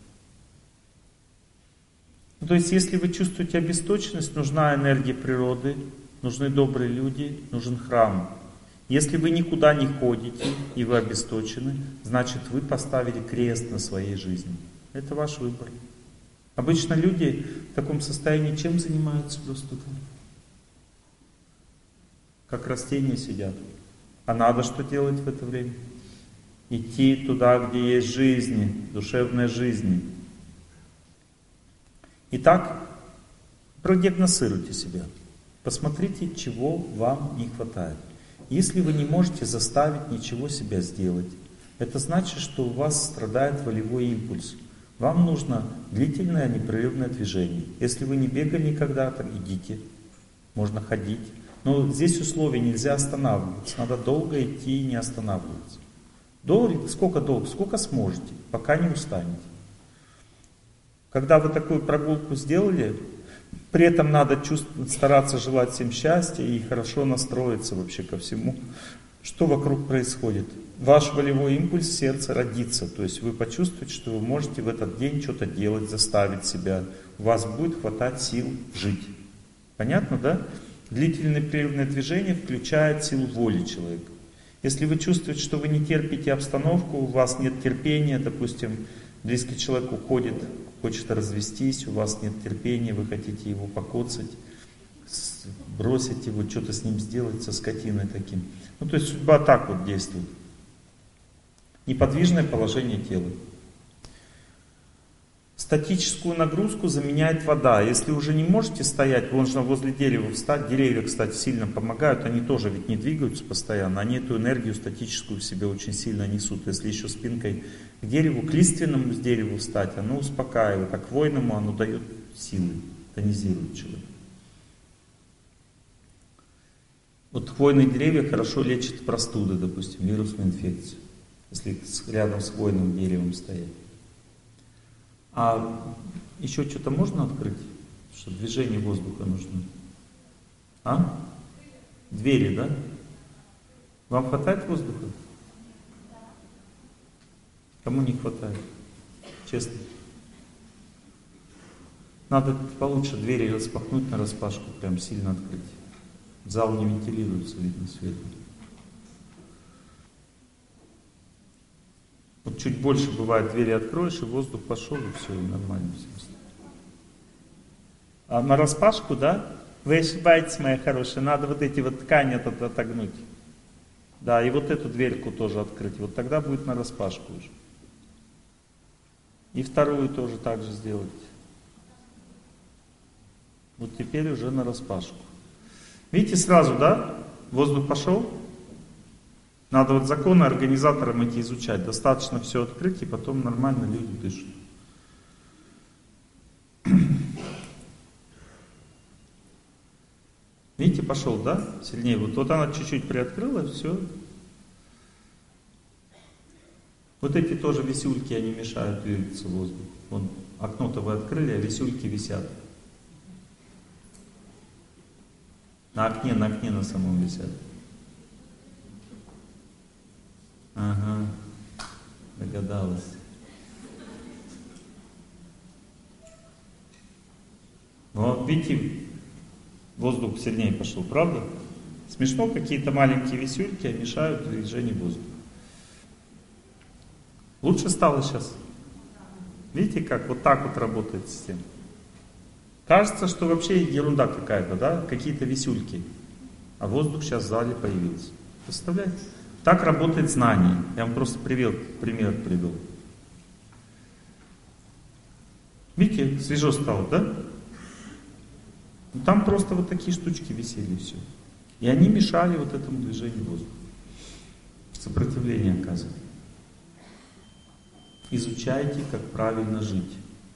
Ну, то есть, если вы чувствуете обесточенность, нужна энергия природы, нужны добрые люди, нужен храм. Если вы никуда не ходите и вы обесточены, значит вы поставили крест на своей жизни. Это ваш выбор. Обычно люди в таком состоянии чем занимаются просто? Как растения сидят. А надо что делать в это время? Идти туда, где есть жизнь, душевная жизнь. Итак, продиагностируйте себя. Посмотрите, чего вам не хватает. Если вы не можете заставить ничего себя сделать, это значит, что у вас страдает волевой импульс. Вам нужно длительное непрерывное движение. Если вы не бегали никогда, то идите. Можно ходить. Но здесь условия, нельзя останавливаться. Надо долго идти и не останавливаться. Сколько долго? Сколько сможете, пока не устанете. Когда вы такую прогулку сделали, при этом надо стараться желать всем счастья и хорошо настроиться вообще ко всему, что вокруг происходит. Ваш волевой импульс в сердце родится, то есть вы почувствуете, что вы можете в этот день что-то делать, заставить себя. У вас будет хватать сил жить. Понятно, да? Длительное непрерывное движение включает силу воли человека. Если вы чувствуете, что вы не терпите обстановку, у вас нет терпения, допустим, близкий человек уходит, хочет развестись, у вас нет терпения, вы хотите его покоцать, бросить его, что-то с ним сделать, со скотиной таким. Ну, то есть судьба так вот действует. Неподвижное положение тела. Статическую нагрузку заменяет вода. Если уже не можете стоять, можно возле дерева встать. Деревья, кстати, сильно помогают. Они тоже ведь не двигаются постоянно. Они эту энергию статическую в себе очень сильно несут. Если еще спинкой к дереву, к лиственному дереву встать, оно успокаивает. А к хвойному оно дает силы, тонизирует человека. Вот хвойные деревья хорошо лечат простуды, допустим, вирусную инфекцию. Если рядом с хвойным деревом стоять. А еще что-то можно открыть? Что движение воздуха нужно? А? Двери, да? Вам хватает воздуха? Кому не хватает? Честно. Надо получше двери распахнуть на распашку, прям сильно открыть. Зал не вентилируется, видно, свет. Вот Вот чуть больше бывает, двери откроешь, и воздух пошел, и все, и нормально все. А нараспашку, да? Вы ошибаетесь, моя хорошая, надо вот эти вот ткани отогнуть. Да, и вот эту дверьку тоже открыть. Вот тогда будет нараспашку уже. И вторую тоже так же сделать. Вот теперь уже нараспашку. Видите, сразу, да? Воздух пошел. Надо вот законы организаторам эти изучать. Достаточно все открыть, и потом нормально люди дышат. Видите, пошел, да? Сильнее. Вот она чуть-чуть приоткрыла, все. Вот эти тоже висюльки, они мешают двигаться воздуху. Вон, окно-то вы открыли, а висюльки висят. На окне на самом висят. Ага, догадалась. Вот, видите, воздух сильнее пошел, правда? Смешно, какие-то маленькие висюльки мешают движению воздуха. Лучше стало сейчас? Видите, как вот так вот работает система? Кажется, что вообще ерунда какая-то, да? Какие-то висюльки. А воздух сейчас в зале появился. Представляете? Так работает знание. Я вам просто пример привел. Видите, свежо стало, да? Там просто вот такие штучки висели, и все. И они мешали вот этому движению воздуха. Сопротивление оказывает. Изучайте, как правильно жить.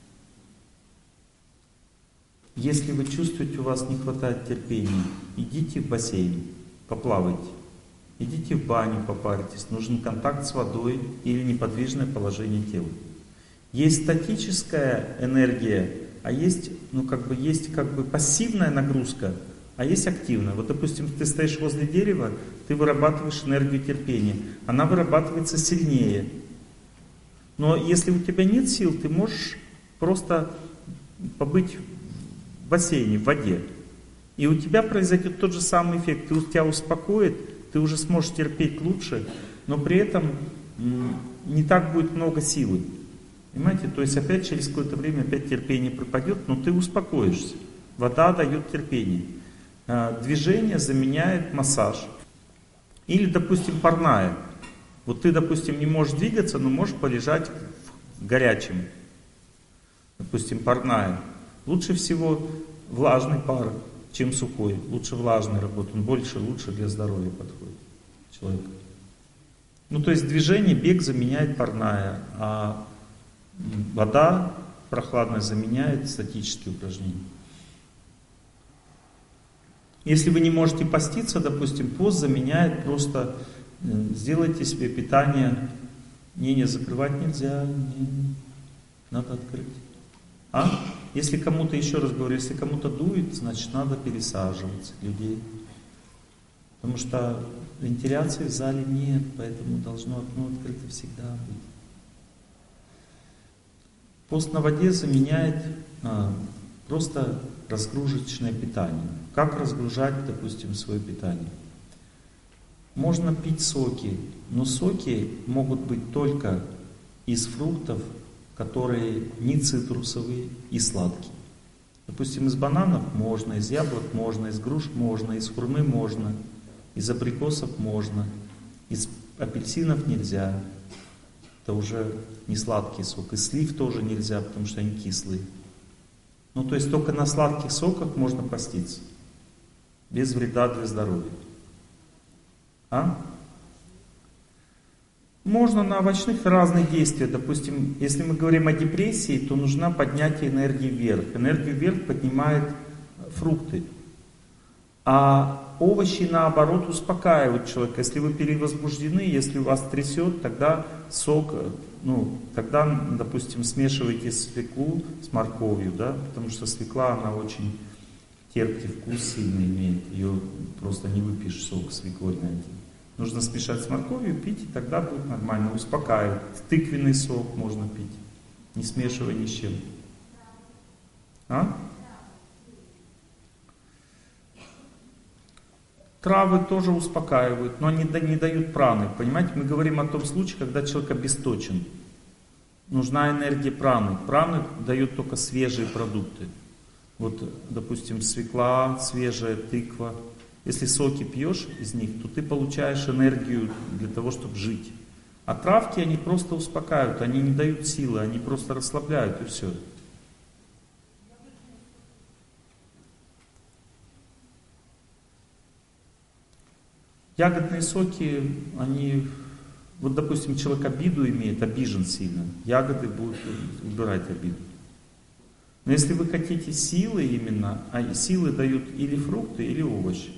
Если вы чувствуете, у вас не хватает терпения, идите в бассейн, поплавайте. Идите в баню, попаритесь. Нужен контакт с водой или неподвижное положение тела. Есть статическая энергия, а есть, есть пассивная нагрузка, а есть активная. Вот, допустим, ты стоишь возле дерева, ты вырабатываешь энергию терпения. Она вырабатывается сильнее. Но если у тебя нет сил, ты можешь просто побыть в бассейне, в воде. И у тебя произойдет тот же самый эффект. Тебя успокоит, ты уже сможешь терпеть лучше, но при этом не так будет много силы. Понимаете? То есть опять через какое-то время опять терпение пропадет, но ты успокоишься. Вода дает терпение. Движение заменяет массаж. Или, допустим, парная. Вот ты, допустим, не можешь двигаться, но можешь полежать в горячем. Допустим, парная. Лучше всего влажный пар, чем сухой. Лучше влажный работает. Он лучше для здоровья подходит человека. То есть движение, бег заменяет парная, а вода прохладная заменяет статические упражнения. Если вы не можете поститься, допустим, пост заменяет просто сделайте себе питание. Не, закрывать нельзя. Надо открыть. Если кому-то, еще раз говорю, если кому-то дует, значит надо пересаживать людей. Потому что вентиляции в зале нет, поэтому должно окно открыто всегда быть. Пост на воде заменяет просто разгрузочное питание. Как разгружать, допустим, свое питание? Можно пить соки, но соки могут быть только из фруктов, которые не цитрусовые и сладкие. Допустим, из бананов можно, из яблок можно, из груш можно, из хурмы можно, из абрикосов можно, из апельсинов нельзя. Это уже не сладкий сок. Из слив тоже нельзя, потому что они кислые. То есть только на сладких соках можно поститься. Без вреда для здоровья. Можно на овощных разные действия. Допустим, если мы говорим о депрессии, то нужно поднятие энергии вверх. Энергию вверх поднимают фрукты. А овощи, наоборот, успокаивают человека. Если вы перевозбуждены, если вас трясет, тогда сок, тогда, допустим, смешивайте свеклу с морковью, да, потому что свекла, она очень терпкий вкус сильно имеет. Ее просто не выпьешь сок свекольный один. Нужно смешать с морковью, пить, и тогда будет нормально, успокаивает. Тыквенный сок можно пить, не смешивая ни с чем. Травы тоже успокаивают, но они не дают праны. Понимаете, мы говорим о том случае, когда человек обесточен. Нужна энергия праны. Праны дают только свежие продукты. Вот, допустим, свекла свежая, тыква. Если соки пьешь из них, то ты получаешь энергию для того, чтобы жить. А травки, они просто успокаивают, они не дают силы, они просто расслабляют, и все. Ягодные соки, они, вот допустим, человек обиду имеет, обижен сильно, ягоды будут убирать обиду. Но если вы хотите силы именно, а силы дают или фрукты, или овощи.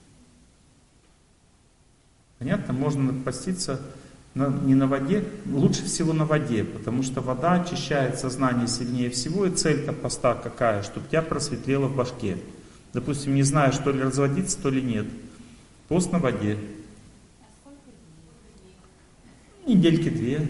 Понятно? Можно поститься не на воде, лучше всего на воде, потому что вода очищает сознание сильнее всего, и цель-то поста какая, чтобы у тебя просветлело в башке. Допустим, не знаешь, то ли разводиться, то ли нет. Пост на воде. Недельки 2.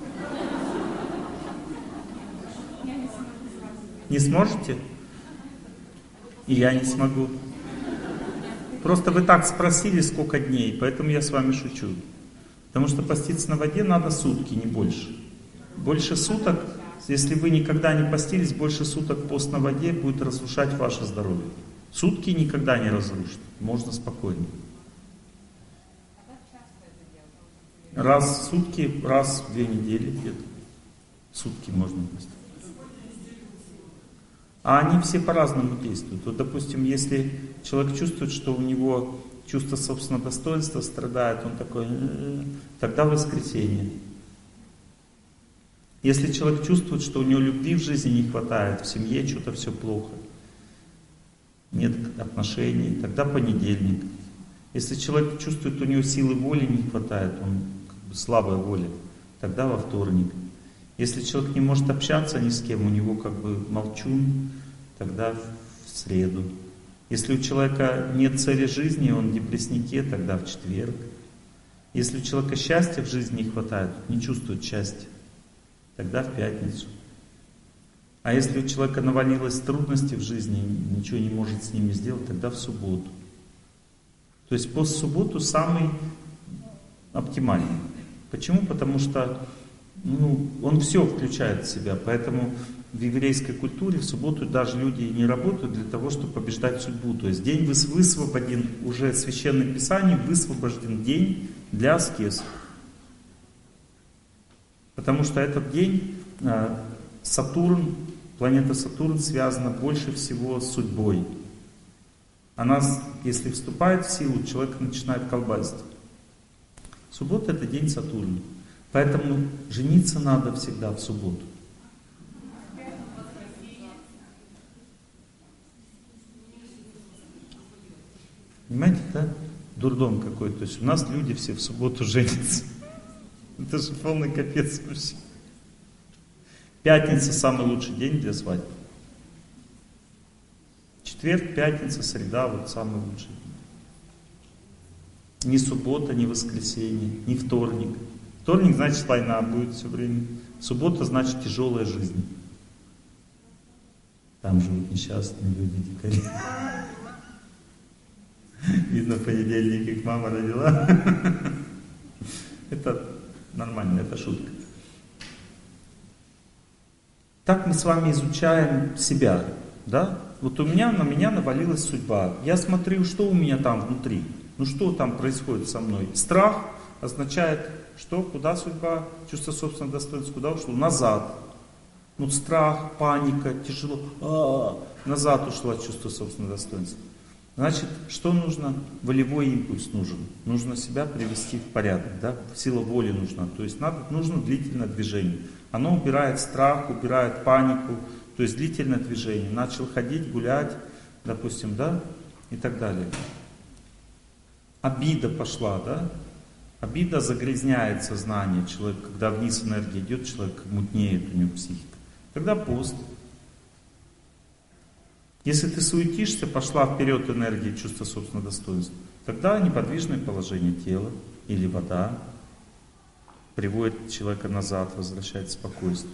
Не сможете? И я не смогу. Просто вы так спросили, сколько дней, поэтому я с вами шучу. Потому что поститься на воде надо сутки, не больше. Больше суток, если вы никогда не постились, больше суток пост на воде будет разрушать ваше здоровье. Сутки никогда не разрушит. Можно спокойно. Раз в сутки, раз в 2 недели где-то. Сутки можно поститься. А они все по-разному действуют. Вот, допустим, если человек чувствует, что у него чувство собственного достоинства страдает, он такой, тогда воскресенье. Если человек чувствует, что у него любви в жизни не хватает, в семье что-то все плохо, нет отношений, тогда понедельник. Если человек чувствует, у него силы воли не хватает, он как бы слабая воля, тогда во вторник. Если человек не может общаться ни с кем, у него как бы молчун, тогда в среду. Если у человека нет цели жизни, он в депресснике, тогда в четверг. Если у человека счастья в жизни не хватает, не чувствует счастья, тогда в пятницу. А если у человека навалилось трудности в жизни, ничего не может с ними сделать, тогда в субботу. То есть пост в субботу самый оптимальный. Почему? Потому что он все включает в себя, поэтому в еврейской культуре в субботу даже люди не работают для того, чтобы побеждать судьбу. То есть день высвободен, уже в Священном Писании высвобожден день для аскез. Потому что этот день Сатурн, планета Сатурн связана больше всего с судьбой. Она, если вступает в силу, человек начинает колбасить. Суббота — это день Сатурна. Поэтому жениться надо всегда в субботу. Понимаете, да? Дурдом какой-то. То есть у нас люди все в субботу женятся. Это же полный капец вообще. Пятница — самый лучший день для свадьбы. Четверг, пятница, среда — вот самый лучший день. Ни суббота, ни воскресенье, ни вторник. Вторник значит война будет все время. Суббота значит тяжелая жизнь. Там живут несчастные люди, дикари. Видно, в понедельник их мама родила. Это нормально, это шутка. Так мы с вами изучаем себя, да? Вот на меня навалилась судьба. Я смотрю, что у меня там внутри. Что там происходит со мной? Страх означает, что? Куда судьба? Чувство собственного достоинства куда ушло? Назад. Страх, паника, тяжело. Назад ушло чувство собственного достоинства. Значит, что нужно? Волевой импульс нужен. Нужно себя привести в порядок, да? Сила воли нужна. То есть нужно длительное движение. Оно убирает страх, убирает панику. То есть длительное движение. Начал ходить, гулять, допустим, да? И так далее. Обида пошла, да? Обида загрязняет сознание человека. Когда вниз энергия идет, человек мутнеет, у него психика. Тогда пост. Если ты суетишься, пошла вперед энергия, чувство собственного достоинства, тогда неподвижное положение тела или вода приводит человека назад, возвращает спокойствие.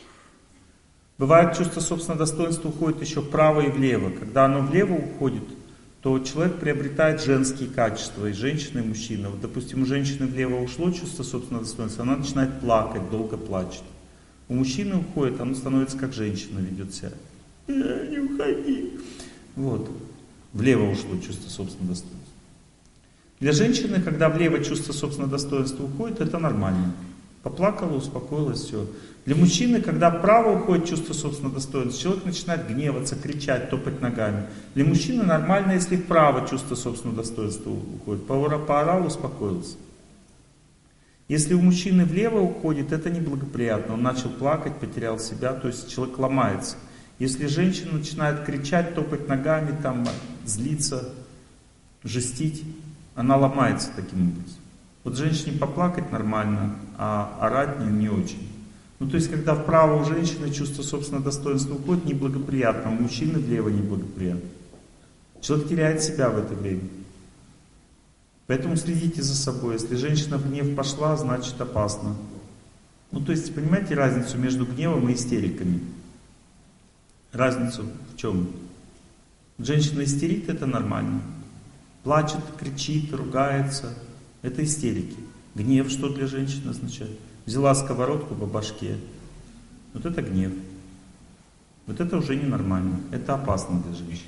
Бывает, чувство собственного достоинства уходит еще вправо и влево. Когда оно влево уходит, то человек приобретает женские качества, и женщина, и мужчина. Вот, допустим, у женщины влево ушло чувство собственного достоинства, она начинает плакать, долго плачет. У мужчины уходит, оно становится как женщина, ведет себя. Не уходи. Вот. Влево ушло чувство собственного достоинства. Для женщины, когда влево чувство собственного достоинства уходит, это нормально. Поплакала, успокоилась, все. Для мужчины, когда вправо уходит чувство собственного достоинства, человек начинает гневаться, кричать, топать ногами. Для мужчины нормально, если вправо чувство собственного достоинства уходит. Поорал, успокоился. Если у мужчины влево уходит, это неблагоприятно. Он начал плакать, потерял себя, то есть человек ломается. Если женщина начинает кричать, топать ногами, там, злиться, жестить, она ломается таким образом. Вот женщине поплакать нормально, а орать не очень. Ну то есть, когда вправо у женщины чувство собственного достоинства уходит, неблагоприятно, а у мужчины влево неблагоприятно. Человек теряет себя в это время. Поэтому следите за собой. Если женщина в гнев пошла, значит опасно. Ну то есть, понимаете разницу между гневом и истериками? Разницу в чем? Женщина истерит, это нормально. Плачет, кричит, ругается. Это истерики. Гнев что для женщины означает? Взяла сковородку по башке. Вот это гнев. Вот это уже ненормально. Это опасно для женщин.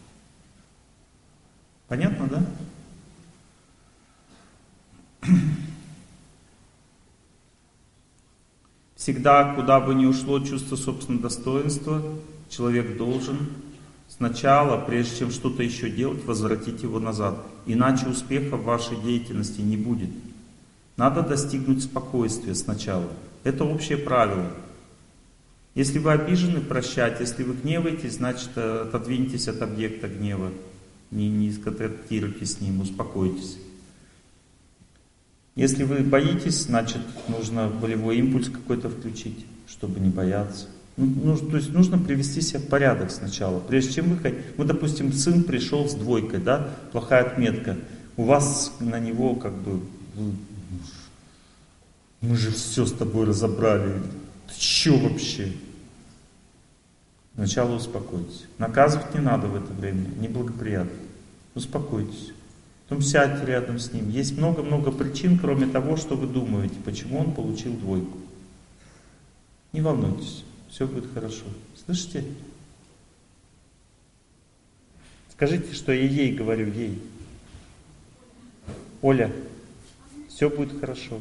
Понятно, да? Всегда, куда бы ни ушло чувство собственного достоинства, человек должен сначала, прежде чем что-то еще делать, возвратить его назад. Иначе успеха в вашей деятельности не будет. Надо достигнуть спокойствия сначала. Это общее правило. Если вы обижены, прощать. Если вы гневаетесь, значит отодвиньтесь от объекта гнева. Не контактируйте с ним, успокойтесь. Если вы боитесь, значит нужно волевой импульс какой-то включить, чтобы не бояться. То есть нужно привести себя в порядок сначала, прежде чем выходить. Вот, допустим, сын пришел с двойкой, да, плохая отметка. У вас на него как бы, мы же все с тобой разобрали. Ты че вообще? Сначала успокойтесь. Наказывать не надо в это время, неблагоприятно. Успокойтесь. Потом сядьте рядом с ним. Есть много-много причин, кроме того, что вы думаете, почему он получил двойку. Не волнуйтесь. Все будет хорошо. Слышите? Скажите, что я ей говорю, ей. Оля, все будет хорошо.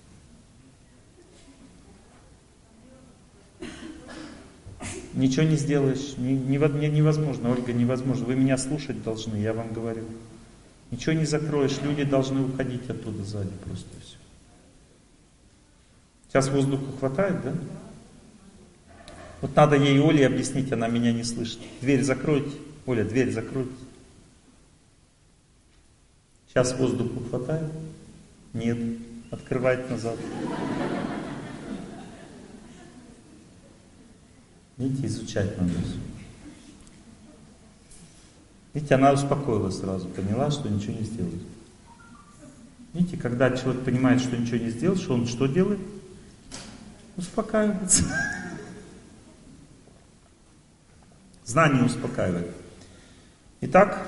Ничего не сделаешь. Невозможно, Ольга, невозможно. Вы меня слушать должны, я вам говорю. Ничего не закроешь, люди должны уходить оттуда сзади просто все. Сейчас воздуха хватает, да? Вот надо ей, Оле, объяснить, она меня не слышит. Дверь закройте. Оля, дверь закройте. Сейчас воздуха хватает? Нет. Открывать назад. Видите, изучать надо все. Видите, она успокоилась сразу, поняла, что ничего не сделает. Видите, когда человек понимает, что ничего не сделал, что он что делает? Успокаивается. Знание успокаивает. Итак,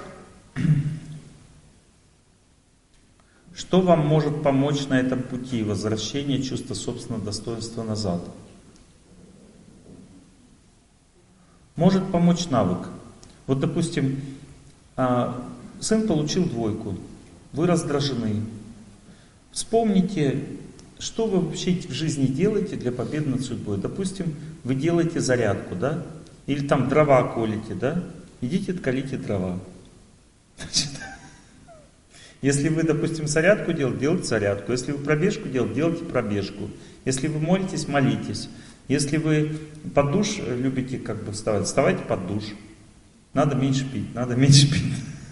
что вам может помочь на этом пути возвращения чувства собственного достоинства назад? Может помочь навык. Вот, допустим, сын получил двойку, вы раздражены. Вспомните, что вы вообще в жизни делаете для победы над судьбой. Допустим, вы делаете зарядку, да? Или там дрова колите, да? Идите, отколите дрова. Значит, если вы, допустим, зарядку делаете, делайте зарядку. Если вы пробежку делаете, делайте пробежку. Если вы молитесь, молитесь. Если вы под душ любите как бы вставать, вставайте под душ. Надо меньше пить, надо меньше пить.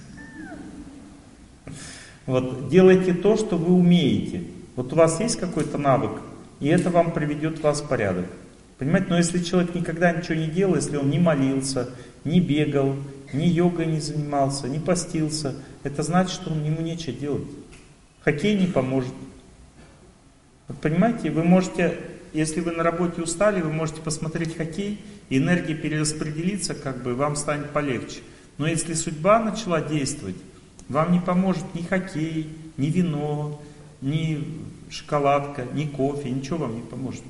Вот, делайте то, что вы умеете. Вот у вас есть какой-то навык, и это вам приведет вас в порядок. Понимаете, но если человек никогда ничего не делал, если он не молился, не бегал, ни йогой не занимался, не постился, это значит, что ему нечего делать. Хоккей не поможет. Вот понимаете, вы можете, если вы на работе устали, вы можете посмотреть хоккей, и энергия перераспределится, как бы вам станет полегче. Но если судьба начала действовать, вам не поможет ни хоккей, ни вино, ни шоколадка, ни кофе, ничего вам не поможет.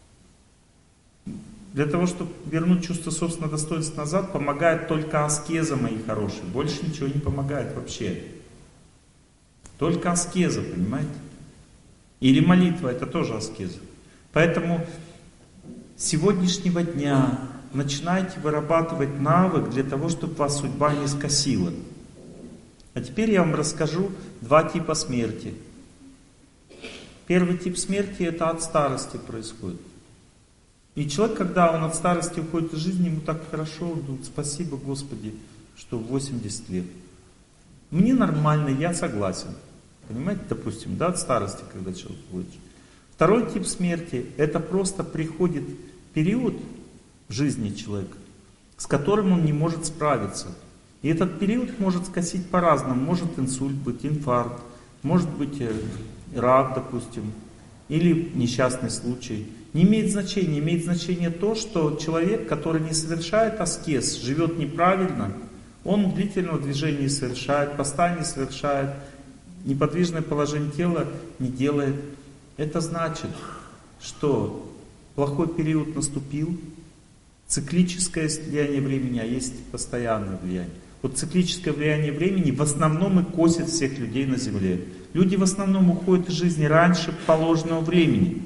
Для того, чтобы вернуть чувство собственного достоинства назад, помогает только аскеза, мои хорошие. Больше ничего не помогает вообще. Только аскеза, понимаете? Или молитва, это тоже аскеза. Поэтому с сегодняшнего дня начинайте вырабатывать навык для того, чтобы вас судьба не скосила. А теперь я вам расскажу два типа смерти. Первый тип смерти — это от старости происходит. И человек, когда он от старости уходит из жизни, ему так хорошо, он думает: спасибо, Господи, что в 80 лет. Мне нормально, я согласен. Понимаете, допустим, да, от старости, когда человек уходит. Второй тип смерти — это просто приходит период в жизни человека, с которым он не может справиться. И этот период может скосить по-разному. Может инсульт быть, инфаркт, может быть рак, допустим, или несчастный случай. Не имеет значения. Имеет значение то, что человек, который не совершает аскез, живет неправильно, он длительного движения не совершает, поста не совершает, неподвижное положение тела не делает. Это значит, что плохой период наступил, циклическое влияние времени, а есть постоянное влияние. Вот циклическое влияние времени в основном и косит всех людей на Земле. Люди в основном уходят из жизни раньше положенного времени.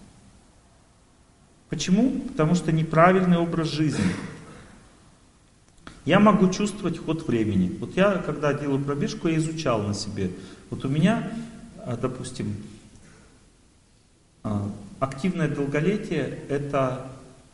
Почему? Потому что неправильный образ жизни. Я могу чувствовать ход времени. Вот я, когда делаю пробежку, я изучал на себе. Вот у меня, допустим, активное долголетие — это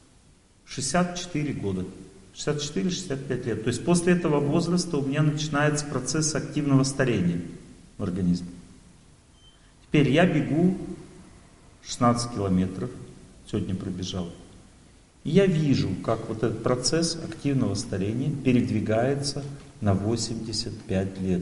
64 года. 64-65 лет. То есть после этого возраста у меня начинается процесс активного старения в организме. Теперь я бегу 16 километров. Сегодня пробежал. И я вижу, как вот этот процесс активного старения передвигается на 85 лет.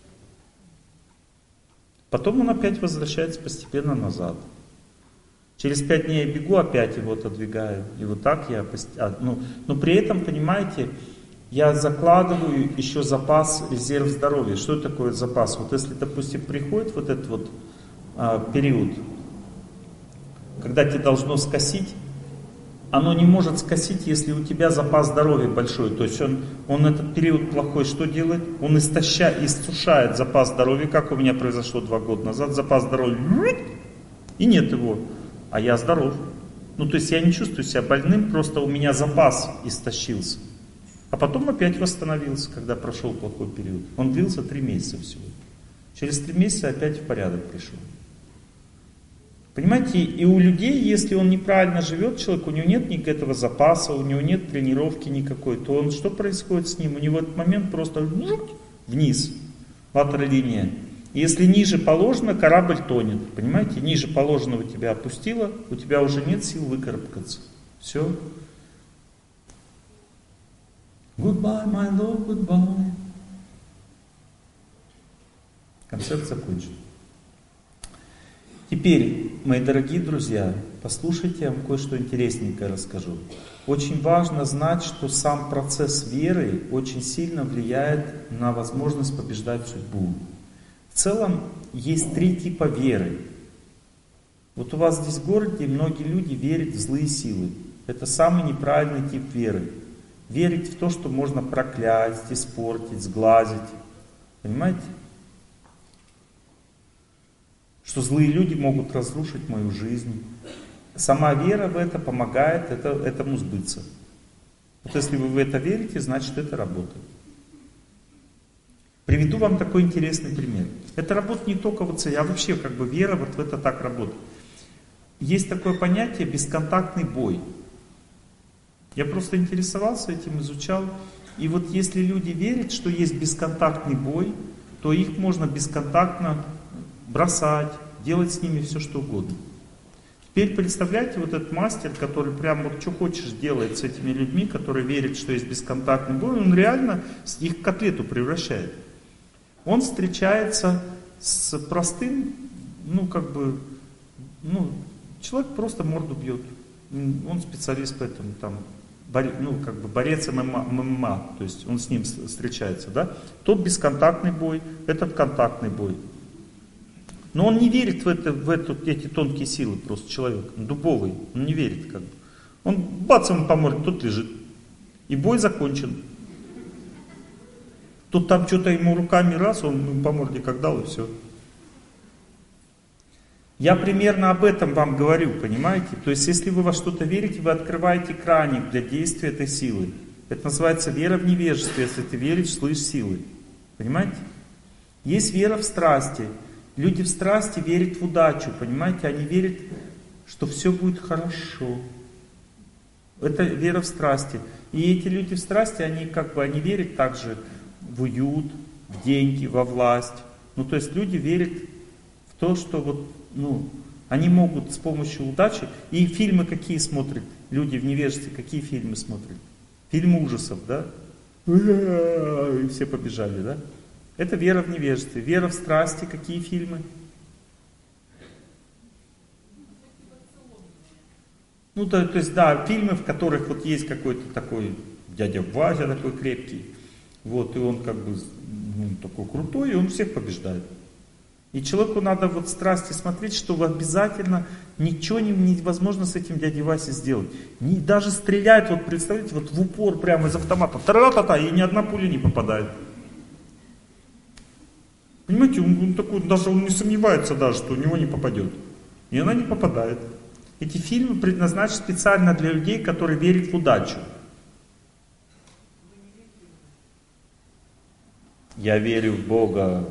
Потом он опять возвращается постепенно назад. Через 5 дней я бегу, опять его отодвигаю. И вот так я... Но при этом, понимаете, я закладываю еще запас, резерв здоровья. Что такое запас? Вот если, допустим, приходит вот этот вот период, когда тебе должно скосить, оно не может скосить, если у тебя запас здоровья большой. То есть он этот период плохой что делает? Он иссушает запас здоровья, как у меня произошло 2 года назад. Запас здоровья, и нет его. А я здоров. Ну, то есть я не чувствую себя больным, просто у меня запас истощился. А потом опять восстановился, когда прошел плохой период. Он длился 3 месяца всего. Через 3 месяца опять в порядок пришел. Понимаете, и у людей, если он неправильно живет, человек, у него нет никакого запаса, у него нет тренировки никакой, то он, что происходит с ним? У него в этот момент просто вниз, ватерлиния. Если ниже положено, корабль тонет. Понимаете, ниже положенного тебя опустило, у тебя уже нет сил выкарабкаться. Все. Goodbye, my love, goodbye. Концерт закончен. Теперь, мои дорогие друзья, послушайте, я вам кое-что интересненькое расскажу. Очень важно знать, что сам процесс веры очень сильно влияет на возможность побеждать судьбу. В целом, есть 3 типа веры. Вот у вас здесь в городе многие люди верят в злые силы. Это самый неправильный тип веры. Верить в то, что можно проклясть, испортить, сглазить. Понимаете? Что злые люди могут разрушить мою жизнь. Сама вера в это помогает этому сбыться. Вот если вы в это верите, значит это работает. Приведу вам такой интересный пример. Это работает не только вот, а вообще как бы вера вот в это так работает. Есть такое понятие бесконтактный бой. Я просто интересовался этим, изучал. И вот если люди верят, что есть бесконтактный бой, то их можно бесконтактно бросать, делать с ними все что угодно. Теперь представляете, вот этот мастер, который прям вот что хочешь делает с этими людьми, которые верят, что есть бесконтактный бой, он реально их в котлету превращает. Он встречается с простым, человек просто морду бьет. Он специалист по этому, там, борец ММА, то есть он с ним встречается, да? Тот бесконтактный бой, этот контактный бой. Но он не верит в эти тонкие силы просто человек, он дубовый, он не верит как бы. Он бац ему по морде, тот лежит. И бой закончен. Тут там что-то ему руками раз, он по морде как дал и все. Я примерно об этом вам говорю, понимаете? То есть, если вы во что-то верите, вы открываете краник для действия этой силы. Это называется вера в невежестве, если ты веришь, слышишь силы. Понимаете? Есть вера в страсти. Люди в страсти верят в удачу, понимаете? Они верят, что все будет хорошо. Это вера в страсти. И эти люди в страсти, они верят также в уют, в деньги, во власть. То есть люди верят в то, что они могут с помощью удачи. И фильмы какие смотрят? Люди в невежестве какие фильмы смотрят? Фильмы ужасов, да? И все побежали, да? Это вера в невежестве. Вера в страсти, какие фильмы? То есть, да, фильмы, в которых вот есть какой-то такой дядя Вася такой крепкий. И он такой крутой, и он всех побеждает. И человеку надо в страсти смотреть, что обязательно ничего невозможно с этим дядей Васей сделать. Даже стреляет, представляете, в упор прямо из автомата, тара-та-та, и ни одна пуля не попадает. Понимаете, он такой, даже он не сомневается даже, что у него не попадет. И она не попадает. Эти фильмы предназначены специально для людей, которые верят в удачу. Я верю в Бога.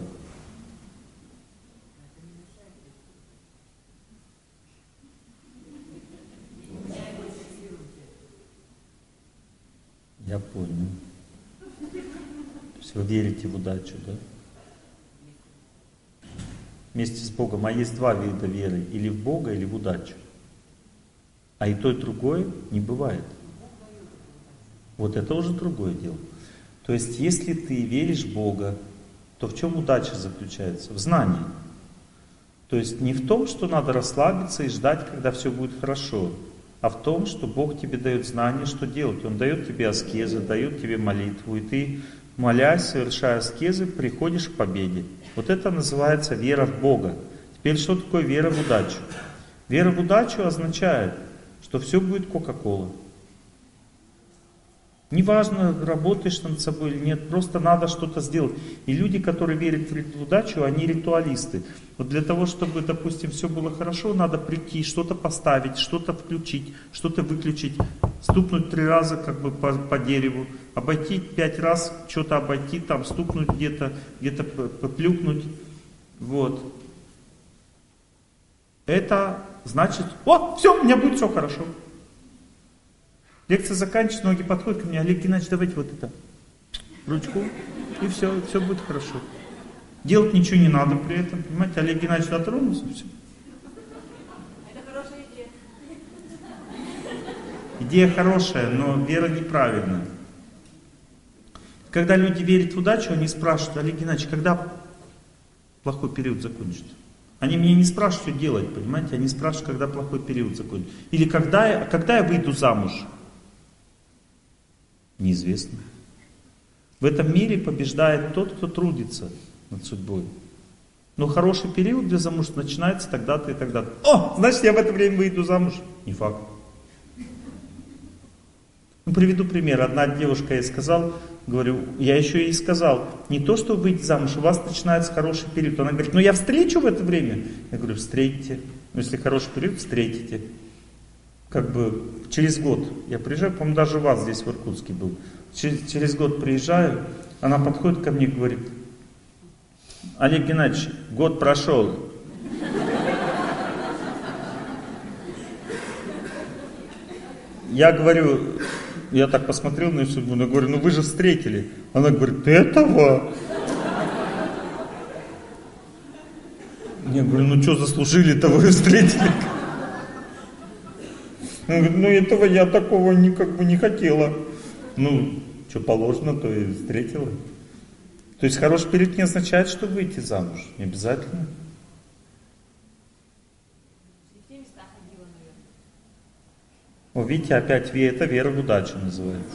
Я понял. То есть вы верите в удачу, да? Вместе с Богом. А есть два вида веры. Или в Бога, или в удачу. А и то, и другое не бывает. Вот это уже другое дело. То есть, если ты веришь в Бога, то в чем удача заключается? В знании. То есть, не в том, что надо расслабиться и ждать, когда все будет хорошо, а в том, что Бог тебе дает знание, что делать. Он дает тебе аскезы, дает тебе молитву, и ты, молясь, совершая аскезы, приходишь к победе. Вот это называется вера в Бога. Теперь, что такое вера в удачу? Вера в удачу означает, что все будет Кока-Кола. Неважно, работаешь над собой или нет, просто надо что-то сделать. И люди, которые верят в удачу, они ритуалисты. Вот для того, чтобы, допустим, все было хорошо, надо прийти, что-то поставить, что-то включить, что-то выключить, стукнуть 3 раза по дереву, обойти 5 раз, что-то обойти, там стукнуть где-то поплюкнуть. Вот. Это значит, все, у меня будет все хорошо. Лекция заканчивается, многие подходят ко мне: Олег Геннадьевич, давайте ручку, и все будет хорошо. Делать ничего не надо при этом, понимаете, Олег Геннадьевич дотронулся, все. Это хорошая идея. Идея хорошая, но вера неправильная. Когда люди верят в удачу, они спрашивают: Олег Геннадьевич, когда плохой период закончится? Они меня не спрашивают, что делать, понимаете, они спрашивают, когда плохой период закончится. Или когда я выйду замуж? Неизвестно. В этом мире побеждает тот, кто трудится над судьбой. Но хороший период для замужества начинается тогда-то и тогда-то. Значит, я в это время выйду замуж? Не факт. Приведу пример. Одна девушка, я сказал, я еще ей сказал, не то, что выйти замуж, у вас начинается хороший период. Она говорит: я встречу в это время. Я говорю: встретите. Если хороший период, встретите. Через год я приезжаю, по-моему, даже у вас здесь в Иркутске был. Через год приезжаю, она подходит ко мне и говорит: Олег Геннадьевич, год прошел. Я говорю, я так посмотрел на ее судьбу, но говорю: вы же встретили. Она говорит: этого? Я говорю: что заслужили-то вы встретили? Он говорит: этого я такого не хотела. Что положено, то и встретила. То есть хороший период не означает, что выйти замуж. Не обязательно. О, видите, опять это вера в удачу называется.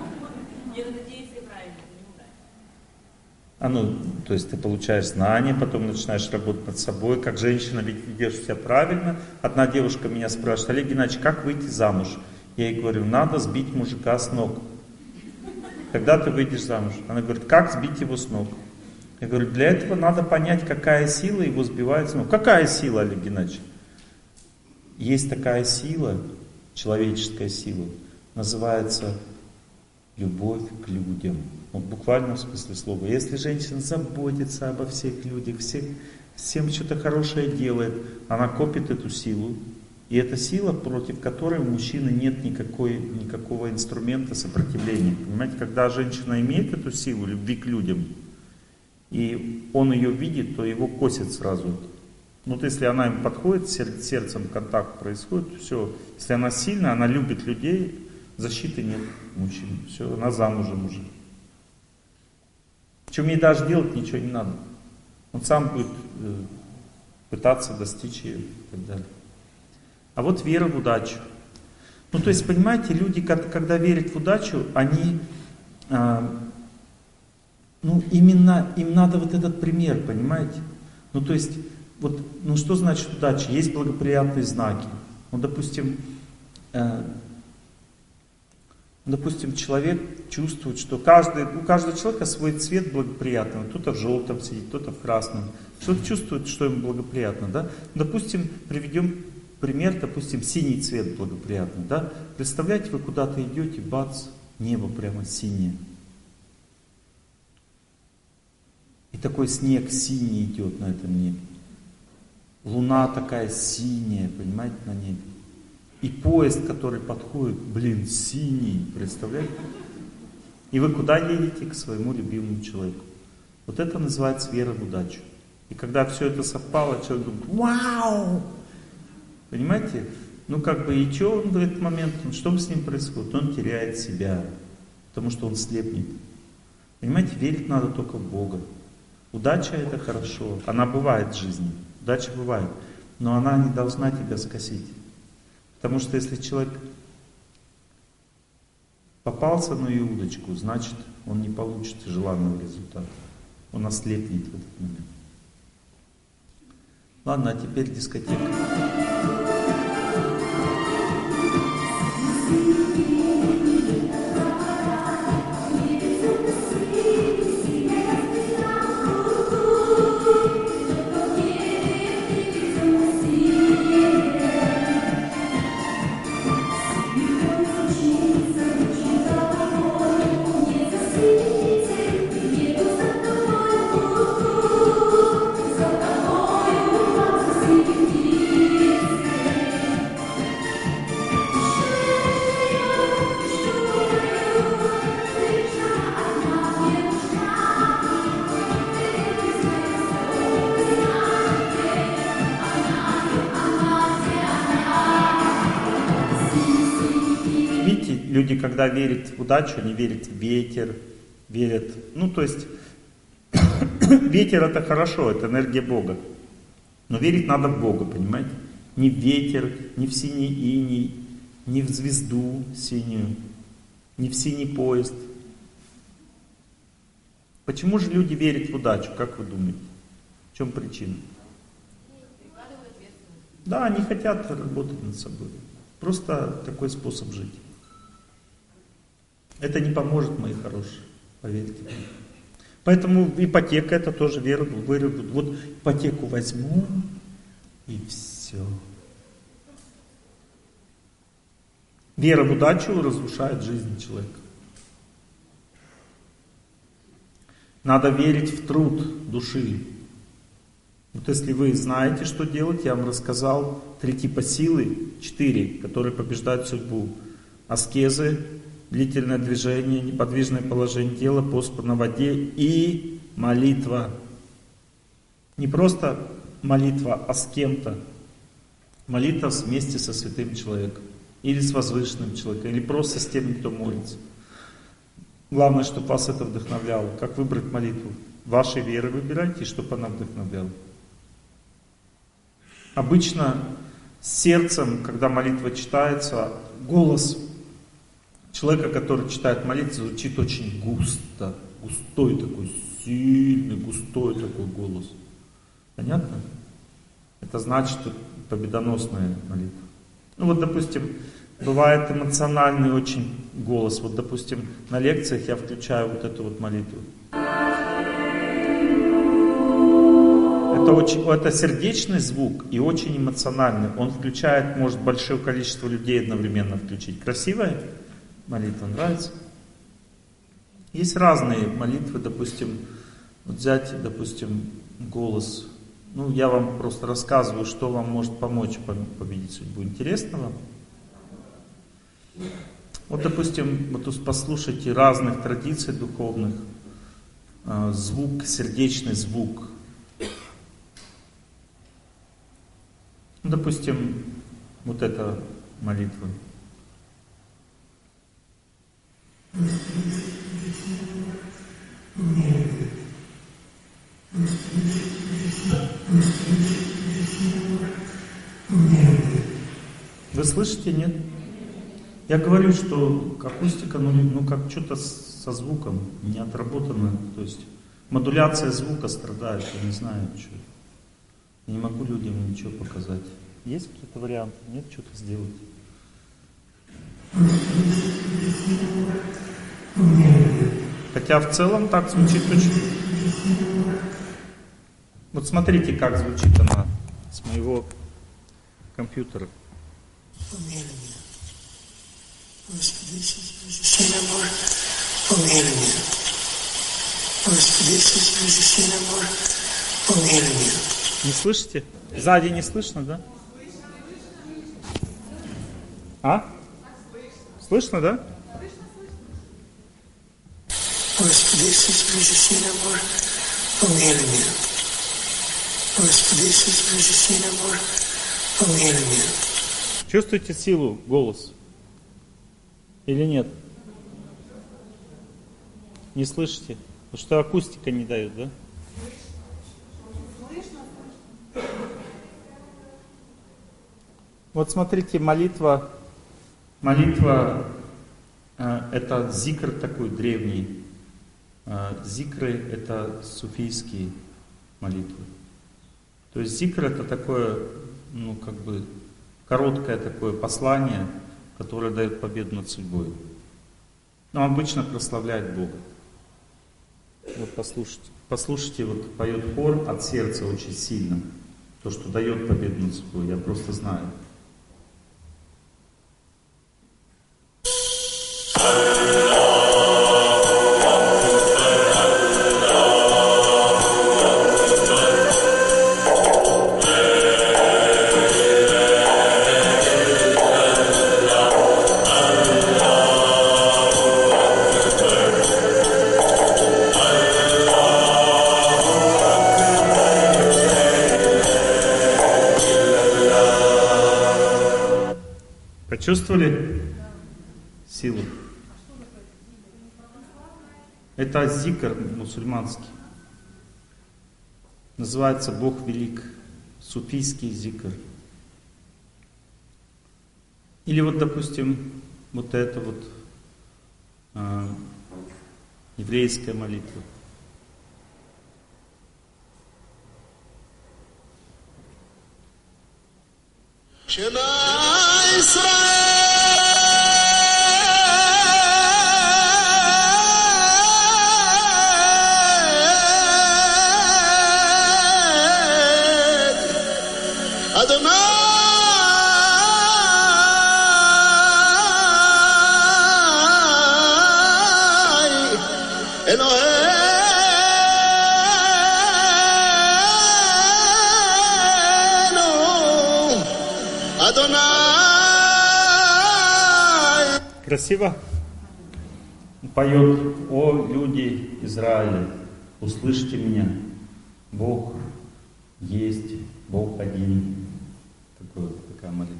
То есть ты получаешь знания, потом начинаешь работать над собой, как женщина, ведь ведешь себя правильно. Одна девушка меня спрашивает: Олег Геннадьевич, как выйти замуж? Я ей говорю: надо сбить мужика с ног. Когда ты выйдешь замуж? Она говорит: как сбить его с ног? Я говорю: для этого надо понять, какая сила его сбивает с ног. Какая сила, Олег Геннадьевич? Есть такая сила, человеческая сила, называется любовь к людям. Вот буквально в смысле слова. Если женщина заботится обо всех людях, всем что-то хорошее делает, она копит эту силу. И это сила, против которой у мужчины нет никакого инструмента сопротивления. Понимаете, когда женщина имеет эту силу любви к людям, и он ее видит, то его косит сразу. Вот если она им подходит, сердцем контакт происходит, все. Если она сильная, она любит людей, защиты нет мужчин. Все, она замужем уже. Причем ей даже делать ничего не надо. Он сам будет пытаться достичь ее и так далее. А вот вера в удачу. То есть, понимаете, люди, когда верят в удачу, они, именно им надо вот этот пример, понимаете? То есть, что значит удача? Есть благоприятные знаки. Допустим, человек чувствует, что у каждого человека свой цвет благоприятный. Кто-то в желтом сидит, кто-то в красном. Человек чувствует, что ему благоприятно. Да? Допустим, приведем пример, синий цвет благоприятный. Да? Представляете, вы куда-то идете, бац, небо прямо синее. И такой снег синий идет на этом небе. Луна такая синяя, понимаете, на небе. И поезд, который подходит, синий, представляете? И вы куда едете? К своему любимому человеку. Вот это называется вера в удачу. И когда все это совпало, человек думает: вау! Понимаете? И что он в этот момент, что с ним происходит? Он теряет себя, потому что он слепнет. Понимаете, верить надо только в Бога. Удача — это хорошо, она бывает в жизни, удача бывает, но она не должна тебя скосить. Потому что если человек попался на ее удочку, значит, он не получит желанного результата. Он ослепнет в этот момент. Ладно, а теперь дискотека. Люди, когда верят в удачу, они верят в ветер, верят... ветер — это хорошо, это энергия Бога. Но верить надо в Бога, понимаете? Не в ветер, не в синий иней, не в звезду синюю, не в синий поезд. Почему же люди верят в удачу, как вы думаете? В чем причина? Да, они хотят работать над собой. Просто такой способ жить. Это не поможет, мои хорошие, поверьте мне. Поэтому ипотека — это тоже вера. Вот ипотеку возьму, и все. Вера в удачу разрушает жизнь человека. Надо верить в труд души. Вот если вы знаете, что делать, я вам рассказал 3 типа силы, 4, которые побеждают судьбу. Аскезы, длительное движение, неподвижное положение тела, пост на воде и молитва. Не просто молитва, а с кем-то. Молитва вместе со святым человеком. Или с возвышенным человеком. Или просто с теми, кто молится. Главное, чтобы вас это вдохновляло. Как выбрать молитву? Вашей веры выбирайте, чтобы она вдохновляла. Обычно сердцем, когда молитва читается, голос человека, который читает молитву, звучит очень густо, густой такой, сильный, густой такой голос. Понятно? Это значит, что победоносная молитва. Ну вот, допустим, бывает эмоциональный очень голос. Вот, допустим, на лекциях я включаю вот эту вот молитву. Это сердечный звук и очень эмоциональный. Он включает, может большое количество людей одновременно включить. Красивая молитва, нравится? Есть разные молитвы, допустим, вот взять, допустим, голос. Ну, я вам просто рассказываю, что вам может помочь победить судьбу. Интересно вам? Вот, допустим, вот послушайте разных традиций духовных. Звук, сердечный звук. Ну, допустим, вот эта молитва. Вы слышите, нет? Я говорю, что акустика, ну как что-то со звуком не отработано, то есть модуляция звука страдает, я не знаю, что. Не могу людям ничего показать. Есть какие-то варианты? Нет, что-то сделать? Хотя в целом так звучит очень... Вот смотрите, как звучит она с моего компьютера. Не слышите? Сзади не слышно, да? А? Слышно, да? Господи Иисус, причастный набор, помилуй меня. Господи Иисус, причастный набор, помилуй меня. Чувствуете силу голоса? Или нет? Не слышите? Потому что акустика не дает, да? Вот смотрите, молитва это зикр такой древний. Зикры это суфийские молитвы. То есть зикр это такое, ну как бы короткое такое послание, которое дает победу над судьбой. Но обычно прославляет Бога. Вот послушайте, вот поет хор от сердца очень сильно. То, что дает победу над судьбой, я просто знаю. Почувствовали силу? Это зикр мусульманский. Называется Бог велик. Суфийский зикр. Или вот, допустим, вот это вот еврейская молитва. Красиво? Поет: «О люди Израиля, услышьте меня, Бог есть, Бог один». Такая молитва.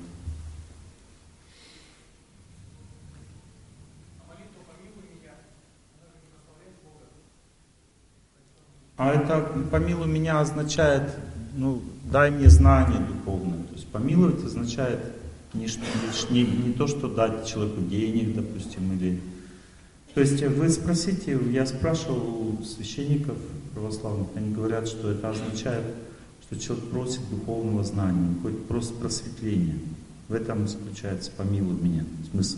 А это «помилуй меня» означает, ну, дай мне знание духовное. То есть помиловать означает не то, что дать человеку денег, допустим, или... То есть вы спросите, я спрашивал у священников православных, они говорят, что это означает, что человек просит духовного знания, он хочет просто просветления. В этом заключается «помилуй меня» смысл.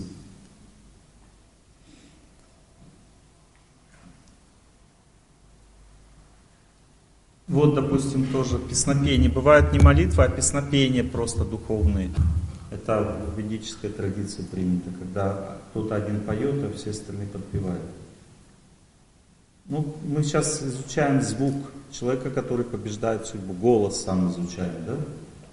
Вот, допустим, тоже песнопение. Бывают не молитвы, а песнопения просто духовные. Это в ведической традиции принято, когда кто-то один поет, а все остальные подпевают. Ну, мы сейчас изучаем звук человека, который побеждает судьбу. Голос сам изучаем, да?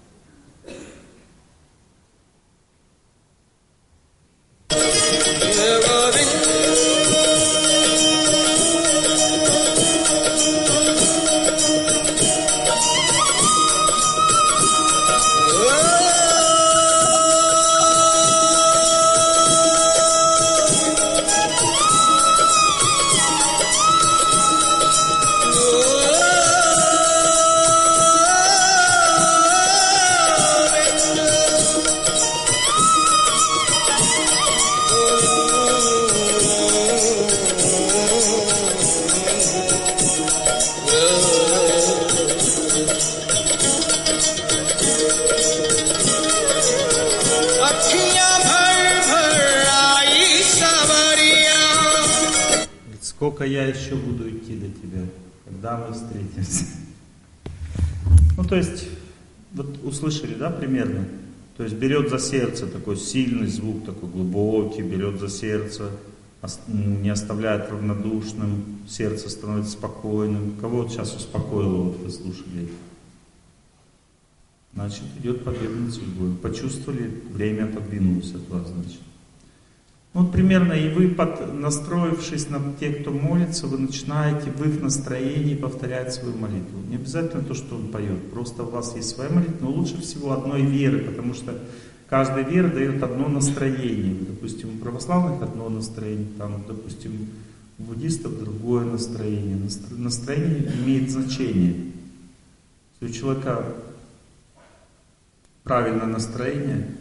Сколько я еще буду идти до тебя, когда мы встретимся? Ну, то есть, вот услышали, да, примерно? То есть берет за сердце такой сильный звук, такой глубокий, берет за сердце, не оставляет равнодушным, сердце становится спокойным. Кого вот сейчас успокоило, вот вы слушали? Значит, идет победа над судьбой. Почувствовали, время отодвинулось от вас, значит. Вот примерно, и вы, настроившись на тех, кто молится, вы начинаете в их настроении повторять свою молитву. Не обязательно то, что он поет, просто у вас есть своя молитва, но лучше всего одной веры, потому что каждая вера дает одно настроение. Допустим, у православных одно настроение, там, допустим, у буддистов другое настроение. Настроение имеет значение. Если у человека правильное настроение,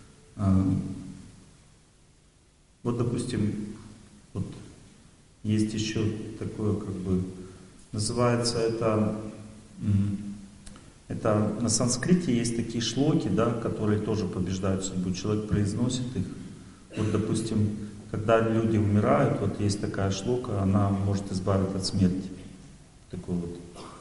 вот, допустим, вот есть еще такое, как бы, называется это на санскрите есть такие шлоки, да, которые тоже побеждают судьбу. Человек произносит их. Вот, допустим, когда люди умирают, вот есть такая шлока, она может избавить от смерти. Такой вот.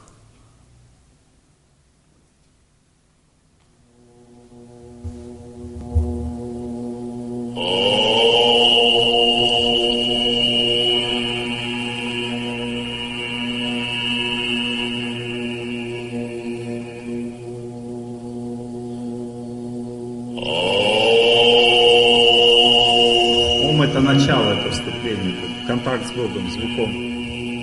Это начало, это вступление, это контакт с Богом, звуком.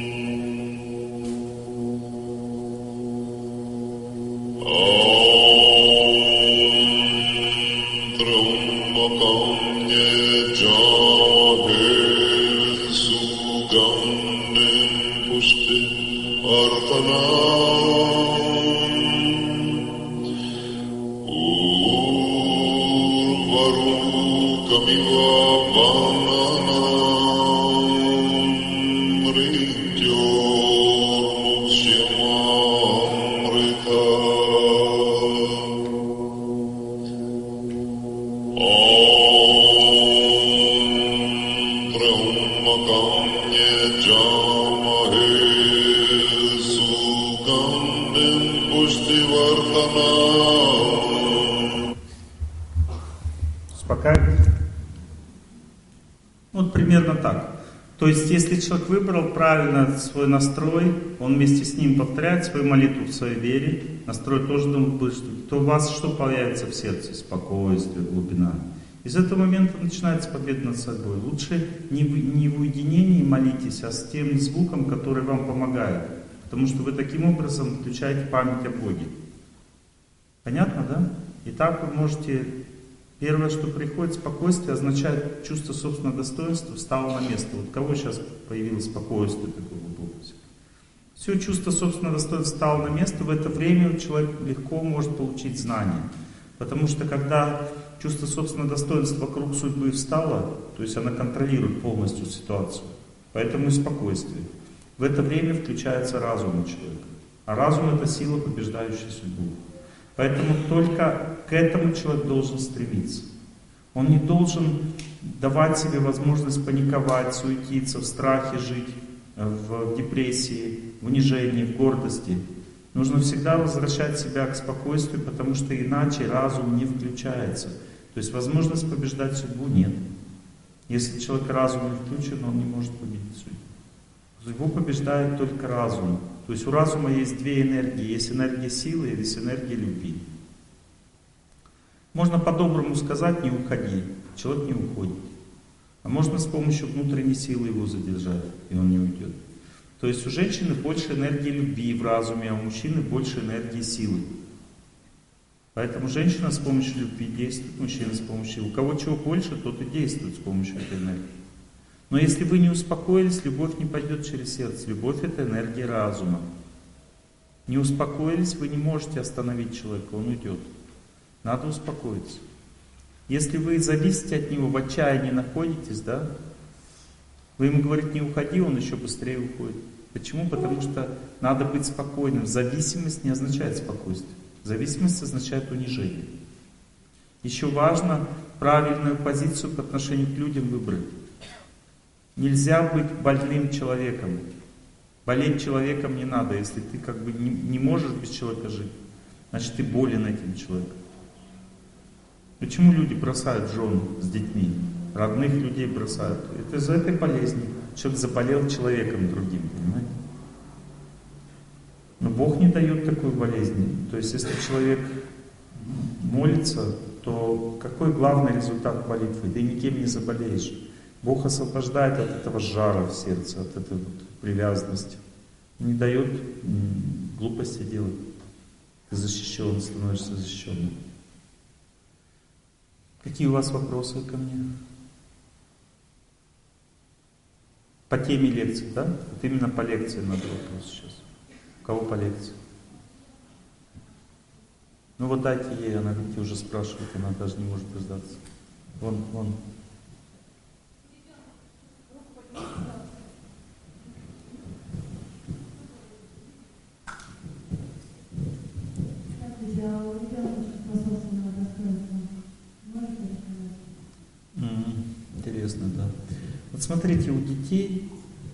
Вот примерно так. То есть, если человек выбрал правильно свой настрой, он вместе с ним повторяет свою молитву в своей вере, настрой тоже будет, то у вас что появится в сердце? Спокойствие, глубина. И с этого момента начинается победа над собой. Лучше не в уединении молитесь, а с тем звуком, который вам помогает. Потому что вы таким образом включаете память о Боге. Понятно, да? И так вы можете... Первое, что приходит, спокойствие, означает чувство собственного достоинства встало на место. Вот у кого сейчас появилось спокойствие такое глубокое? Все чувство собственного достоинства встало на место, в это время человек легко может получить знания. Потому что когда чувство собственного достоинства вокруг судьбы встало, то есть она контролирует полностью ситуацию, поэтому и спокойствие. В это время включается разум у человека. А разум — это сила, побеждающая судьбу. Поэтому только к этому человек должен стремиться. Он не должен давать себе возможность паниковать, суетиться, в страхе жить, в депрессии, в унижении, в гордости. Нужно всегда возвращать себя к спокойствию, потому что иначе разум не включается. То есть возможность побеждать судьбу нет. Если человек разум не включен, он не может победить судьбу. Судьбу побеждает только разум. То есть у разума есть две энергии. Есть энергия силы и есть энергия любви. Можно по-доброму сказать: не уходи. Человек не уходит. А можно с помощью внутренней силы его задержать, и он не уйдет. То есть у женщины больше энергии любви в разуме, а у мужчины больше энергии силы. Поэтому женщина с помощью любви действует, мужчина с помощью... У кого чего больше, тот и действует с помощью этой энергии. Но если вы не успокоились, любовь не пойдет через сердце. Любовь — это энергия разума. Не успокоились, вы не можете остановить человека, он уйдет. Надо успокоиться. Если вы зависите от него, в отчаянии находитесь, да, вы ему говорите: не уходи, он еще быстрее уходит. Почему? Потому что надо быть спокойным. Зависимость не означает спокойствие. Зависимость означает унижение. Еще важно правильную позицию по отношению к людям выбрать. Нельзя быть больным человеком. Болеть человеком не надо. Если ты как бы не можешь без человека жить, значит ты болен этим человеком. Почему люди бросают жен с детьми? Родных людей бросают. Это из-за этой болезни. Человек заболел человеком другим, понимаете? Но Бог не дает такой болезни. То есть если человек молится, то какой главный результат молитвы? Ты никем не заболеешь. Бог освобождает от этого жара в сердце, от этой вот привязанности. Не дает глупости делать. Ты защищен, становишься защищенным. Какие у вас вопросы ко мне? По теме лекции, да? Вот именно по лекции надо вопрос сейчас. У кого по лекции? Ну вот дайте ей, она, видите, уже спрашивает, она даже не может дождаться. Вон. Интересно, да. Вот смотрите, у детей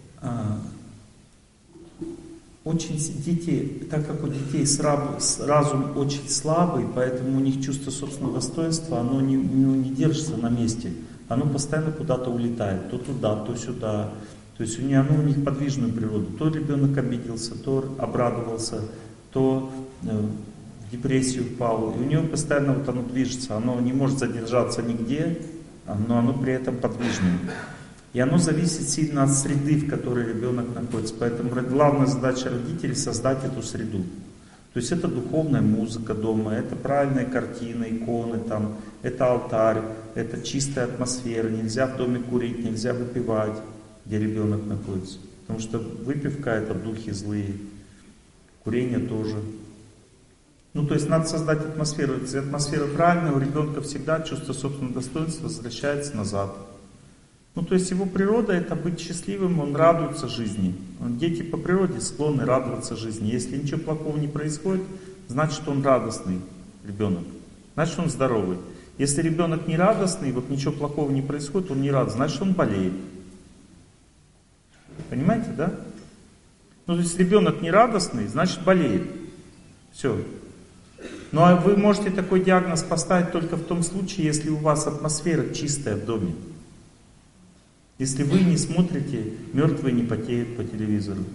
дети, так как у детей разум очень слабый, поэтому у них чувство собственного достоинства, оно не держится на месте. Оно постоянно куда-то улетает, то туда, то сюда. То есть оно у них подвижную природу. То ребенок обиделся, то обрадовался, то в депрессию впал. И у него постоянно вот оно движется, оно не может задержаться нигде, но оно при этом подвижное. И оно зависит сильно от среды, в которой ребенок находится. Поэтому главная задача родителей — создать эту среду. То есть это духовная музыка дома, это правильные картины, иконы, там, это алтарь, это чистая атмосфера. Нельзя в доме курить, нельзя выпивать, где ребенок находится. Потому что выпивка — это духи злые, курение тоже. Ну, то есть надо создать атмосферу. Если атмосфера правильная, у ребенка всегда чувство собственного достоинства возвращается назад. Ну, то есть его природа — это быть счастливым, он радуется жизни. Дети по природе склонны радоваться жизни. Если ничего плохого не происходит, значит, он радостный ребенок. Значит, он здоровый. Если ребенок не радостный, вот ничего плохого не происходит, он не радостный, значит, он болеет. Понимаете, да? Ну, то есть ребенок не радостный, значит, болеет. Все. Ну, а вы можете такой диагноз поставить только в том случае, если у вас атмосфера чистая в доме. Если вы не смотрите «Мертвые не потеют» по телевизору.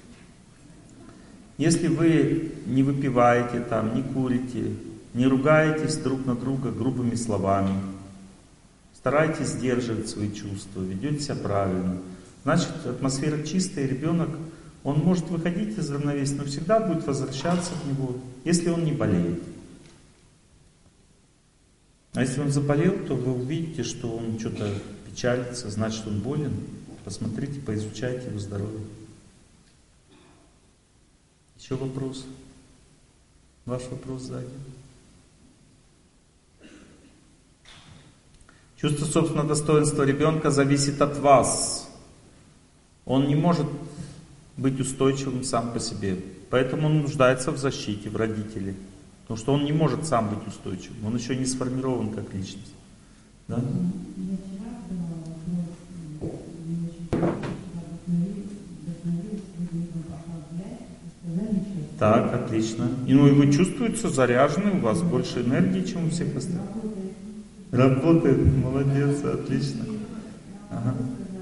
Если вы не выпиваете там, не курите, не ругаетесь друг на друга грубыми словами, стараетесь сдерживать свои чувства, ведете себя правильно, значит, атмосфера чистая, ребенок, он может выходить из равновесия, но всегда будет возвращаться в него, если он не болеет. А если он заболел, то вы увидите, что он что-то печалится, значит, он болен. Посмотрите, поизучайте его здоровье. Еще вопрос? Ваш вопрос сзади. Чувство собственного достоинства ребенка зависит от вас. Он не может быть устойчивым сам по себе. Поэтому он нуждается в защите, в родителе. Потому что он не может сам быть устойчивым. Он еще не сформирован как личность. Да? Так, отлично. И ну и вы чувствуете заряжены, у вас больше энергии, чем у всех остальных. Работает, молодец, отлично. Ага.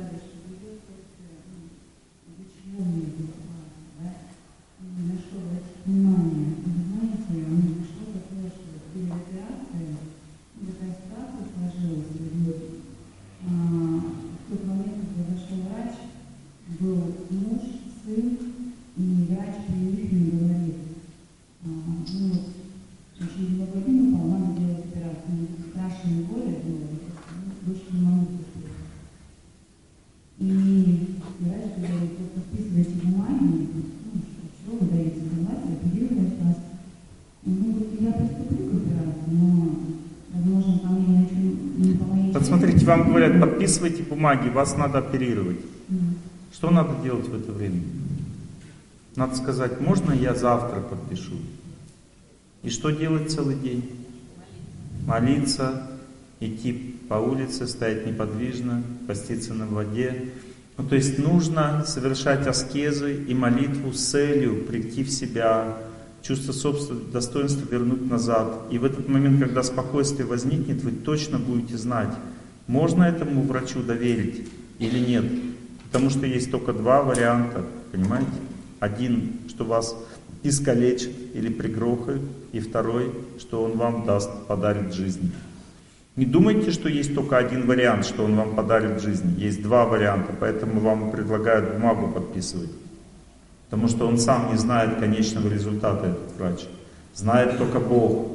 Смотрите, вам говорят, подписывайте бумаги, вас надо оперировать. Что надо делать в это время? Надо сказать, можно я завтра подпишу? И что делать целый день? Молиться, идти по улице, стоять неподвижно, поститься на воде. Ну, то есть нужно совершать аскезы и молитву с целью прийти в себя, чувство собственного достоинства вернуть назад. И в этот момент, когда спокойствие возникнет, вы точно будете знать, можно этому врачу доверить или нет. Потому что есть только два варианта, понимаете? Один, что вас искалечит или пригрохает, и второй, что он вам даст, подарит жизнь. Не думайте, что есть только один вариант, что он вам подарит жизнь. Есть два варианта, поэтому вам предлагают бумагу подписывать. Потому что он сам не знает конечного результата, этот врач. Знает только Бог.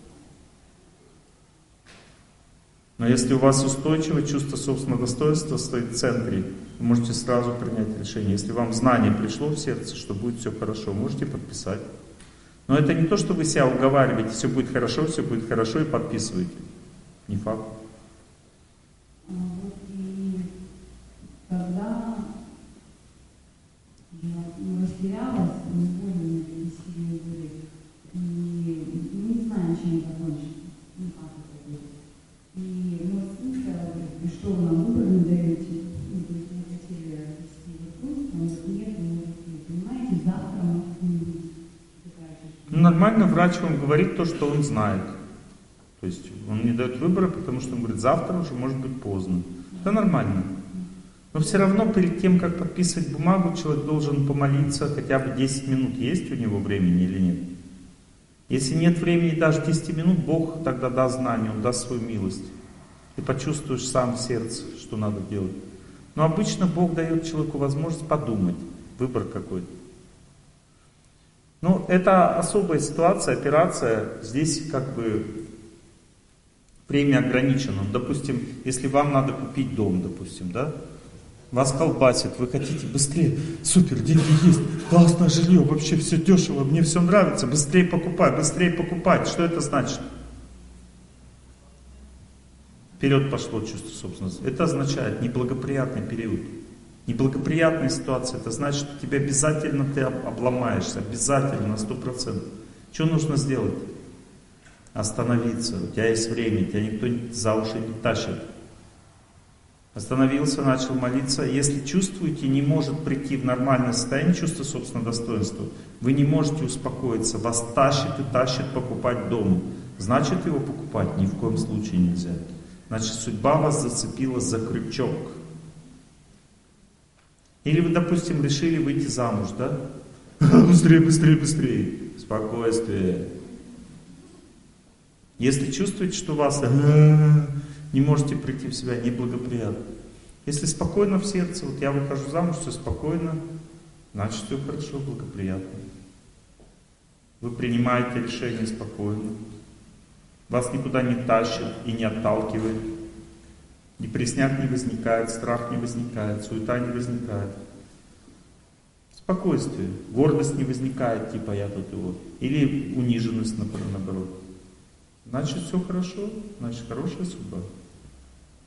Но если у вас устойчивое чувство собственного достоинства стоит в центре, вы можете сразу принять решение. Если вам знание пришло в сердце, что будет все хорошо, можете подписать. Но это не то, что вы себя уговариваете, все будет хорошо и подписываете. Не факт. Когда я растерялась, не поняла, сильные были, и не знаю, чем закончится, ну как это будет. И мой сын сказал, что вы нам выбор не даете, не хотели вести вопрос, он говорит, нет, вы понимаете, завтра может не быть. Нормально врач вам говорит то, что он знает. То есть он не дает выбора, потому что он говорит, завтра уже может быть поздно. Это нормально. Но все равно перед тем, как подписывать бумагу, человек должен помолиться хотя бы 10 минут. Есть у него времени или нет? Если нет времени даже 10 минут, Бог тогда даст знание, Он даст свою милость. Ты почувствуешь сам в сердце, что надо делать. Но обычно Бог дает человеку возможность подумать, выбор какой-то. Ну, это особая ситуация, операция. Здесь как бы время ограничено. Допустим, если вам надо купить дом, допустим, да? Вас колбасит, вы хотите быстрее, супер, деньги есть, классное жилье, вообще все дешево, мне все нравится, быстрее покупать. Что это значит? Вперед пошло чувство собственности. Это означает неблагоприятный период. Неблагоприятная ситуация, это значит, что тебе обязательно ты обломаешься, обязательно, на 100%. Что нужно сделать? Остановиться, у тебя есть время, тебя никто за уши не тащит. Остановился, начал молиться. Если чувствуете, не может прийти в нормальное состояние чувства собственного достоинства, вы не можете успокоиться, вас тащит и тащит покупать дом. Значит, его покупать ни в коем случае нельзя. Значит, судьба вас зацепила за крючок. Или вы, допустим, решили выйти замуж, да? Быстрее. Спокойствие. Если чувствуете, что вас не можете прийти в себя, неблагоприятно. Если спокойно в сердце, вот я выхожу замуж, все спокойно, значит все хорошо, благоприятно. Вы принимаете решение спокойно. Вас никуда не тащит и не отталкивает. Депресняк не возникает, страх не возникает, суета не возникает. Спокойствие, гордость не возникает, типа я тут и вот. Или униженность, наоборот. Значит все хорошо, значит хорошая судьба.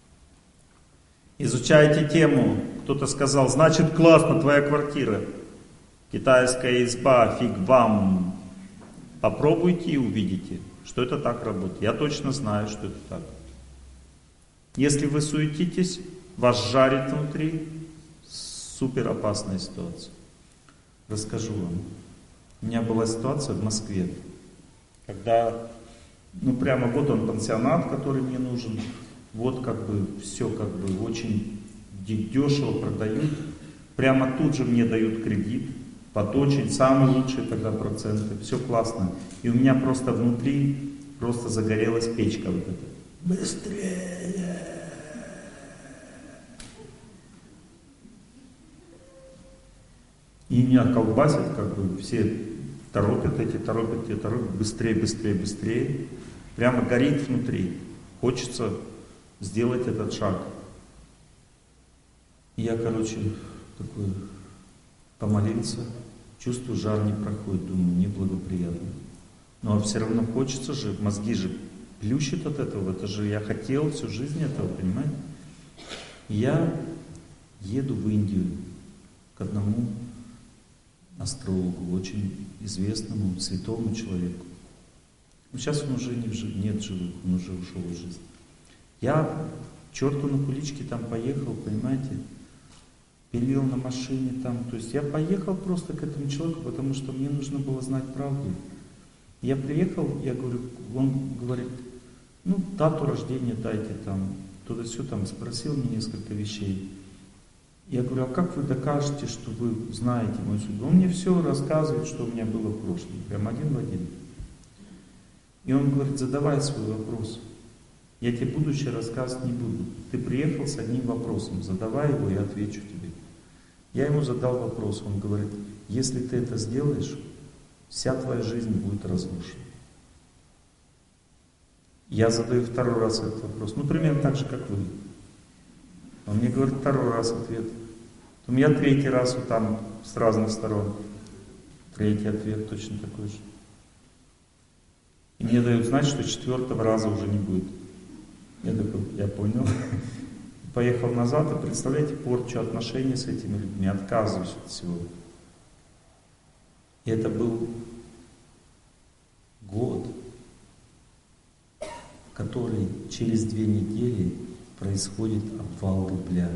Изучайте тему. Кто-то сказал, значит классно, твоя квартира. Китайская изба, фиг вам. Попробуйте и увидите, что это так работает. Я точно знаю, что это так. Если вы суетитесь, вас жарит внутри, супер опасная ситуация. Расскажу вам. У меня была ситуация в Москве, когда, прямо вот он пансионат, который мне нужен, вот как бы все как бы очень дешево продают, прямо тут же мне дают кредит, под очень, самые лучшие тогда проценты, все классно. И у меня просто внутри просто загорелась печка вот эта. Быстрее! И меня колбасит, как бы все торопят, быстрее, быстрее, быстрее. Прямо горит внутри. Хочется сделать этот шаг. И я, такой помолился, чувствую, жар не проходит, думаю, неблагоприятно. Но все равно хочется же, мозги же плющит от этого, это же я хотел всю жизнь этого, понимаете? И я еду в Индию к одному астрологу, очень известному, святому человеку. Но сейчас он уже нет живых, он уже ушел из жизни. Я черту на куличке там поехал, понимаете, пилил на машине там, то есть я поехал просто к этому человеку, потому что мне нужно было знать правду. Я приехал, я говорю, он говорит, дату рождения дайте там, туда-сюда там, спросил мне несколько вещей. Я говорю, а как вы докажете, что вы знаете мою судьбу? Он мне все рассказывает, что у меня было в прошлом, прям один в один. И он говорит, задавай свой вопрос. Я тебе будущее рассказывать не буду. Ты приехал с одним вопросом, задавай его, я отвечу тебе. Я ему задал вопрос, он говорит, если ты это сделаешь, вся твоя жизнь будет разрушена. Я задаю второй раз этот вопрос, примерно так же, как вы. Он мне говорит второй раз ответ. У меня третий раз вот там с разных сторон. Третий ответ точно такой же. И мне дают знать, что четвертого раза уже не будет. Я такой, я понял. Поехал назад, и представляете, порчу отношений с этими людьми, отказываюсь от всего. И это был год, в который через 2 недели происходит обвал рубля.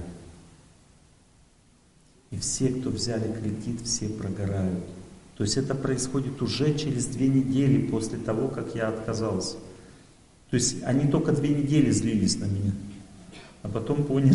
И все, кто взяли кредит, все прогорают. То есть это происходит уже через 2 недели после того, как я отказался. То есть они только 2 недели злились на меня. А потом поняли,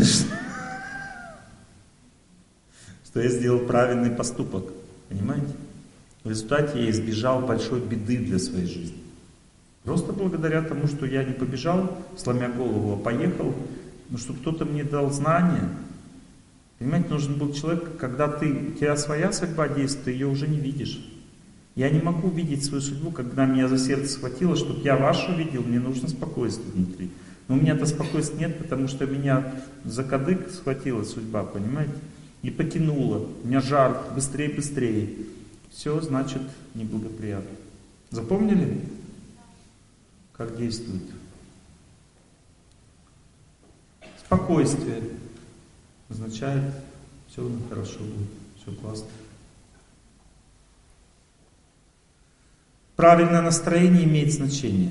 что я сделал правильный поступок. Понимаете? В результате я избежал большой беды для своей жизни. Просто благодаря тому, что я не побежал, сломя голову, а поехал, что кто-то мне дал знания. Понимаете, нужен был человек, когда у тебя своя судьба действует, ты ее уже не видишь. Я не могу видеть свою судьбу, когда меня за сердце схватило, чтобы я вашу видел, мне нужно спокойствие внутри. Но у меня-то спокойствия нет, потому что меня за кадык схватила судьба, понимаете? И потянула. У меня жар, быстрее, быстрее. Все, значит, неблагоприятно. Запомнили, как действует? Спокойствие означает, все хорошо будет, все классно. Правильное настроение имеет значение.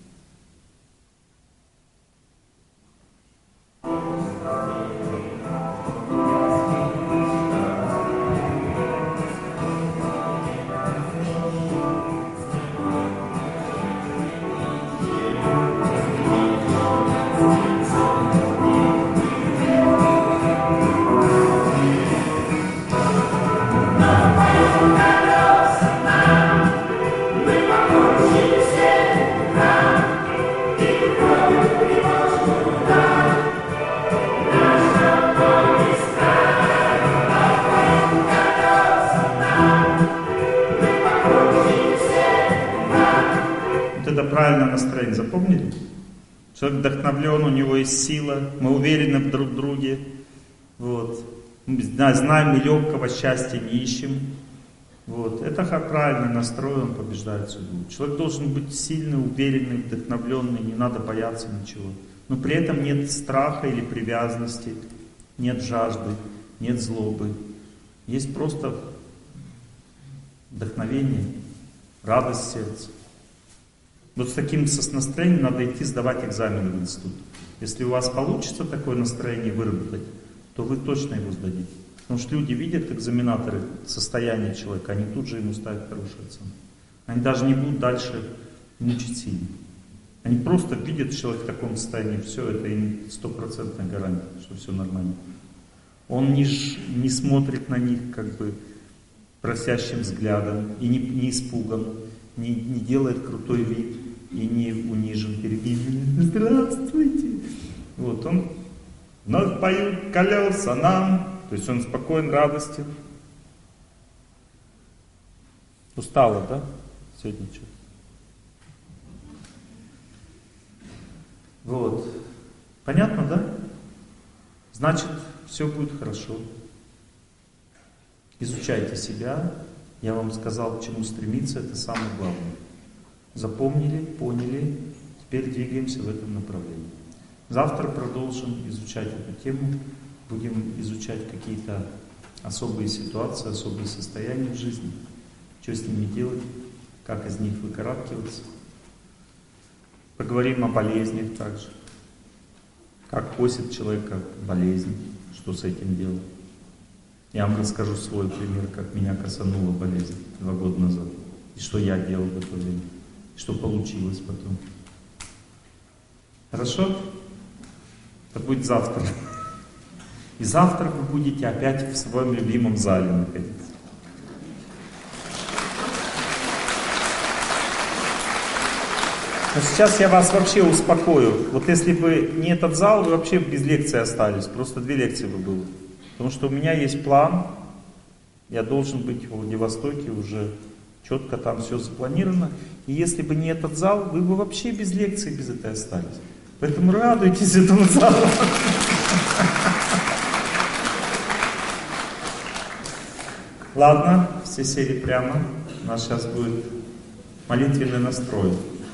Правильное настроение, запомнили? Человек вдохновлен, у него есть сила, мы уверены в друг друге. Вот. Знаем, и легкого счастья не ищем. Вот. Это правильный настрой, он побеждает судьбу. Человек должен быть сильный, уверенный, вдохновленный, не надо бояться ничего. Но при этом нет страха или привязанности. нет жажды, нет злобы. Есть просто вдохновение, радость сердца. Вот с таким настроением надо идти сдавать экзамены в институт. Если у вас получится такое настроение выработать, то вы точно его сдадите. Потому что люди видят, экзаменаторы, состояние человека, они тут же ему ставят хорошие оценки. Они даже не будут дальше мучить сильно. Они просто видят, что человек в таком состоянии, все, это им 100% гарантия, что все нормально. Он не смотрит на них как бы просящим взглядом, и не испуган, не делает крутой вид, и не унижен перед ними. Здравствуйте! Вот он вновь поют колеса нам, то есть он спокоен, радостен. Устала, да? Сегодня что-то. Вот. Понятно, да? Значит, все будет хорошо. Изучайте себя. Я вам сказал, к чему стремиться, это самое главное. Запомнили, поняли, теперь двигаемся в этом направлении. Завтра продолжим изучать эту тему. Будем изучать какие-то особые ситуации, особые состояния в жизни. Что с ними делать, как из них выкарабкиваться. Поговорим о болезнях также. Как косит человека болезнь, что с этим делать. Я вам расскажу свой пример, как меня косанула болезнь 2 года назад. И что я делал в это время. И что получилось потом. Хорошо? Это будет завтра. И завтра вы будете опять в своем любимом зале находиться. Но сейчас я вас вообще успокою. Вот если бы не этот зал, вы вообще без лекции остались. Просто 2 лекции бы было. Потому что у меня есть план. Я должен быть в Владивостоке уже четко, там все запланировано. И если бы не этот зал, вы бы вообще без лекции, без этой остались. Поэтому радуйтесь этому залу. Ладно, все сели прямо. У нас сейчас будет молитвенный настрой.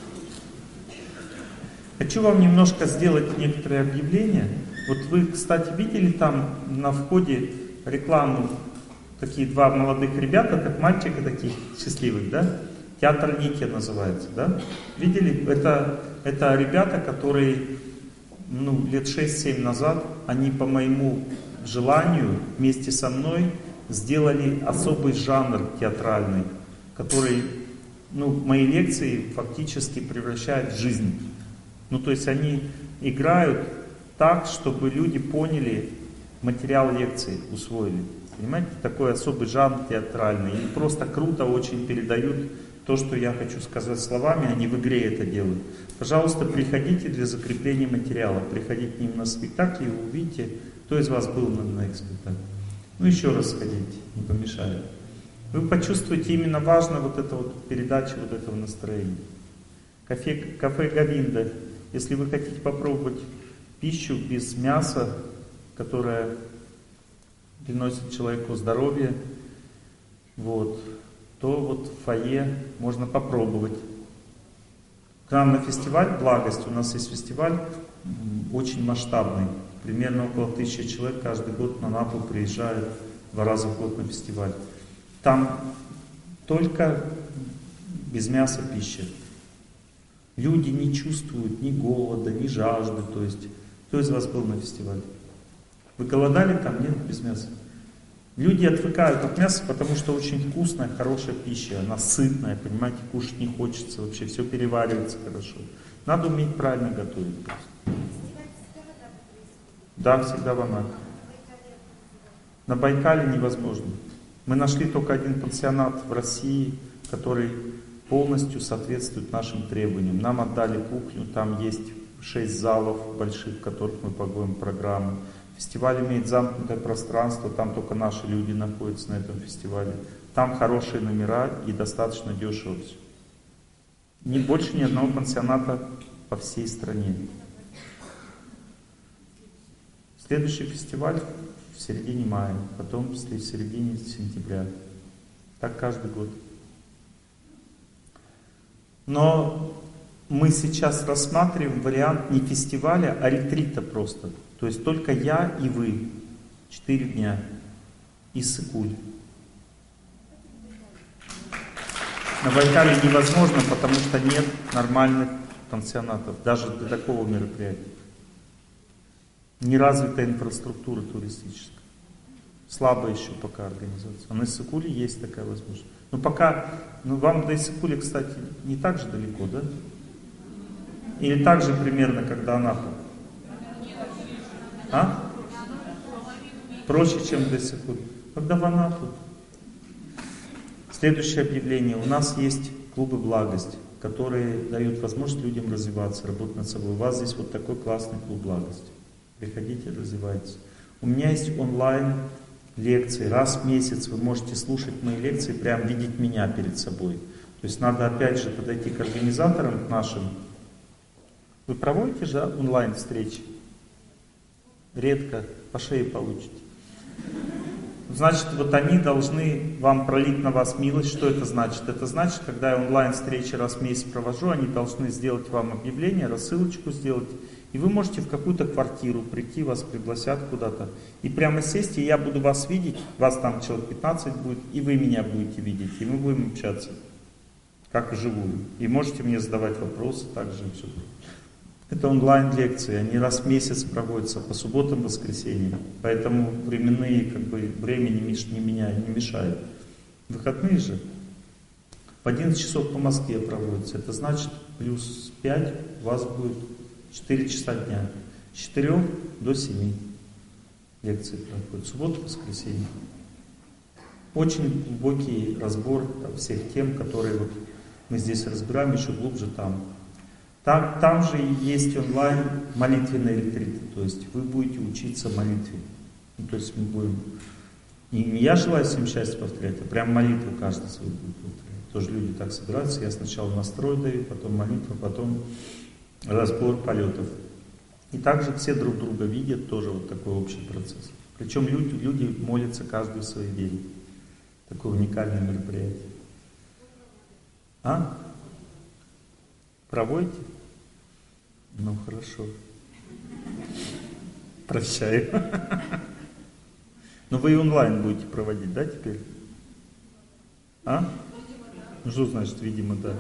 Хочу вам немножко сделать некоторые объявления. Вот вы, кстати, видели там на входе рекламу, такие 2 молодых ребята, как мальчика таких счастливых, да? Театр Ники называется, да? Видели? Это ребята, которые лет 6-7 назад, они по моему желанию вместе со мной сделали особый жанр театральный, который мои лекции фактически превращает в жизнь. То есть они играют так, чтобы люди поняли материал лекции, усвоили. Понимаете, такой особый жанр театральный. И просто круто очень передают то, что я хочу сказать словами, они в игре это делают. Пожалуйста, приходите для закрепления материала. Приходите к ним на спектакль, и вы увидите, кто из вас был на их спектакле. Еще раз сходите, не помешает. Вы почувствуете именно важно вот это вот передача вот этого настроения. Кафе Говинда. Если вы хотите попробовать пищу без мяса, которая приносит человеку здоровье, то в фойе можно попробовать. К нам на фестиваль «Благость», у нас есть фестиваль очень масштабный. Примерно около 1000 человек каждый год на Напу приезжают 2 раза в год на фестиваль. Там только без мяса пища. Люди не чувствуют ни голода, ни жажды. То есть, кто из вас был на фестивале? Вы голодали там? Нет, без мяса. Люди отвыкают от мяса, потому что очень вкусная, хорошая пища. Она сытная, понимаете, кушать не хочется вообще. Все переваривается хорошо. Надо уметь правильно готовить. Да, всегда в Анапе. На Байкале невозможно. Мы нашли только один пансионат в России, который полностью соответствует нашим требованиям. Нам отдали кухню, там есть 6 залов больших, в которых мы проводим программы. Фестиваль имеет замкнутое пространство, там только наши люди находятся на этом фестивале. Там хорошие номера и достаточно дешево все. Больше ни одного пансионата по всей стране. Следующий фестиваль в середине мая, потом в середине сентября. Так каждый год. Но мы сейчас рассматриваем вариант не фестиваля, а ретрита просто. То есть только я и вы. 4 дня. Иссык-Куль. На Байкале невозможно, потому что нет нормальных пансионатов, даже для такого мероприятия. Неразвитая инфраструктура туристическая. Слабая еще пока организация. А на Иссык-Куле есть такая возможность. Но пока, вам до Иссык-Куля, кстати, не так же далеко, да? Или так же примерно, как до Анапы? А? Проще, чем до Иссык-Куля. Когда в Анапу. Следующее объявление. У нас есть клубы «Благость», которые дают возможность людям развиваться, работать над собой. У вас здесь вот такой классный клуб «Благость». Приходите, развивайтесь. У меня есть онлайн лекции. Раз в месяц вы можете слушать мои лекции, прям видеть меня перед собой. То есть надо опять же подойти к организаторам нашим. Вы проводите же онлайн встречи? Редко, по шее получите. Значит, вот они должны вам пролить на вас милость. Что это значит? Это значит, когда я онлайн-встречи раз в месяц провожу, они должны сделать вам объявление, рассылочку сделать. И вы можете в какую-то квартиру прийти, вас пригласят куда-то. И прямо сесть, и я буду вас видеть, вас там человек 15 будет, и вы меня будете видеть. И мы будем общаться, как вживую. И можете мне задавать вопросы также. И все. Это онлайн-лекции, они раз в месяц проводятся по субботам, воскресеньям. Поэтому временные, время не мешает. Выходные же в 11 часов по Москве проводятся. Это значит, плюс 5 у вас будет 4 часа дня. С 4 до 7 лекции проходят. Суббота, воскресенье. Очень глубокий разбор всех тем, которые вот мы здесь разбираем, еще глубже там. Там же есть онлайн молитвенные ретриты, то есть вы будете учиться молитве. То есть мы будем, не я желаю всем счастья повторять, а прям молитву каждый свой будет повторять. Тоже люди так собираются, я сначала настрой даю, потом молитву, потом разбор полетов. И также все друг друга видят, тоже вот такой общий процесс. Причем люди молятся каждый в своей вере. Такое уникальное мероприятие. А? Проводите? Ну, хорошо. Прощаю. Но вы и онлайн будете проводить, да, теперь? А? Ну, что значит, видимо, да.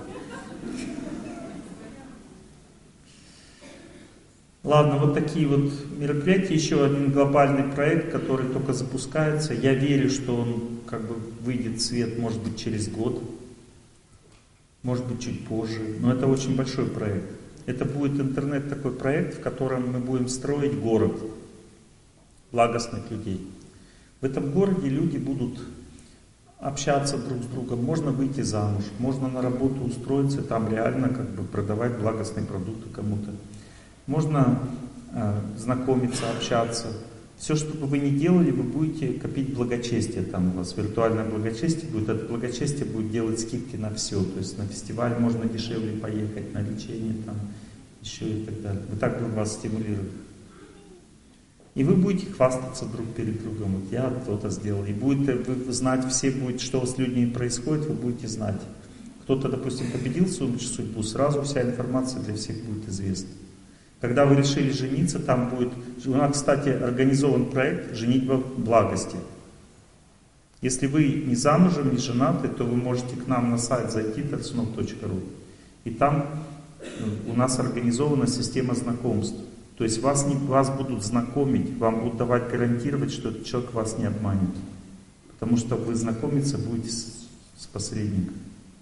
Ладно, вот такие вот мероприятия. Еще один глобальный проект, который только запускается. Я верю, что он выйдет в свет, может быть, через год. Может быть, чуть позже. Но это очень большой проект. Это будет интернет такой проект, в котором мы будем строить город благостных людей. В этом городе люди будут общаться друг с другом, можно выйти замуж, можно на работу устроиться, там реально продавать благостные продукты кому-то. Можно знакомиться, общаться. Все, что бы вы ни делали, вы будете копить благочестие. Там у вас виртуальное благочестие будет. Это благочестие будет делать скидки на все. То есть на фестиваль можно дешевле поехать, на лечение там, еще и так далее. Мы так будем вас стимулировать. И вы будете хвастаться друг перед другом. Вот я то-то сделал. И будете вы знать, все будет, что с людьми происходит, вы будете знать. Кто-то, допустим, победил свою судьбу, сразу вся информация для всех будет известна. Когда вы решили жениться, там будет... У нас, кстати, организован проект «Женитьба в благости». Если вы не замужем, не женаты, то вы можете к нам на сайт зайти, tarsunov.ru. И там у нас организована система знакомств. То есть вас будут знакомить, вам будут давать гарантировать, что этот человек вас не обманет. Потому что вы знакомиться будете с посредником.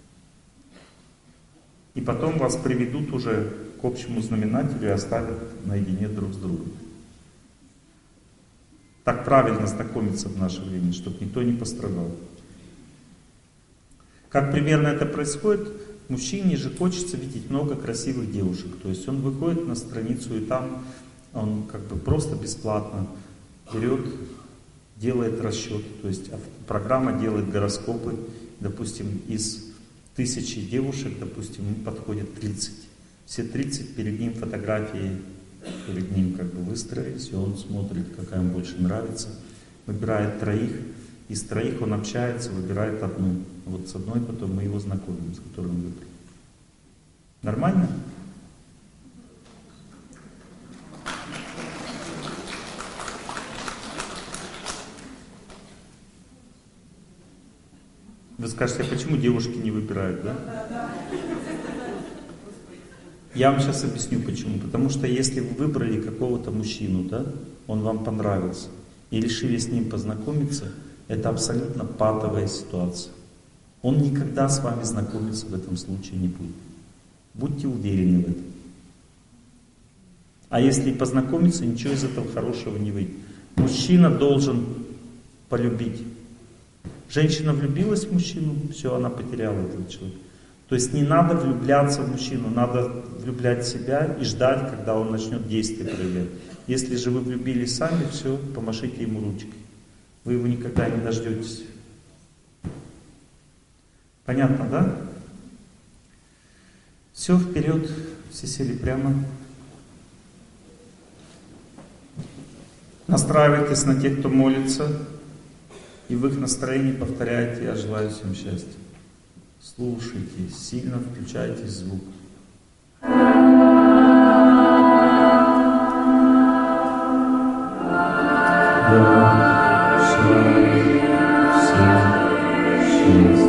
И потом вас приведут уже к общему знаменателю и оставят наедине друг с другом. Так правильно знакомиться в наше время, чтобы никто не пострадал. Как примерно это происходит? Мужчине же хочется видеть много красивых девушек. То есть он выходит на страницу, и там он просто бесплатно берет, делает расчет. То есть программа делает гороскопы. Допустим, из 1000 девушек, допустим, ему подходит 30. Все 30 перед ним фотографии, перед ним выстроились, и он смотрит, какая ему больше нравится, выбирает 3, из 3 он общается, выбирает 1. Вот с одной потом мы его знакомим, с которой он выбрал. Нормально? Вы скажете, а почему девушки не выбирают, да? Я вам сейчас объясню почему. Потому что если вы выбрали какого-то мужчину, да, он вам понравился, и решили с ним познакомиться, это абсолютно патовая ситуация. Он никогда с вами знакомиться в этом случае не будет. Будьте уверены в этом. А если и познакомиться, ничего из этого хорошего не выйдет. Мужчина должен полюбить. Женщина влюбилась в мужчину, все, она потеряла этого человека. То есть не надо влюбляться в мужчину, надо влюблять в себя и ждать, когда он начнет действие проявлять. Если же вы влюбились сами, все, помашите ему ручкой. Вы его никогда не дождетесь. Понятно, да? Все, вперед, все сели прямо. Настраивайтесь на тех, кто молится, и в их настроении повторяйте: «Я желаю всем счастья». Слушайте, сильно включайте звук. Я желаю всем счастья.